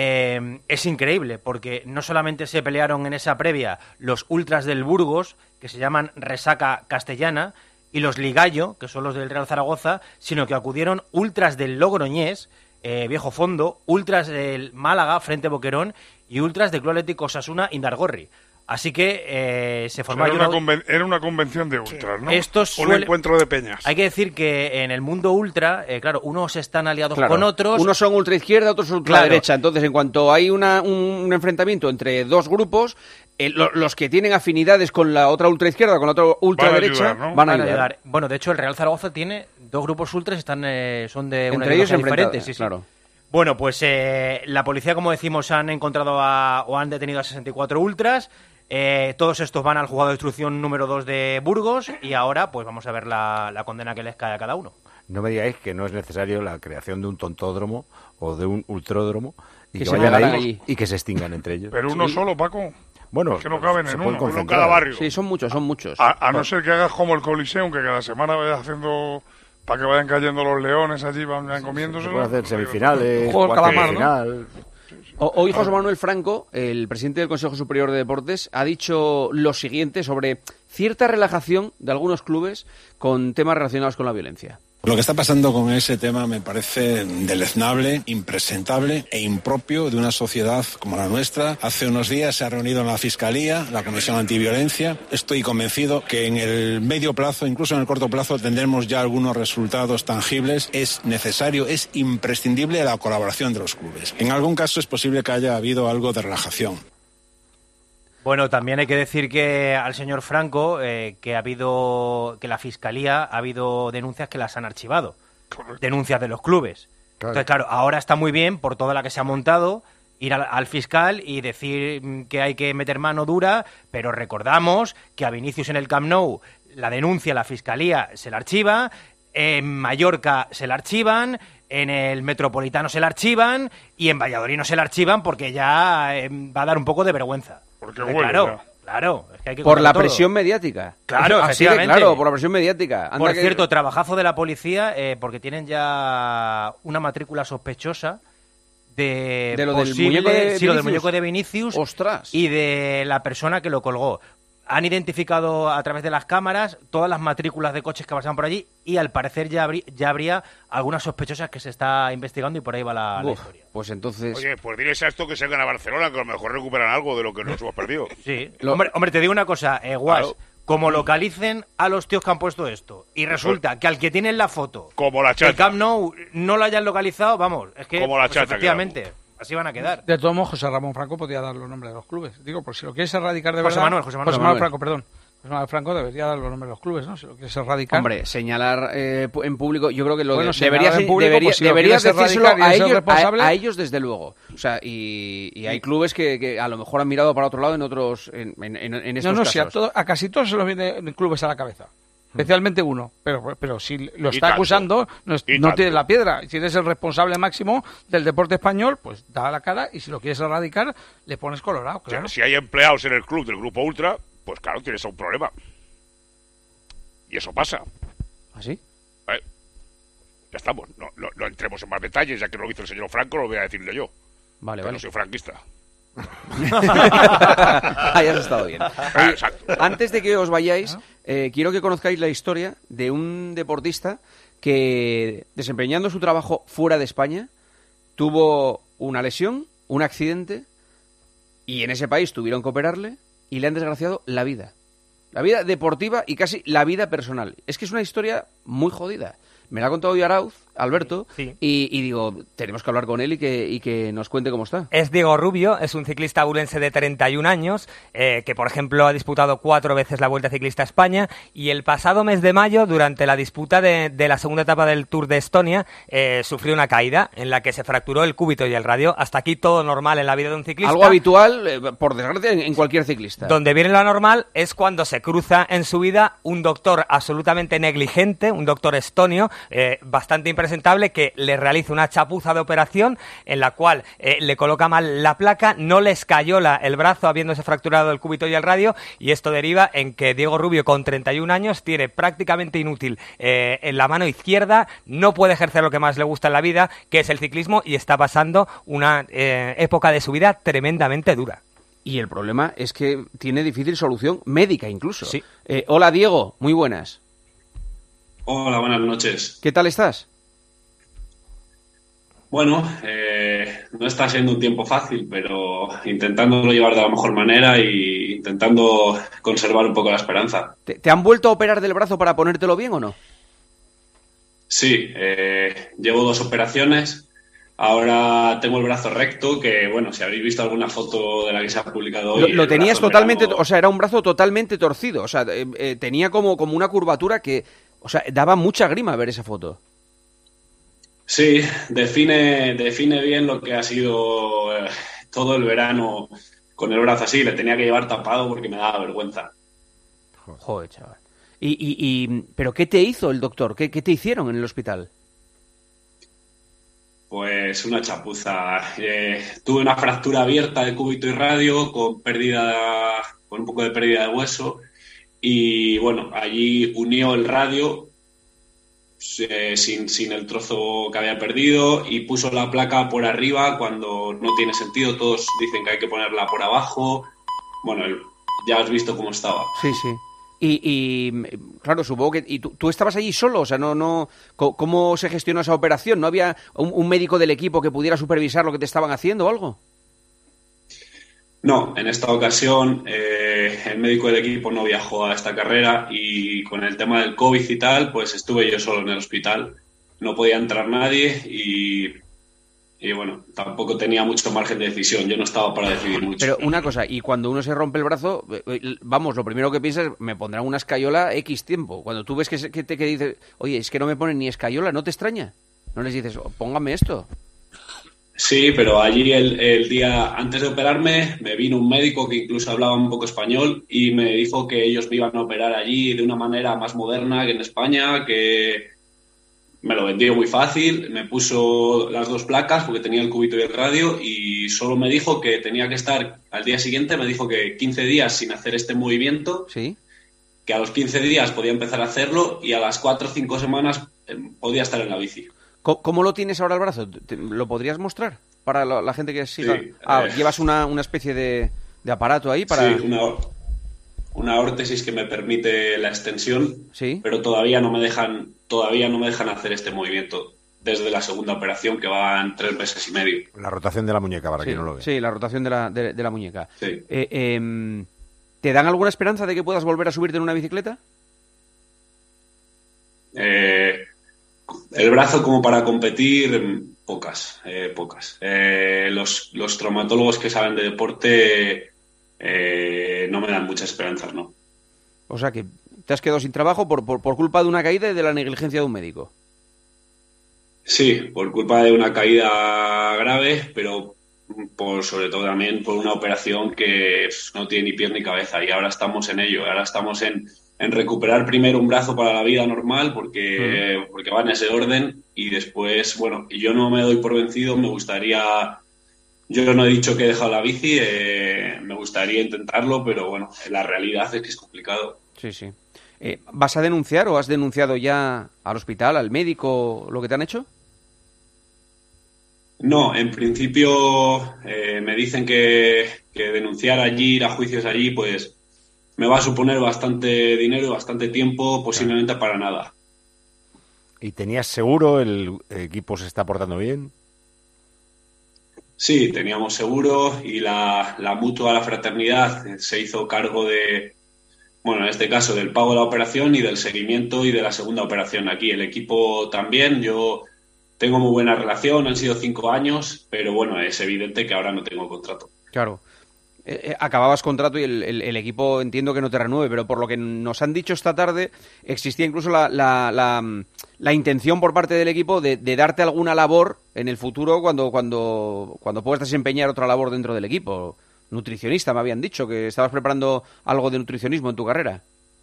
Eh, es increíble porque no solamente se pelearon en esa previa los ultras del Burgos, que se llaman Resaca Castellana, y los Ligallo, que son los del Real Zaragoza, sino que acudieron ultras del Logroñés, eh, Viejo Fondo, ultras del Málaga, Frente Boquerón, y ultras del Club Atlético Osasuna, Indargorri. Así que eh, se formó... Era una, una, conven era una convención de ultras, ¿no? Estos Un suele... encuentro de peñas. Hay que decir que en el mundo ultra, eh, claro, unos están aliados Claro. con otros. Unos son ultra izquierda, otros ultra Claro. derecha. Entonces, en cuanto hay una, un, un enfrentamiento entre dos grupos, eh, lo, los que tienen afinidades con la otra ultra izquierda, con la otra ultra Van a derecha, ayudar, ¿no? van a Van a ayudar. ayudar. Bueno, de hecho, el Real Zaragoza tiene dos grupos ultras, están eh, son de una Entre ellos ideología enfrentados, diferente. Sí, sí. claro. Bueno, pues eh, la policía, como decimos, han encontrado a, o han detenido a sesenta y cuatro ultras. Eh, todos estos van al juzgado de instrucción número dos de Burgos y ahora pues vamos a ver la, la condena que les cae a cada uno. No me digáis que no es necesario la creación de un tontódromo o de un ultródromo y Que que, se vayan metan ahí allí. y que se extingan entre ellos. Pero uno Sí. solo, Paco. Bueno, Es que no caben se en pueden uno, uno en concentrar. cada barrio. Sí, son muchos, son muchos. A, a no ser que hagas como el Coliseum, que cada semana vayas haciendo... Para que vayan cayendo los leones allí, vayan comiéndose. Se pueden hacer semifinales, Juego del cuartos de calamar, ¿no? final. O- Hoy José Manuel Franco, el presidente del Consejo Superior de Deportes, ha dicho lo siguiente sobre cierta relajación de algunos clubes con temas relacionados con la violencia. Lo que está pasando con ese tema me parece deleznable, impresentable e impropio de una sociedad como la nuestra. Hace unos días se ha reunido en la Fiscalía la Comisión Antiviolencia. Estoy convencido que en el medio plazo, incluso en el corto plazo, tendremos ya algunos resultados tangibles. Es necesario, es imprescindible la colaboración de los clubes. En algún caso es posible que haya habido algo de relajación. Bueno, también hay que decir que al señor Franco eh, que ha habido que la Fiscalía ha habido denuncias que las han archivado. Denuncias de los clubes. Claro. Entonces, claro, ahora está muy bien por toda la que se ha montado ir al, al fiscal y decir mm, que hay que meter mano dura, pero recordamos que a Vinicius en el Camp Nou la denuncia la Fiscalía se la archiva, en Mallorca se la archivan, en el Metropolitano se la archivan y en Valladolid no se la archivan porque ya eh, va a dar un poco de vergüenza. Porque Eh, huele claro, ya. claro. Es que hay que Por la contar todo. presión mediática. Claro, Así de efectivamente. claro, por la presión mediática. Anda Por que- cierto, trabajazo de la policía eh, porque tienen ya una matrícula sospechosa de, De lo del posible- muñeco de sí, lo del Vinicius. muñeco de Vinicius Ostras. y de la persona que lo colgó. Han identificado a través de las cámaras todas las matrículas de coches que pasaban por allí y al parecer ya, habrí- ya habría algunas sospechosas que se está investigando y por ahí va la, la Uf, historia. pues entonces... Oye, pues diles a esto que salgan a Barcelona, que a lo mejor recuperan algo de lo que nos hemos perdido. Sí. Hombre, hombre, te digo una cosa, eh, Guas, Claro. como localicen a los tíos que han puesto esto y resulta que al que tienen la foto, Como la el chata. Camp Nou no lo hayan localizado, vamos, es que Como la pues, chata, efectivamente, así van a quedar. De todos modos, José Ramón Franco podía dar los nombres de los clubes. Digo, por si lo quieres erradicar de José verdad... Manuel, José Manuel. José Manuel Franco, perdón. José Manuel Franco debería dar los nombres de los clubes, ¿no? Si lo quieres erradicar... Hombre, señalar eh, pu- en público, yo creo que lo Bueno, de- señalar deberías, en público, debería- pues, si lo deberías quieres decírselo erradicar y a eres el ellos, responsable- a, a ellos desde luego. O sea, y, y hay clubes que, que a lo mejor han mirado para otro lado en otros, en, en, en- en estos No, no, casos. si a, todo- a casi todos se los vienen clubes a la cabeza. Especialmente uno. Pero, pero si lo Y está tanto. acusando, no, es- Y no tanto. tiene la piedra. Si eres el responsable máximo del deporte español, pues da la cara y si lo quieres erradicar, le pones colorado, O sea, claro. si hay empleados en el club del Grupo Ultra, pues claro, tienes un problema. Y eso pasa. ¿Ah, sí? Eh, ya estamos. No, no- no entremos en más detalles, ya que lo hizo el señor Franco, lo voy a decirle yo. Vale, que vale. no soy franquista. Ahí has estado bien. Ah, Oye, exacto. antes de que os vayáis, eh, quiero que conozcáis la historia de un deportista que, desempeñando su trabajo fuera de España, tuvo una lesión, un accidente, y en ese país tuvieron que operarle y le han desgraciado la vida. La vida deportiva y casi la vida personal. Es que es una historia muy jodida. Me la ha contado hoy Arauz, Alberto, sí. y, y digo, tenemos que hablar con él y que, y que nos cuente cómo está. Es Diego Rubio, es un ciclista bulense de treinta y un años, eh, que por ejemplo ha disputado cuatro veces la Vuelta Ciclista a España, y el pasado mes de mayo, durante la disputa de, de la segunda etapa del Tour de Estonia, eh, sufrió una caída en la que se fracturó el cúbito y el radio. Hasta aquí todo normal en la vida de un ciclista. Algo habitual, eh, por desgracia, en, en cualquier ciclista. Donde viene lo anormal es cuando se cruza en su vida un doctor absolutamente negligente, un doctor estonio, eh, bastante impresentable, que le realiza una chapuza de operación en la cual eh, le coloca mal la placa, no le escayola el brazo habiéndose fracturado el cúbito y el radio, y esto deriva en que Diego Rubio, con treinta y un años, tiene prácticamente inútil eh, en la mano izquierda, no puede ejercer lo que más le gusta en la vida, que es el ciclismo, y está pasando una eh, época de su vida tremendamente dura. Y el problema es que tiene difícil solución médica incluso. Sí. Eh, hola Diego, muy buenas. Hola, buenas noches. ¿Qué tal estás? Bueno, eh, no está siendo un tiempo fácil, pero intentándolo llevar de la mejor manera y intentando conservar un poco la esperanza. ¿Te, te han vuelto a operar del brazo para ponértelo bien o no? Sí, eh, llevo dos operaciones. Ahora tengo el brazo recto, que bueno, si habéis visto alguna foto de la que se ha publicado hoy... Lo, lo tenías totalmente, verano... o sea, era un brazo totalmente torcido, o sea, eh, eh, tenía como, como una curvatura que, o sea, daba mucha grima ver esa foto. Sí, define, define bien lo que ha sido eh, todo el verano con el brazo así. Le tenía que llevar tapado porque me daba vergüenza. Joder, chaval. ¿Y, y, y, ¿Pero qué te hizo el doctor? ¿Qué, qué te hicieron en el hospital? Pues una chapuza. Eh, tuve una fractura abierta de cúbito y radio con pérdida, con un poco de pérdida de hueso. Y bueno, allí unió el radio Eh, sin, sin el trozo que había perdido y puso la placa por arriba cuando no tiene sentido. Todos dicen que hay que ponerla por abajo. Bueno, el, ya has visto cómo estaba. Sí, sí. Y, y claro, supongo que y tú, tú estabas allí solo, o sea, no, no. ¿Cómo se gestionó esa operación? ¿No había un, un médico del equipo que pudiera supervisar lo que te estaban haciendo o algo? No, en esta ocasión eh, el médico del equipo no viajó a esta carrera y con el tema del COVID y tal, pues estuve yo solo en el hospital. No podía entrar nadie y, y bueno, tampoco tenía mucho margen de decisión. Yo no estaba para decidir mucho. Pero una cosa, y cuando uno se rompe el brazo, vamos, lo primero que piensas es, me pondrán una escayola X tiempo. Cuando tú ves que, que te que dice, oye, es que no me ponen ni escayola, ¿no te extraña? ¿No les dices, oh, póngame esto? Sí, pero allí el, el día antes de operarme me vino un médico que incluso hablaba un poco español y me dijo que ellos me iban a operar allí de una manera más moderna que en España, que me lo vendió muy fácil, me puso las dos placas porque tenía el cúbito y el radio y solo me dijo que tenía que estar, al día siguiente me dijo que quince días sin hacer este movimiento, ¿sí? Que a los quince días podía empezar a hacerlo y a las cuatro o cinco semanas eh, podía estar en la bici. ¿Cómo lo tienes ahora el brazo? ¿Lo podrías mostrar para la, la gente que siga? Sí, ah, eh, llevas una, una especie de, de aparato ahí para... Sí, una, una órtesis que me permite la extensión, ¿sí? Pero todavía no me dejan todavía no me dejan hacer este movimiento desde la segunda operación, que va en tres meses y medio. La rotación de la muñeca, para sí, quien no lo ve. Sí, la rotación de la, de, de la muñeca. Sí. Eh, eh, ¿Te dan alguna esperanza de que puedas volver a subirte en una bicicleta? Eh... El brazo como para competir, pocas, eh, pocas. Eh, los, los traumatólogos que saben de deporte eh, no me dan muchas esperanzas, ¿no? O sea que te has quedado sin trabajo por, por, por culpa de una caída y de la negligencia de un médico. Sí, por culpa de una caída grave, pero por sobre todo también por una operación que no tiene ni pies ni cabeza. Y ahora estamos en ello, ahora estamos en... en recuperar primero un brazo para la vida normal porque, mm. porque va en ese orden y después, bueno, yo no me doy por vencido, me gustaría, yo no he dicho que he dejado la bici, eh, me gustaría intentarlo, pero bueno, la realidad es que es complicado. Sí, sí. Eh, ¿Vas a denunciar o has denunciado ya al hospital, al médico, lo que te han hecho? No, en principio eh, me dicen que, que denunciar allí, ir a juicios allí, pues me va a suponer bastante dinero y bastante tiempo, posiblemente para nada. ¿Y tenías seguro? ¿El equipo se está portando bien? Sí, teníamos seguro y la, la mutua, la fraternidad, se hizo cargo de, bueno, en este caso del pago de la operación y del seguimiento y de la segunda operación. Aquí el equipo también, yo tengo muy buena relación, han sido cinco años, pero bueno, es evidente que ahora no tengo contrato. Claro. Eh, eh, acababas contrato y el, el, el equipo entiendo que no te renueve, pero por lo que nos han dicho esta tarde, existía incluso la, la, la, la intención por parte del equipo de, de darte alguna labor en el futuro cuando, cuando, cuando puedas desempeñar otra labor dentro del equipo. Nutricionista, me habían dicho, que estabas preparando algo de nutricionismo en tu carrera.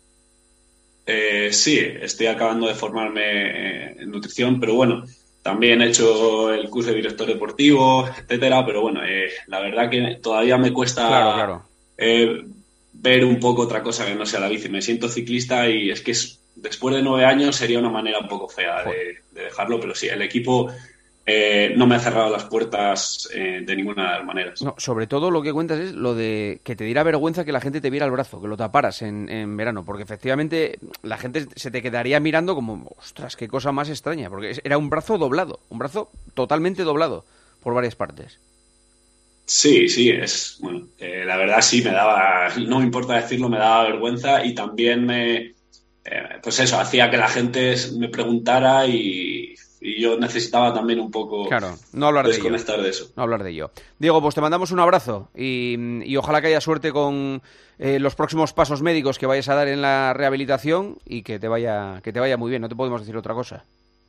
Eh, sí, estoy acabando de formarme en nutrición, pero bueno, también he hecho el curso de director deportivo, etcétera, pero bueno, eh, la verdad que todavía me cuesta claro, claro. Eh, ver un poco otra cosa que no sea la bici. Me siento ciclista y es que es, después de nueve años sería una manera un poco fea de, de dejarlo, pero sí, el equipo eh, no me ha cerrado las puertas eh, de ninguna de las maneras. No, sobre todo lo que cuentas es lo de que te diera vergüenza que la gente te viera el brazo, que lo taparas en, en verano, porque efectivamente la gente se te quedaría mirando como, ostras, qué cosa más extraña, porque era un brazo doblado, un brazo totalmente doblado por varias partes. Sí, sí, es bueno, eh, la verdad sí me daba, no me importa decirlo, me daba vergüenza y también me, eh, pues eso, hacía que la gente me preguntara y, y yo necesitaba también un poco claro, no hablar desconectar de, de eso. No hablar de ello. Diego, pues te mandamos un abrazo y, y ojalá que haya suerte con eh, los próximos pasos médicos que vayas a dar en la rehabilitación y que te vaya, que te vaya muy bien, no te podemos decir otra cosa.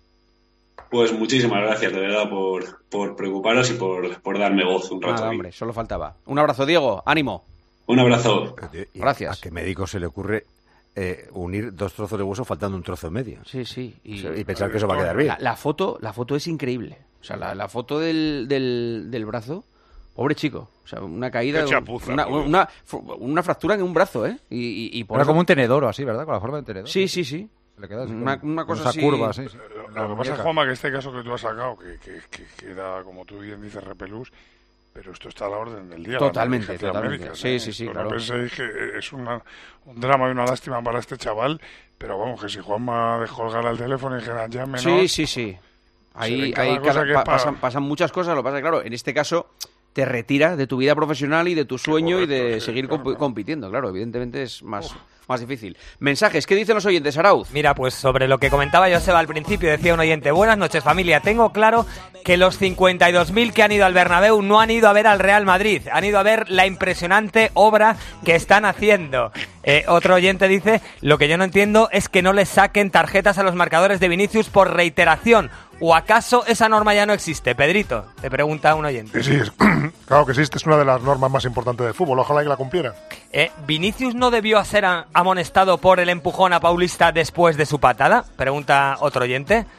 Pues muchísimas gracias, de verdad, por, por preocuparos y por, por darme voz un rato. Nada, aquí. hombre, solo faltaba. Un abrazo, Diego, ánimo. Un abrazo. Gracias. ¿A qué médico se le ocurre eh, unir dos trozos de hueso faltando un trozo en medio? Sí, sí. Y, y pensar que eso va a quedar bien. La, la foto, la foto es increíble. O sea, la, la foto del, del, del brazo, pobre chico. O sea, una caída, Qué chapuza, una, una, una fractura en un brazo, ¿eh? Y, y, y por Era eso... como un tenedor o así, ¿verdad? Con la forma de tenedor. Sí, sí, sí. Le queda así, una, como, una cosa esa así... curva, sí, sí. Lo que pasa es, Juanma, que este caso que tú has sacado, que, que, que, que era, como tú bien dices, repelús, pero esto está a la orden del día. Totalmente, totalmente. Médica, sí, ¿eh? sí, sí, Esto claro. No penséis que es una, un drama y una lástima para este chaval, pero vamos, que si Juanma descolgara el teléfono y dijera, llámenos... Sí, sí, sí. Ahí, ahí cada, pa, para... pasan, pasan muchas cosas, lo que pasa es que, claro, en este caso te retira de tu vida profesional y de tu sueño correcto, y de sí, seguir claro, comp claro. compitiendo, claro, evidentemente es más... Uf. Más difícil. Mensajes, ¿qué dicen los oyentes, Arauz? Mira, pues sobre lo que comentaba Joseba al principio, decía un oyente: buenas noches, familia, tengo claro que los cincuenta y dos mil que han ido al Bernabéu no han ido a ver al Real Madrid, han ido a ver la impresionante obra que están haciendo. Eh, otro oyente dice: lo que yo no entiendo es que no les saquen tarjetas a los marcadores de Vinicius por reiteración. ¿O acaso esa norma ya no existe? Pedrito, te pregunta un oyente. Sí, sí, claro que existe, es una de las normas más importantes del fútbol, ojalá que la cumpliera. Eh, ¿Vinicius no debió ser amonestado por el empujón a Paulista después de su patada? Pregunta otro oyente.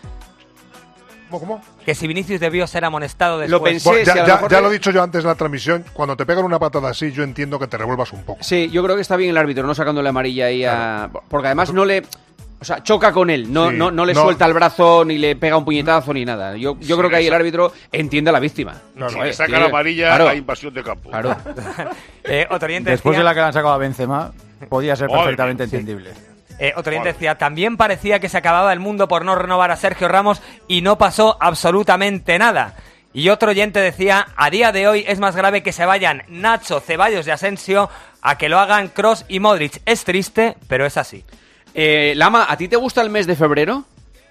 ¿Cómo, cómo? Que si Vinicius debió ser amonestado después... Lo pensé, bueno, ya, si a lo ya, mejor ya te... lo he dicho yo antes en la transmisión, cuando te pegan una patada así, yo entiendo que te revuelvas un poco. Sí, yo creo que está bien el árbitro, no sacándole amarilla ahí a... Porque además no le... O sea, choca con él, no, sí, no, no le no. suelta el brazo, ni le pega un puñetazo, ni nada. Yo, yo sí, creo que ahí el árbitro entiende a la víctima. No, si le saca la amarilla, claro. Hay invasión de campo. Claro. eh, otro oyente Después decía... de la que le han sacado a Benzema, podía ser Madre perfectamente sí. entendible. Eh, otro oyente decía: también parecía que se acababa el mundo por no renovar a Sergio Ramos y no pasó absolutamente nada. Y otro oyente decía: a día de hoy es más grave que se vayan Nacho, Ceballos y Asensio a que lo hagan Kroos y Modric. Es triste, pero es así. Eh, Lama, ¿a ti te gusta el mes de febrero?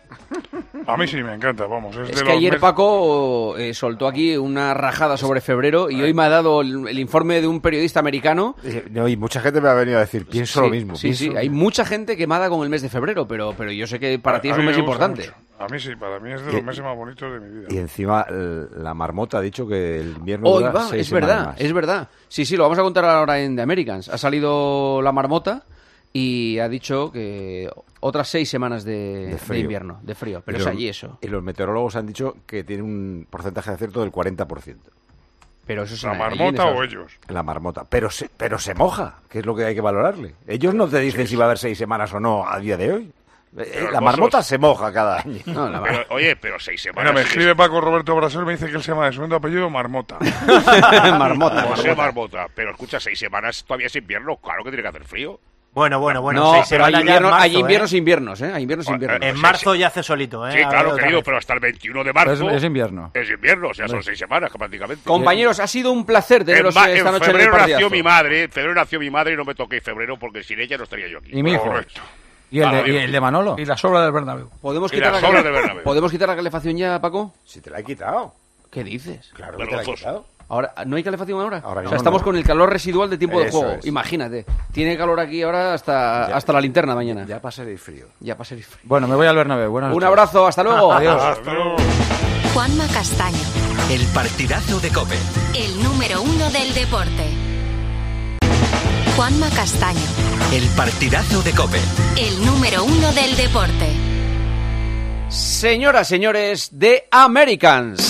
A mí sí me encanta, vamos. Es, es de que los ayer mes... Paco eh, soltó aquí una rajada sobre febrero y hoy me ha dado el, el informe de un periodista americano. No, y mucha gente me ha venido a decir, pienso sí, lo mismo. Sí, pienso... sí, hay mucha gente quemada con el mes de febrero, pero, pero yo sé que para a, ti es un mes importante. Mucho. A mí sí, para mí es de los meses más bonitos de mi vida. Y encima la marmota ha dicho que el invierno oh, dura va, seis es verdad, más. es verdad. Sí, sí, lo vamos a contar ahora en The Americans. Ha salido la marmota y ha dicho que otras seis semanas de, de, de invierno, de frío, pero y es los, allí eso. Y los meteorólogos han dicho que tiene un porcentaje de acierto del cuarenta por ciento. Pero eso es ¿La una, marmota o ellos? La marmota, pero se, pero se moja, que es lo que hay que valorarle. Ellos no te dicen sí, si va a haber seis semanas o no a día de hoy. Pero la marmota se moja cada año. No, la pero, oye, pero seis semanas... Bueno, me escribe Paco Roberto Brasel, me dice que él se llama de segundo apellido Marmota. Marmota. José Marmota. Pero escucha, seis semanas todavía es invierno, claro que tiene que hacer frío. Bueno, bueno, bueno. No, seis pero hay, semanas ya en invierno, marzo, hay inviernos ¿eh? e inviernos, ¿eh? Hay inviernos e inviernos. En marzo ya hace solito, ¿eh? Sí, A claro, ver, querido, otra pero hasta el veintiuno de marzo... Pero es, es invierno. Es invierno, o sea, son seis semanas prácticamente. Compañeros, ha sido un placer teneros en, ma- esta en noche en el febrero nació partidazo. mi madre, en febrero nació mi madre y no me toqué febrero porque sin ella no estaría yo aquí. Y mi hijo. Correcto. ¿Y el, de, Vale. y el de Manolo? Y la sobra del Bernabéu. ¿Podemos Y quitar, las la obras cale- de Bernabéu. ¿Podemos quitar la calefacción ya, Paco? Si te la he quitado. ¿Qué dices? Claro que te la he Vergonzoso. quitado. Ahora, ¿no hay calefacción ahora? Ahora o mismo sea, estamos no. con el calor residual de tiempo de Eso juego. es. Imagínate. Tiene calor aquí ahora hasta, Ya. hasta la linterna mañana. Ya pasaré el frío. Ya pasé el frío. Bueno, me voy al Bernabéu. Buenas Un noches. abrazo, hasta luego. Adiós. Hasta luego. Juanma Castaño, El partidazo de COPE. el número uno del deporte. Juanma Castaño, El partidazo de COPE. el número uno del deporte. Señoras, señores, The Americans.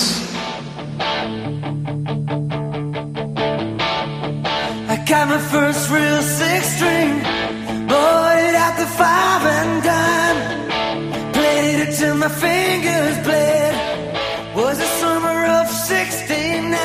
I got my first real six string, bought it at the five and dime, played it till my fingers bled, was the summer of sixty-nine.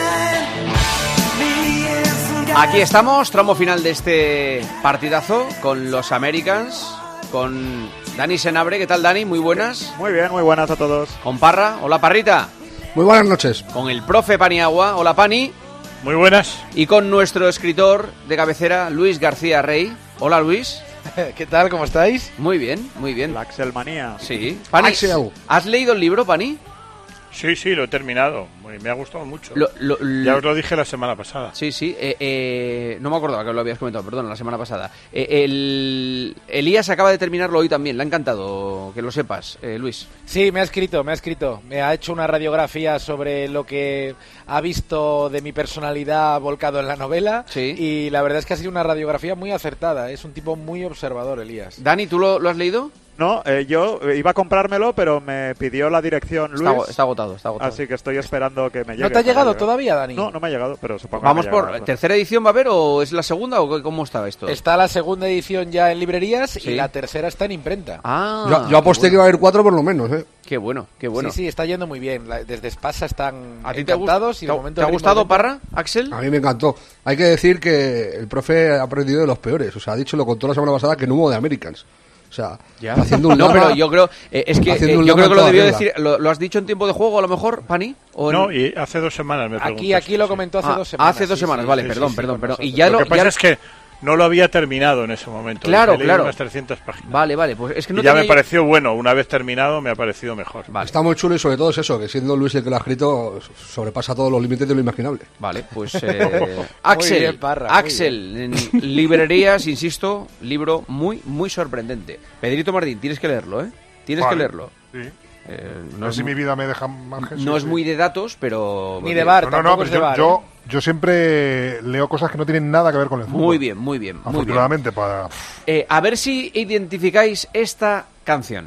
Me and some guys. Aquí estamos, tramo final de este partidazo con los Americans, con Dani Senabre. ¿Qué tal, Dani? Muy buenas. Muy bien, muy buenas a todos. Con Parra. Hola, Parrita. Muy buenas noches. Con el profe Paniagua. Hola, Pani. Muy buenas. Y con nuestro escritor de cabecera, Luis García Rey. Hola, Luis. ¿Qué tal? ¿Cómo estáis? Muy bien, muy bien. La Axelmanía. Sí. Pani, Axel. ¿has leído el libro, Pani? Sí, sí, lo he terminado. Muy- Me ha gustado mucho. Lo- lo- Ya os lo dije la semana pasada. Sí, sí. eh, eh, no me acordaba que lo habías comentado, perdón, la semana pasada. Eh, el Elías acaba de terminarlo hoy también. Le ha encantado, que lo sepas, eh, Luis. Sí, me ha escrito, me ha escrito. Me ha hecho una radiografía sobre lo que ha visto de mi personalidad volcado en la novela. Sí. Y la verdad es que ha sido una radiografía muy acertada. Es un tipo muy observador, Elías. Dani, ¿tú lo, lo has leído? No, eh, yo iba a comprármelo, pero me pidió la dirección Luis. Está, ago- está agotado, está agotado. Así que estoy esperando que me llegue. ¿No te ha llegado Para todavía, Dani? No, no me ha llegado, pero supongo que Vamos me por... llegará. ¿Tercera edición va a haber o es la segunda o qué- cómo está esto? Está la segunda edición ya en librerías Sí. y la tercera está en imprenta. Ah, Yo, yo aposté qué que iba a haber cuatro por lo menos, ¿eh? Qué bueno, qué bueno. Sí, sí, está yendo muy bien. La- Desde Espasa están ¿A ti te, gust- encantados y te de ha- momento te ha el ritmo gustado, de venta- Parra, Axel? A mí me encantó. Hay que decir que el profe ha aprendido de los peores. O sea, ha dicho, lo contó la semana pasada, que no hubo de Americans. O sea, Ya. haciendo un No, lama- pero yo creo... eh, es que haciendo eh, un yo lama creo que en lo toda debió regla. decir... ¿Lo, lo has dicho en tiempo de juego a lo mejor, Pani? ¿O en- No, y hace dos semanas me Aquí, preguntaste. aquí lo comentó hace Ah, dos semanas. hace dos sí, semanas, sí, vale, sí, perdón, sí, perdón, con perdón. Y nosotros. ya Lo lo... que pasa ya- es que no lo había terminado en ese momento. Claro, He leído claro. unas trescientas páginas. Vale, vale, pues es que no y ya me tenía yo- pareció bueno. Una vez terminado, me ha parecido mejor. Vale. Está muy chulo y sobre todo es eso, que siendo Luis el que lo ha escrito, sobrepasa todos los límites de lo imaginable. Vale, pues eh, Axel, bien, Parra, muy Axel, en librerías, insisto, libro muy, muy sorprendente. Pedrito Martín, tienes que leerlo, ¿eh? Tienes Vale. que leerlo. Sí. Eh, No no sé es, si mi vida me deja margen. no sí, es sí. muy de datos, pero... Ni de bar, No, no, no, tampoco pero es de yo, bar, yo, ¿eh? yo siempre leo cosas que no tienen nada que ver con el fútbol. Muy bien, muy bien, muy bien. Afortunadamente, para... Eh, a ver si identificáis esta canción.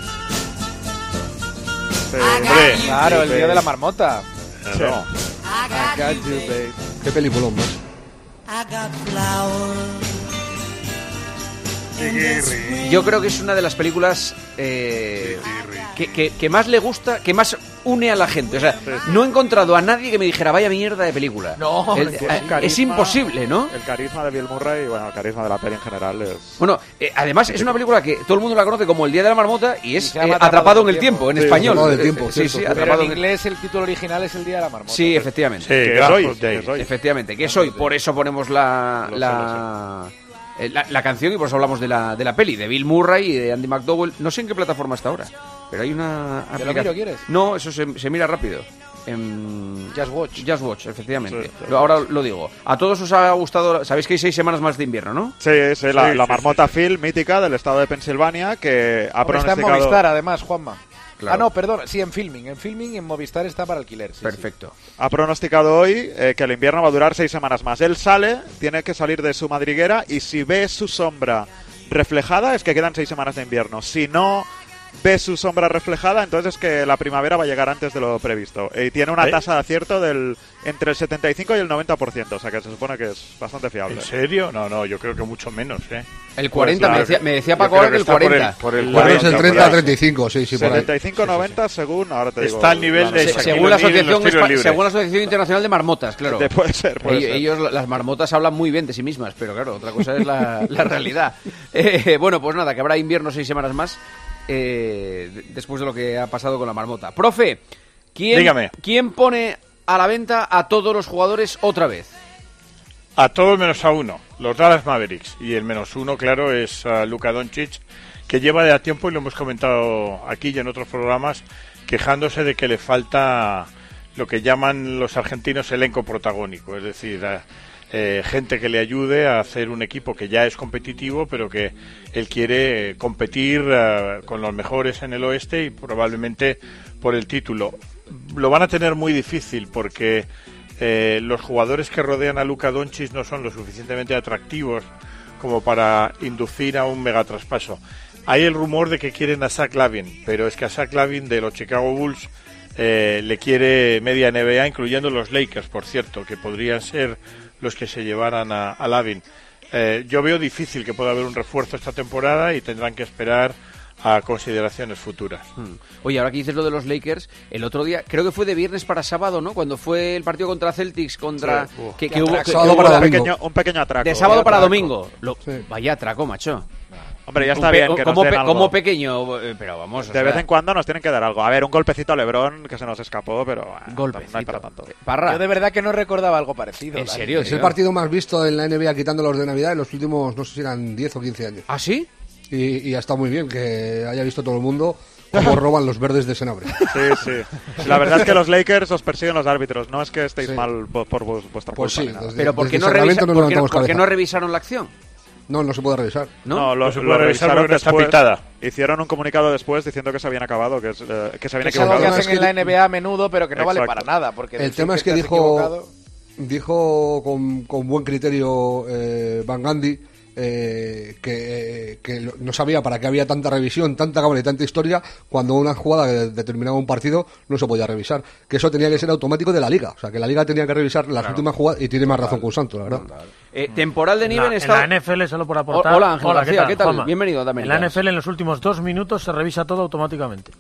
Hombre, Claro, el día de la marmota. no. I got you, babe. Qué peliculón más. I got flowers. Yo creo que es una de las películas eh, que, que- que más le gusta, que más une a la gente. O sea, no he encontrado a nadie que me dijera, vaya mierda de película. No, El- no, eh, no. es imposible, ¿no? El carisma de Bill Murray y bueno, el carisma de la peli en general es... Bueno, eh, además es una película que todo el mundo la conoce como El Día de la Marmota y es Y se llama eh, Atrapado en el Tiempo, en Sí, español. Atrapado en el Eh, Tiempo, sí, cierto, sí, cierto. Pero Atrapado en en el inglés el título original es el día de la marmota. Sí, efectivamente. Sí, Que Groundhog es hoy, Day. que es hoy. Efectivamente, que es hoy. Por eso ponemos la, Lo sé, la, eh, la, la canción y por eso hablamos de la, de la peli, de Bill Murray y de Andy McDowell. No sé en qué plataforma está ahora, pero hay una ¿Te lo aplicación. miro, quieres? No, eso se, se mira rápido. En Just Watch. Just Watch, efectivamente. Sí, sí. Lo- Ahora lo digo. A todos os ha gustado. Sabéis que hay seis semanas más de invierno, ¿no? Sí, sí, la, Sí, la sí, marmota Phil mítica del estado de Pensilvania que ha Hombre, está en pronosticado... Movistar, además, Juanma. Claro. Ah, no, perdón, sí, en Filming. En Filming y en Movistar está para alquiler. sí, Perfecto. Ha pronosticado hoy eh, que el invierno va a durar seis semanas más. Él sale, tiene que salir de su madriguera y si ve su sombra reflejada es que quedan seis semanas de invierno. Si no ve su sombra reflejada, entonces es que la primavera va a llegar antes de lo previsto. Y tiene una ¿Eh? tasa de acierto del entre el setenta y cinco y el noventa por ciento, o sea que se supone que es bastante fiable. ¿En serio? No, no, yo creo que mucho menos, ¿eh? El cuarenta, Pues, me, decía, me decía yo Paco creo ahora que que el está por el- cuarenta. por el Bueno, es el treinta a treinta y cinco, sí, sí, por ahí. setenta y cinco noventa según, ahora te digo. Está al nivel la de noticia. según la, Shaquille O'Neal en asociación los tiros Espa- libres. según la Asociación Internacional de Marmotas, claro. De- puede ser, puede ellos, ser. ellos, las marmotas hablan muy bien de sí mismas, pero claro, otra cosa es la, la realidad. Eh, bueno, pues nada, que habrá invierno seis semanas más eh, de- después de lo que ha pasado con la marmota. Profe, ¿quién, Dígame. ¿quién pone a la venta a todos los jugadores otra vez? A todos menos a uno, los Dallas Mavericks. Y el menos uno, claro, es uh, Luka Doncic, que lleva de a tiempo, y lo hemos comentado aquí y en otros programas, quejándose de que le falta lo que llaman los argentinos elenco protagónico, es decir, uh, eh, gente que le ayude a hacer un equipo que ya es competitivo, pero que él quiere competir uh, con los mejores en el oeste y probablemente por el título. Lo van a tener muy difícil porque eh, los jugadores que rodean a Luka Doncic no son lo suficientemente atractivos como para inducir a un mega traspaso. Hay el rumor de que quieren a Zach Lavin, pero es que a Zach Lavin de los Chicago Bulls eh, le quiere media N B A, incluyendo los Lakers, por cierto, que podrían ser los que se llevaran a, a Lavin. Eh, yo veo difícil que pueda haber un refuerzo esta temporada y tendrán que esperar a consideraciones futuras. Hmm. Oye, ahora que dices lo de los Lakers, el otro día, creo que fue de viernes para sábado, ¿no? Cuando fue el partido contra Celtics, contra... Sí. Uf. que, Qué que hubo, atraco. que- Sábado que hubo para la- domingo. Pequeño- un pequeño atraco. De sábado Qué para atraco. domingo. Lo- Vaya atraco, macho. Hombre, ya Un está pe- bien que como, nos den pe- algo. como pequeño, eh, pero vamos, o De sea, vez en cuando nos tienen que dar algo. A ver, un golpecito a LeBron que se nos escapó, pero eh, Golpecito. no hay para tanto. Parra. Yo de verdad que no recordaba algo parecido. ¿En Dani. serio, Es tío? el partido más visto en la N B A quitando los de Navidad en los últimos, no sé si eran diez o quince años. ¿Ah, sí? Y, y ha estado muy bien que haya visto todo el mundo cómo roban los verdes de Senabre. Sí, sí. La verdad es que los Lakers os persiguen los árbitros. No es que estéis mal por, por vos- vuestra Pues culpa sí, ni nada. desde- Pero ¿por qué, desde no, revisa- Sacramento nos por qué no- levantamos por qué cabeza. no revisaron la acción? No, no se puede revisar. ¿No? No, lo, No se lo puede revisar revisaron porque está después. pitada. Hicieron un comunicado después diciendo que se habían acabado, que, es, eh, que se habían Es algo equivocado. que hacen en la N B A a menudo, pero que no vale Exacto. para nada. Porque El decir tema es que te has dijo, equivocado- dijo con, con buen criterio eh, Van Gundy eh, que, que lo- no sabía para qué había tanta revisión, tanta cámara y tanta historia cuando una jugada que determinaba un partido no se podía revisar. Que eso tenía que ser automático de la liga. O sea, que la liga tenía que revisar las últimas jugadas y tiene más razón que un santo, la verdad. Eh, temporal de nieve en en estado... la N F L, solo por aportar. O- hola, Ángel García, ¿qué tal? Juanma? Bienvenido, dame En la ideas. N F L, en los últimos dos minutos se revisa todo automáticamente.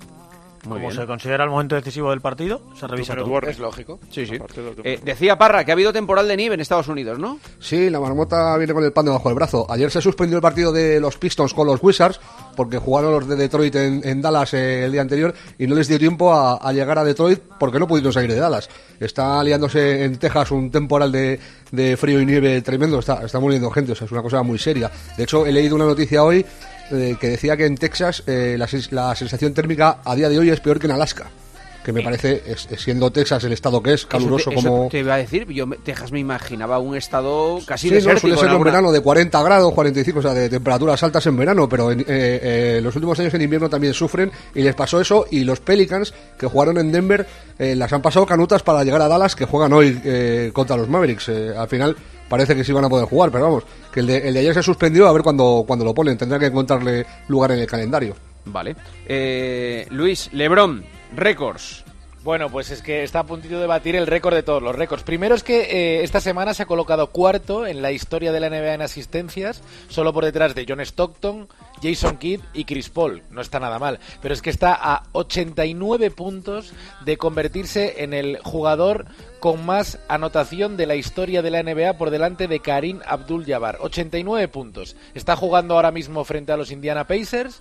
Muy Como bien. se considera el momento decisivo del partido, se revisa todo. Es lógico. Sí, sí. Eh, decía Parra que ha habido temporal de nieve en Estados Unidos, ¿no? Sí, la marmota viene con el pan debajo del brazo. Ayer se suspendió el partido de los Pistons con los Wizards porque jugaron los de Detroit en, en Dallas eh, el día anterior y no les dio tiempo a, a llegar a Detroit porque no pudieron salir de Dallas. Está liándose en Texas un temporal de, de frío y nieve tremendo. Está, está muriendo gente, o sea, es una cosa muy seria. De hecho, he leído una noticia hoy eh, que decía que en Texas eh, la, sens- la sensación térmica a día de hoy es peor que en Alaska. Que me parece, es- es siendo Texas el estado que es, caluroso Eso te, como... eso te iba a decir, yo me- Texas me imaginaba un estado casi Sí, no, desértico. suele ser en en alguna- verano de cuarenta grados, cuarenta y cinco, o sea, de temperaturas altas en verano, pero en eh, eh, los últimos años en invierno también sufren y les pasó eso. Y los Pelicans, que jugaron en Denver, eh, las han pasado canutas para llegar a Dallas, que juegan hoy eh, contra los Mavericks. Eh, al final parece que sí van a poder jugar, pero vamos, que el de, el de ayer se suspendió, a ver cuando, cuando lo ponen, tendrá que encontrarle lugar en el calendario. Vale. Eh, Luis, LeBron, récords. Bueno, pues es que está a puntito de batir el récord de todos los récords. Primero es que eh, esta semana se ha colocado cuarto en la historia de la N B A en asistencias, solo por detrás de John Stockton, Jason Kidd y Chris Paul. No está nada mal, pero es que está a ochenta y nueve puntos de convertirse en el jugador con más anotación de la historia de la N B A por delante de Kareem Abdul-Jabbar. ochenta y nueve puntos. Está jugando ahora mismo frente a los Indiana Pacers.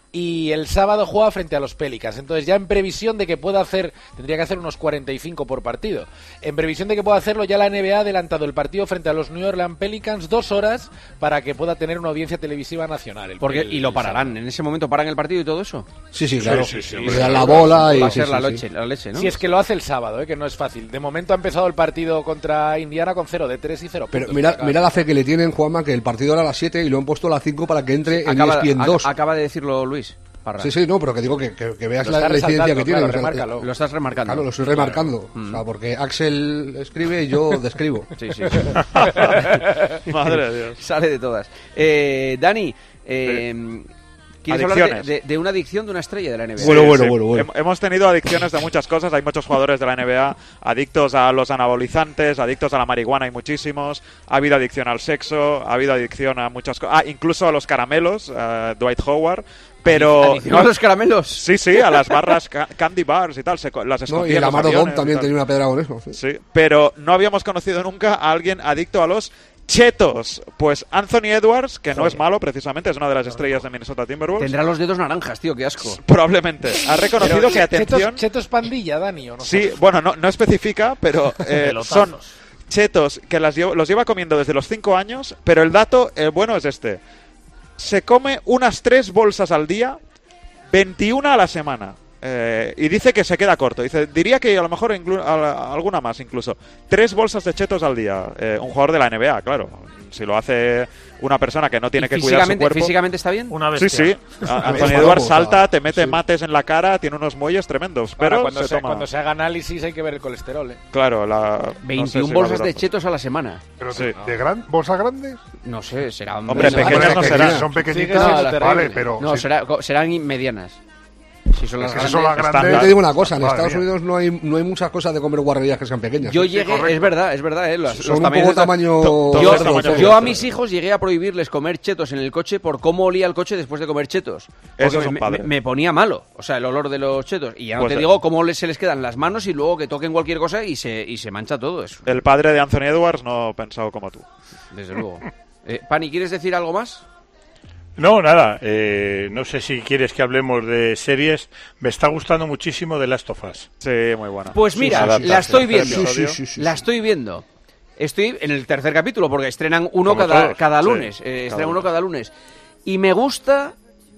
Y el sábado juega frente a los Pelicans. Entonces ya en previsión de que pueda hacer, tendría que hacer unos cuarenta y cinco por partido. En previsión de que pueda hacerlo, ya la N B A ha adelantado el partido frente a los New Orleans Pelicans dos horas para que pueda tener una audiencia televisiva nacional. El- Porque, el- y lo el pararán, en ese momento paran el partido y todo eso. Sí, sí, claro. Sí, sí, sí, Le hombre, dan la claro. bola y... Va a sí, ser la sí, leche, sí. la leche, ¿no? Si es que lo hace el sábado, ¿eh? Que no es fácil. De momento ha empezado el partido contra Indiana con cero de tres y cero Pero puntos. mira, Acaba- mira la fe que le tienen, Juanma, que el partido era a las siete y lo han puesto a las cinco para que entre en Acaba, E S P N ac- dos. acaba de decirlo Luis. Parra. Sí, sí, no, pero que digo que, que, que veas Lo la, está la incidencia resaltando, que tiene. claro, o sea, remárcalo. Lo estás remarcando. Claro, lo estoy remarcando. O sea, porque Axel escribe y yo describo. Sí, sí, sí. Madre de Dios. Sale de todas. Eh, Dani, eh, ¿Quieres hablar de, de, de una adicción de una estrella de la N B A? Bueno, bueno, bueno, bueno. Hemos tenido adicciones de muchas cosas. Hay muchos jugadores de la N B A adictos a los anabolizantes, adictos a la marihuana, hay muchísimos. Ha habido adicción al sexo, ha habido adicción a muchas cosas. Ah, incluso a los caramelos, uh, Dwight Howard. Pero ¿Adicción a los caramelos? Sí, sí, a las barras ca candy bars y tal. Se, las escondía no, y en el los Amaro aviones Dom también y tenía una pedra con eso. Sí. sí, pero no habíamos conocido nunca a alguien adicto a los chetos. Pues Anthony Edwards, que no Joder. es malo precisamente, es una de las estrellas de Minnesota Timberwolves. Tendrá los dedos naranjas, tío, qué asco. Probablemente. Ha reconocido Pero, que, atención... Chetos, chetos pandilla, Dani, ¿o no? Sí, bueno, no, no especifica, pero eh, son chetos que las llevo- los lleva comiendo desde los cinco años, pero el dato eh, bueno es este. Se come unas tres bolsas al día, veintiuna a la semana. Eh, y dice que se queda corto. Dice, diría que a lo mejor inclu- a la- alguna más incluso. Tres bolsas de chetos al día. Eh, un jugador de la N B A, claro. Si lo hace una persona que no tiene ¿Y que cuidar su físicamente, cuerpo... físicamente está bien? Una Sí, bestia. sí. A- Anthony Edwards salta, te mete mates en la cara, tiene unos muelles tremendos. Ahora, Pero cuando se se, toma... cuando se haga análisis hay que ver el colesterol, ¿eh? Claro, la... no sé veintiuna si bolsas va a de durar. chetos a la semana. Pero Sí. de, de gran, ¿bolsas grandes? No sé, serán... Hombre, serán- pequeñas no serán. Si son Sigue pequeñitas, siendo vale, terrible. pero... No, sí. será- serán medianas. Si son las Es que grandes... son las grandes. Yo te digo una cosa, en Madre Estados mía. Unidos no hay, no hay muchas cosas de comer guarrerías que sean pequeñas. Yo Sí, llegué, correcto. es verdad, es verdad, ¿eh? Los, Son los un tamaños poco están- tamaño To- cerdo, yo, cerdo. yo a mis hijos llegué a prohibirles comer chetos en el coche por cómo olía el coche después de comer chetos. Porque Eso es un me, padre. me- me ponía malo, o sea, el olor de los chetos. Y ya no Pues, te eh. digo cómo les- se les quedan las manos y luego que toquen cualquier cosa y se, y se mancha todo. Es, El padre de Anthony Edwards no pensado como tú. desde luego. Eh, Pani, ¿quieres decir algo más? No, nada. Eh, no sé si quieres que hablemos de series. Me está gustando muchísimo The Last of Us. Sí, muy buena. Pues mira, Sus la estoy viendo. adaptaciones. Sí, sí, sí, sí, la sí. estoy viendo. Estoy en el tercer capítulo porque estrenan uno Como cada, todos, cada sí, lunes. eh, cada estrenan uno. uno cada lunes. Y me gusta,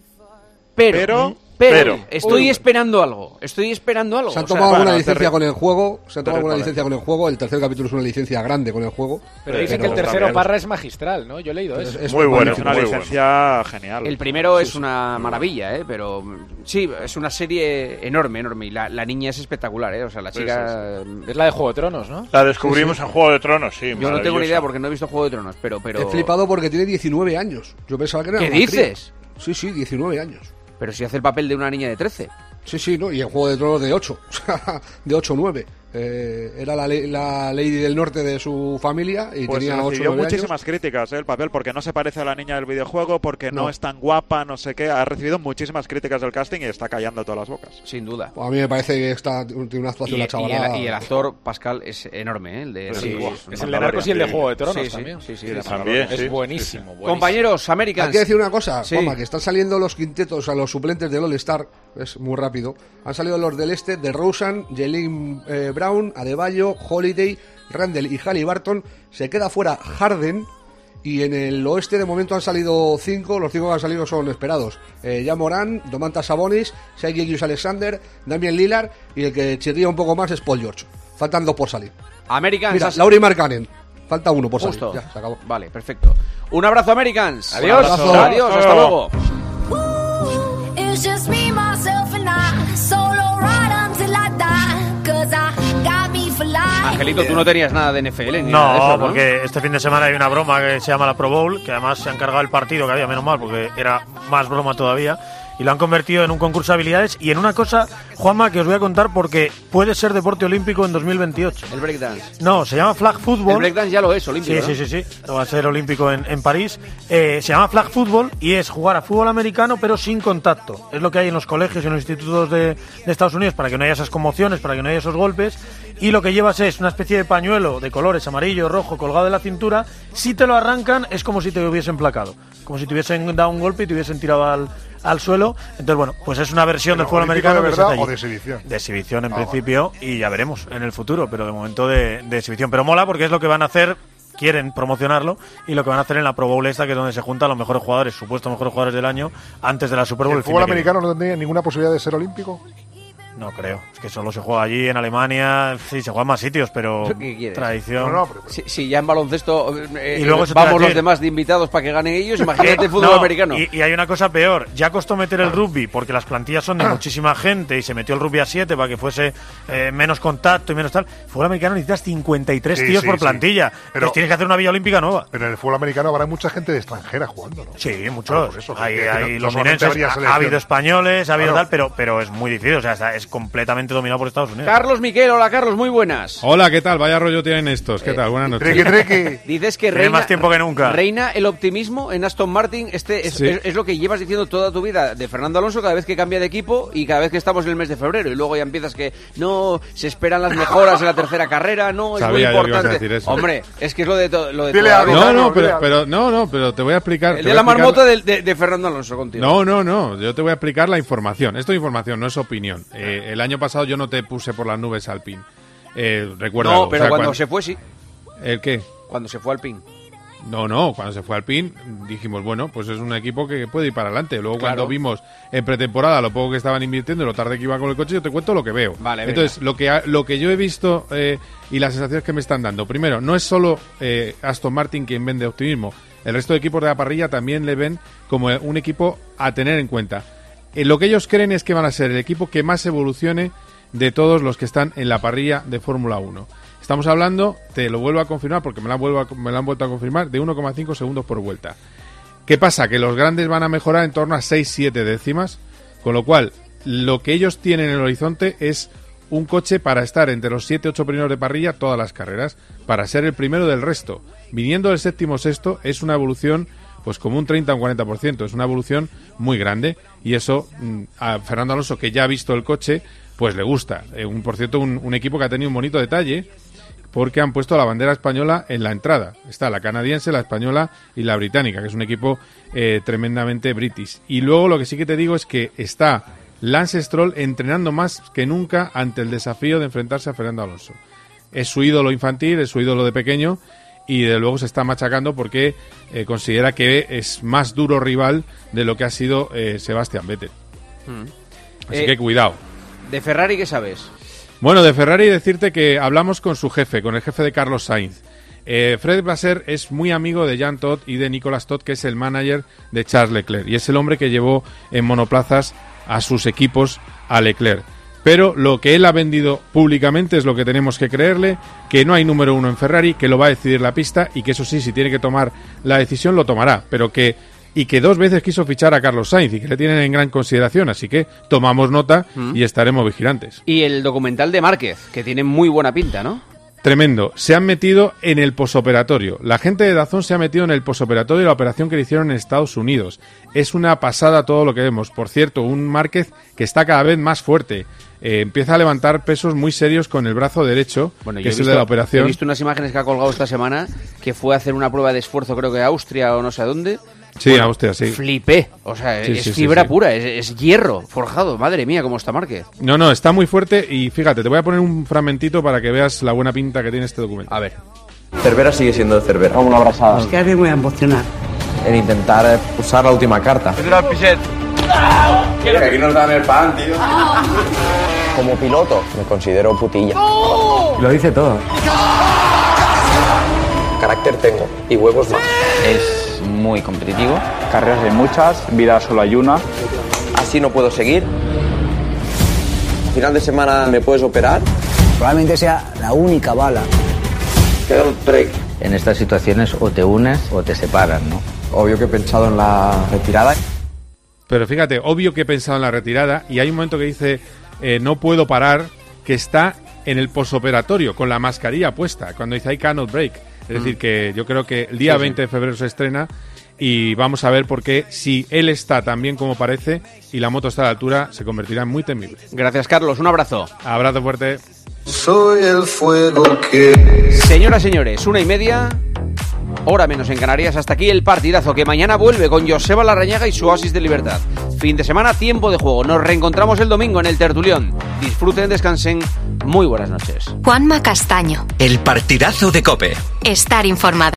pero... Pero- pero, pero. estoy Uy. esperando algo. Estoy esperando algo. Se han o sea, tomado bueno, alguna te licencia re- con el juego, se han te tomado alguna recuerdo. licencia con el juego, el tercer capítulo es una licencia grande con el juego. Pero dicen que el pero tercero también- parra es magistral, ¿no? Yo he leído Es- eso. es Muy bueno, Es una muy licencia genial. el primero es una maravilla, ¿eh? Pero mm, sí, es una serie enorme, enorme. Y la, la niña es espectacular, ¿eh? O sea, la Sí, chica... Es la de Juego de Tronos, ¿no? La descubrimos en Juego de Tronos, sí. Yo no tengo ni idea maravillosa. porque no he visto Juego de Tronos, pero... pero... He flipado porque tiene diecinueve años. Yo pensaba que era ¿Qué una dices? cría. Sí, sí, diecinueve años. Pero si hace el papel de una niña de trece. Sí, sí, ¿no? Y en Juego de Tronos de ocho. O sea, de ocho o nueve. Eh, era la, ley- la Lady del Norte de su familia y Pues tenía ocho o recibió nueve muchísimas años. críticas, ¿eh? El papel, porque no se parece a la niña del videojuego, porque no. No. es tan guapa, no sé qué. Ha recibido muchísimas críticas del casting y está callando todas las bocas. Sin duda. Pues a mí me parece que está, tiene una actuación Y, la y chavalada. el, y el actor Pascal es enorme, ¿eh? El de, Sí, sí, buah, es Es una el de Narcos y el de sí. Juego de Tronos Sí, sí, también. sí, sí, Sí, sí. También, Es sí. buenísimo, buenísimo. Compañeros, Americans. Hay que decir una cosa, Sí. Juanma, que están saliendo los quintetos a los suplentes del All-Star, es muy rápido. Han salido los del este, de Rosen, Jalen eh, Brown, Adebayo, Holiday, Randall y Halliburton. Se queda fuera Harden. Y en el oeste de momento han salido cinco, los cinco que han salido son esperados. Eh, ya Morán, Domantas Sabonis, Shai Gilgeous-Alexander, Damian Lillard y el que chirría un poco más es Paul George. Faltan dos por salir. Americans. Mira, has- Lauri Markkanen. Falta uno por Justo. salir. Ya, se acabó. Vale, perfecto. Un abrazo, Americans. Adiós. Un abrazo. Abrazo. Adiós, hasta luego. It's just me, myself and I. Solo ride until I die. Cause I got me for life. Angelito, tú no tenías nada de N F L ni No, nada de eso, ¿no? porque este fin de semana hay una broma que se llama la Pro Bowl, que además se han cargado el partido que había, menos mal, porque era más broma todavía, y lo han convertido en un concurso de habilidades y en una cosa, Juanma, que os voy a contar porque puede ser deporte olímpico en dos mil veintiocho. El breakdance. No, se llama flag football. El breakdance ya lo es, olímpico, Sí, ¿no? sí, sí, sí. Va a ser olímpico en, en París. Eh, se llama flag football y es jugar a fútbol americano pero sin contacto. Es lo que hay en los colegios y en los institutos de, de Estados Unidos para que no haya esas conmociones, para que no haya esos golpes. Y lo que llevas es una especie de pañuelo de colores amarillo, rojo, colgado de la cintura. Si te lo arrancan es como si te hubiesen placado. Como si te hubiesen dado un golpe y te hubiesen tirado al, al suelo. Entonces, bueno, pues es una versión ¿Pero del fútbol olímpico americano de que se verdad hace allí. o de exhibición? De exhibición en Ah, principio y ya veremos en el futuro, pero de momento de, de exhibición. Pero mola porque es lo que van a hacer, quieren promocionarlo y lo que van a hacer en la Pro Bowl esta, que es donde se juntan los mejores jugadores, supuestos mejores jugadores del año, antes de la Super Bowl. ¿El el fin fútbol de que americano no tendría ninguna posibilidad de ser olímpico? No creo. Es que solo se juega allí, en Alemania. Sí, se juegan más sitios, pero ¿Qué quieres? tradición. No, no, pero- Si, si ya en baloncesto eh, Y luego eh, eso te iba a vamos los decir. demás de invitados para que ganen ellos, imagínate Eh, fútbol no, americano. Y, y hay una cosa peor. Ya costó meter el rugby porque las plantillas son de muchísima gente y se metió el rugby a siete para que fuese eh, menos contacto y menos tal. Fútbol americano necesitas cincuenta y tres Sí, tíos sí, por sí. plantilla. Pero- Entonces tienes que hacer una villa olímpica nueva. Pero en el fútbol americano habrá mucha gente de extranjera jugando, ¿no? Sí, Claro, muchos. por eso, hay que- que no- hay no los solamente minenses, habría ha, ha selección. habido españoles, ha habido Claro. tal, pero, pero es muy difícil. O sea, está- es completamente dominado por Estados Unidos. Carlos Miquel, hola Carlos, muy buenas. Hola, ¿qué tal? Vaya rollo tienen estos. ¿Qué tal? Buenas noches. Dices que Tiene reina, más tiempo que nunca. reina el optimismo en Aston Martin. Este es, Sí. es- es lo que llevas diciendo toda tu vida de Fernando Alonso cada vez que cambia de equipo y cada vez que estamos en el mes de febrero. Y luego ya empiezas que no, se esperan las mejoras en la tercera carrera, no, es Sabía muy yo que ibas a importante. decir eso. Hombre, es que es lo de, to- lo de Dile toda algo, la No, vida. no, pero, pero, no, no, pero te voy a explicar. El te de voy la a explicar- marmota de, de- de Fernando Alonso contigo. No, no, no. Yo te voy a explicar la información. Esto es información, no es opinión. Eh, el año pasado yo no te puse por las nubes Alpine. Eh, recuerda. No, pero cuando se fue sí. ¿El qué? Cuando se fue al pin. No, no, cuando se fue Alpine dijimos, bueno, pues es un equipo que puede ir para adelante. Luego Claro. cuando vimos en pretemporada lo poco que estaban invirtiendo y lo tarde que iba con el coche, yo te cuento lo que veo. Vale, Entonces, lo que, ha- lo que yo he visto eh, y las sensaciones que me están dando, primero, no es solo eh, Aston Martin quien vende optimismo, el resto de equipos de la parrilla también le ven como un equipo a tener en cuenta. Eh, lo que ellos creen es que van a ser el equipo que más evolucione de todos los que están en la parrilla de Fórmula uno. Estamos hablando, te lo vuelvo a confirmar porque me lo han, vuelvo a- me lo han vuelto a confirmar, de uno coma cinco segundos por vuelta. ¿Qué pasa? Que los grandes van a mejorar en torno a seis siete décimas, con lo cual lo que ellos tienen en el horizonte es un coche para estar entre los siete ocho primeros de parrilla todas las carreras, para ser el primero del resto. Viniendo del séptimo sexto es una evolución pues como un treinta o un cuarenta por ciento, es una evolución muy grande y eso mm, a Fernando Alonso, que ya ha visto el coche, pues le gusta. Eh, un, por cierto, un, un equipo que ha tenido un bonito detalle porque han puesto la bandera española en la entrada. Está la canadiense, la española y la británica, que es un equipo eh, tremendamente british. Y luego lo que sí que te digo es que está Lance Stroll entrenando más que nunca ante el desafío de enfrentarse a Fernando Alonso. Es su ídolo infantil, es su ídolo de pequeño y de luego se está machacando porque eh, considera que es más duro rival de lo que ha sido eh, Sebastián Vettel. Así Eh, que cuidado. ¿De Ferrari qué sabes? Bueno, de Ferrari decirte que hablamos con su jefe, con el jefe de Carlos Sainz. Eh, Fred Vasseur es muy amigo de Jean Todt y de Nicolas Todt, que es el manager de Charles Leclerc. Y es el hombre que llevó en monoplazas a sus equipos a Leclerc. Pero lo que él ha vendido públicamente es lo que tenemos que creerle, que no hay número uno en Ferrari, que lo va a decidir la pista y que eso sí, si tiene que tomar la decisión, lo tomará. Pero que y que dos veces quiso fichar a Carlos Sainz y que le tienen en gran consideración, así que tomamos nota Mm. y estaremos vigilantes. Y el documental de Márquez, que tiene muy buena pinta, ¿no? Tremendo. Se han metido en el posoperatorio. La gente de Dazón se ha metido en el posoperatorio de la operación que le hicieron en Estados Unidos. Es una pasada todo lo que vemos. Por cierto, un Márquez que está cada vez más fuerte. Eh, empieza a levantar pesos muy serios con el brazo derecho, Bueno, que yo he es visto, el de la he operación. visto unas imágenes que ha colgado esta semana, que fue a hacer una prueba de esfuerzo, creo que a Austria o no sé a dónde. Sí, Bueno, Austria, sí. Flipé. O sea, Sí, es sí, sí, fibra sí. pura, es, es hierro forjado. Madre mía, cómo está Márquez. No, no, está muy fuerte y fíjate, te voy a poner un fragmentito para que veas la buena pinta que tiene este documento. A ver. Cervera sigue siendo Cervera. Vamos una abrazada. Es que me voy a emocionar. En intentar eh, usar la última carta. Que aquí nos dan el pan, tío. Como piloto, me considero putilla. Lo dice todo. Carácter tengo y huevos más. Es muy competitivo. Carreras hay muchas, vida solo hay una. Así no puedo seguir. Final de semana me puedes operar. Probablemente sea la única bala. Queda un break. En estas situaciones o te unes o te separan, ¿no? Obvio que he pensado en la retirada. Pero fíjate, obvio que he pensado en la retirada y hay un momento que dice eh, no puedo parar, que está en el posoperatorio con la mascarilla puesta, cuando dice I cannot break. Es decir, que yo creo que el día Sí, sí. veinte de febrero se estrena y vamos a ver por qué, si él está tan bien como parece y la moto está a la altura, se convertirá en muy temible. Gracias, Carlos. Un abrazo. Abrazo fuerte. Soy el fuego que... Señoras, señores, una y media, hora menos en Canarias. Hasta aquí el partidazo que mañana vuelve con Joseba Larrañaga y su Oasis de Libertad. Fin de semana, tiempo de juego. Nos reencontramos el domingo en el Tertulión. Disfruten, descansen. Muy buenas noches. Juanma Castaño. El partidazo de COPE. Estar informado.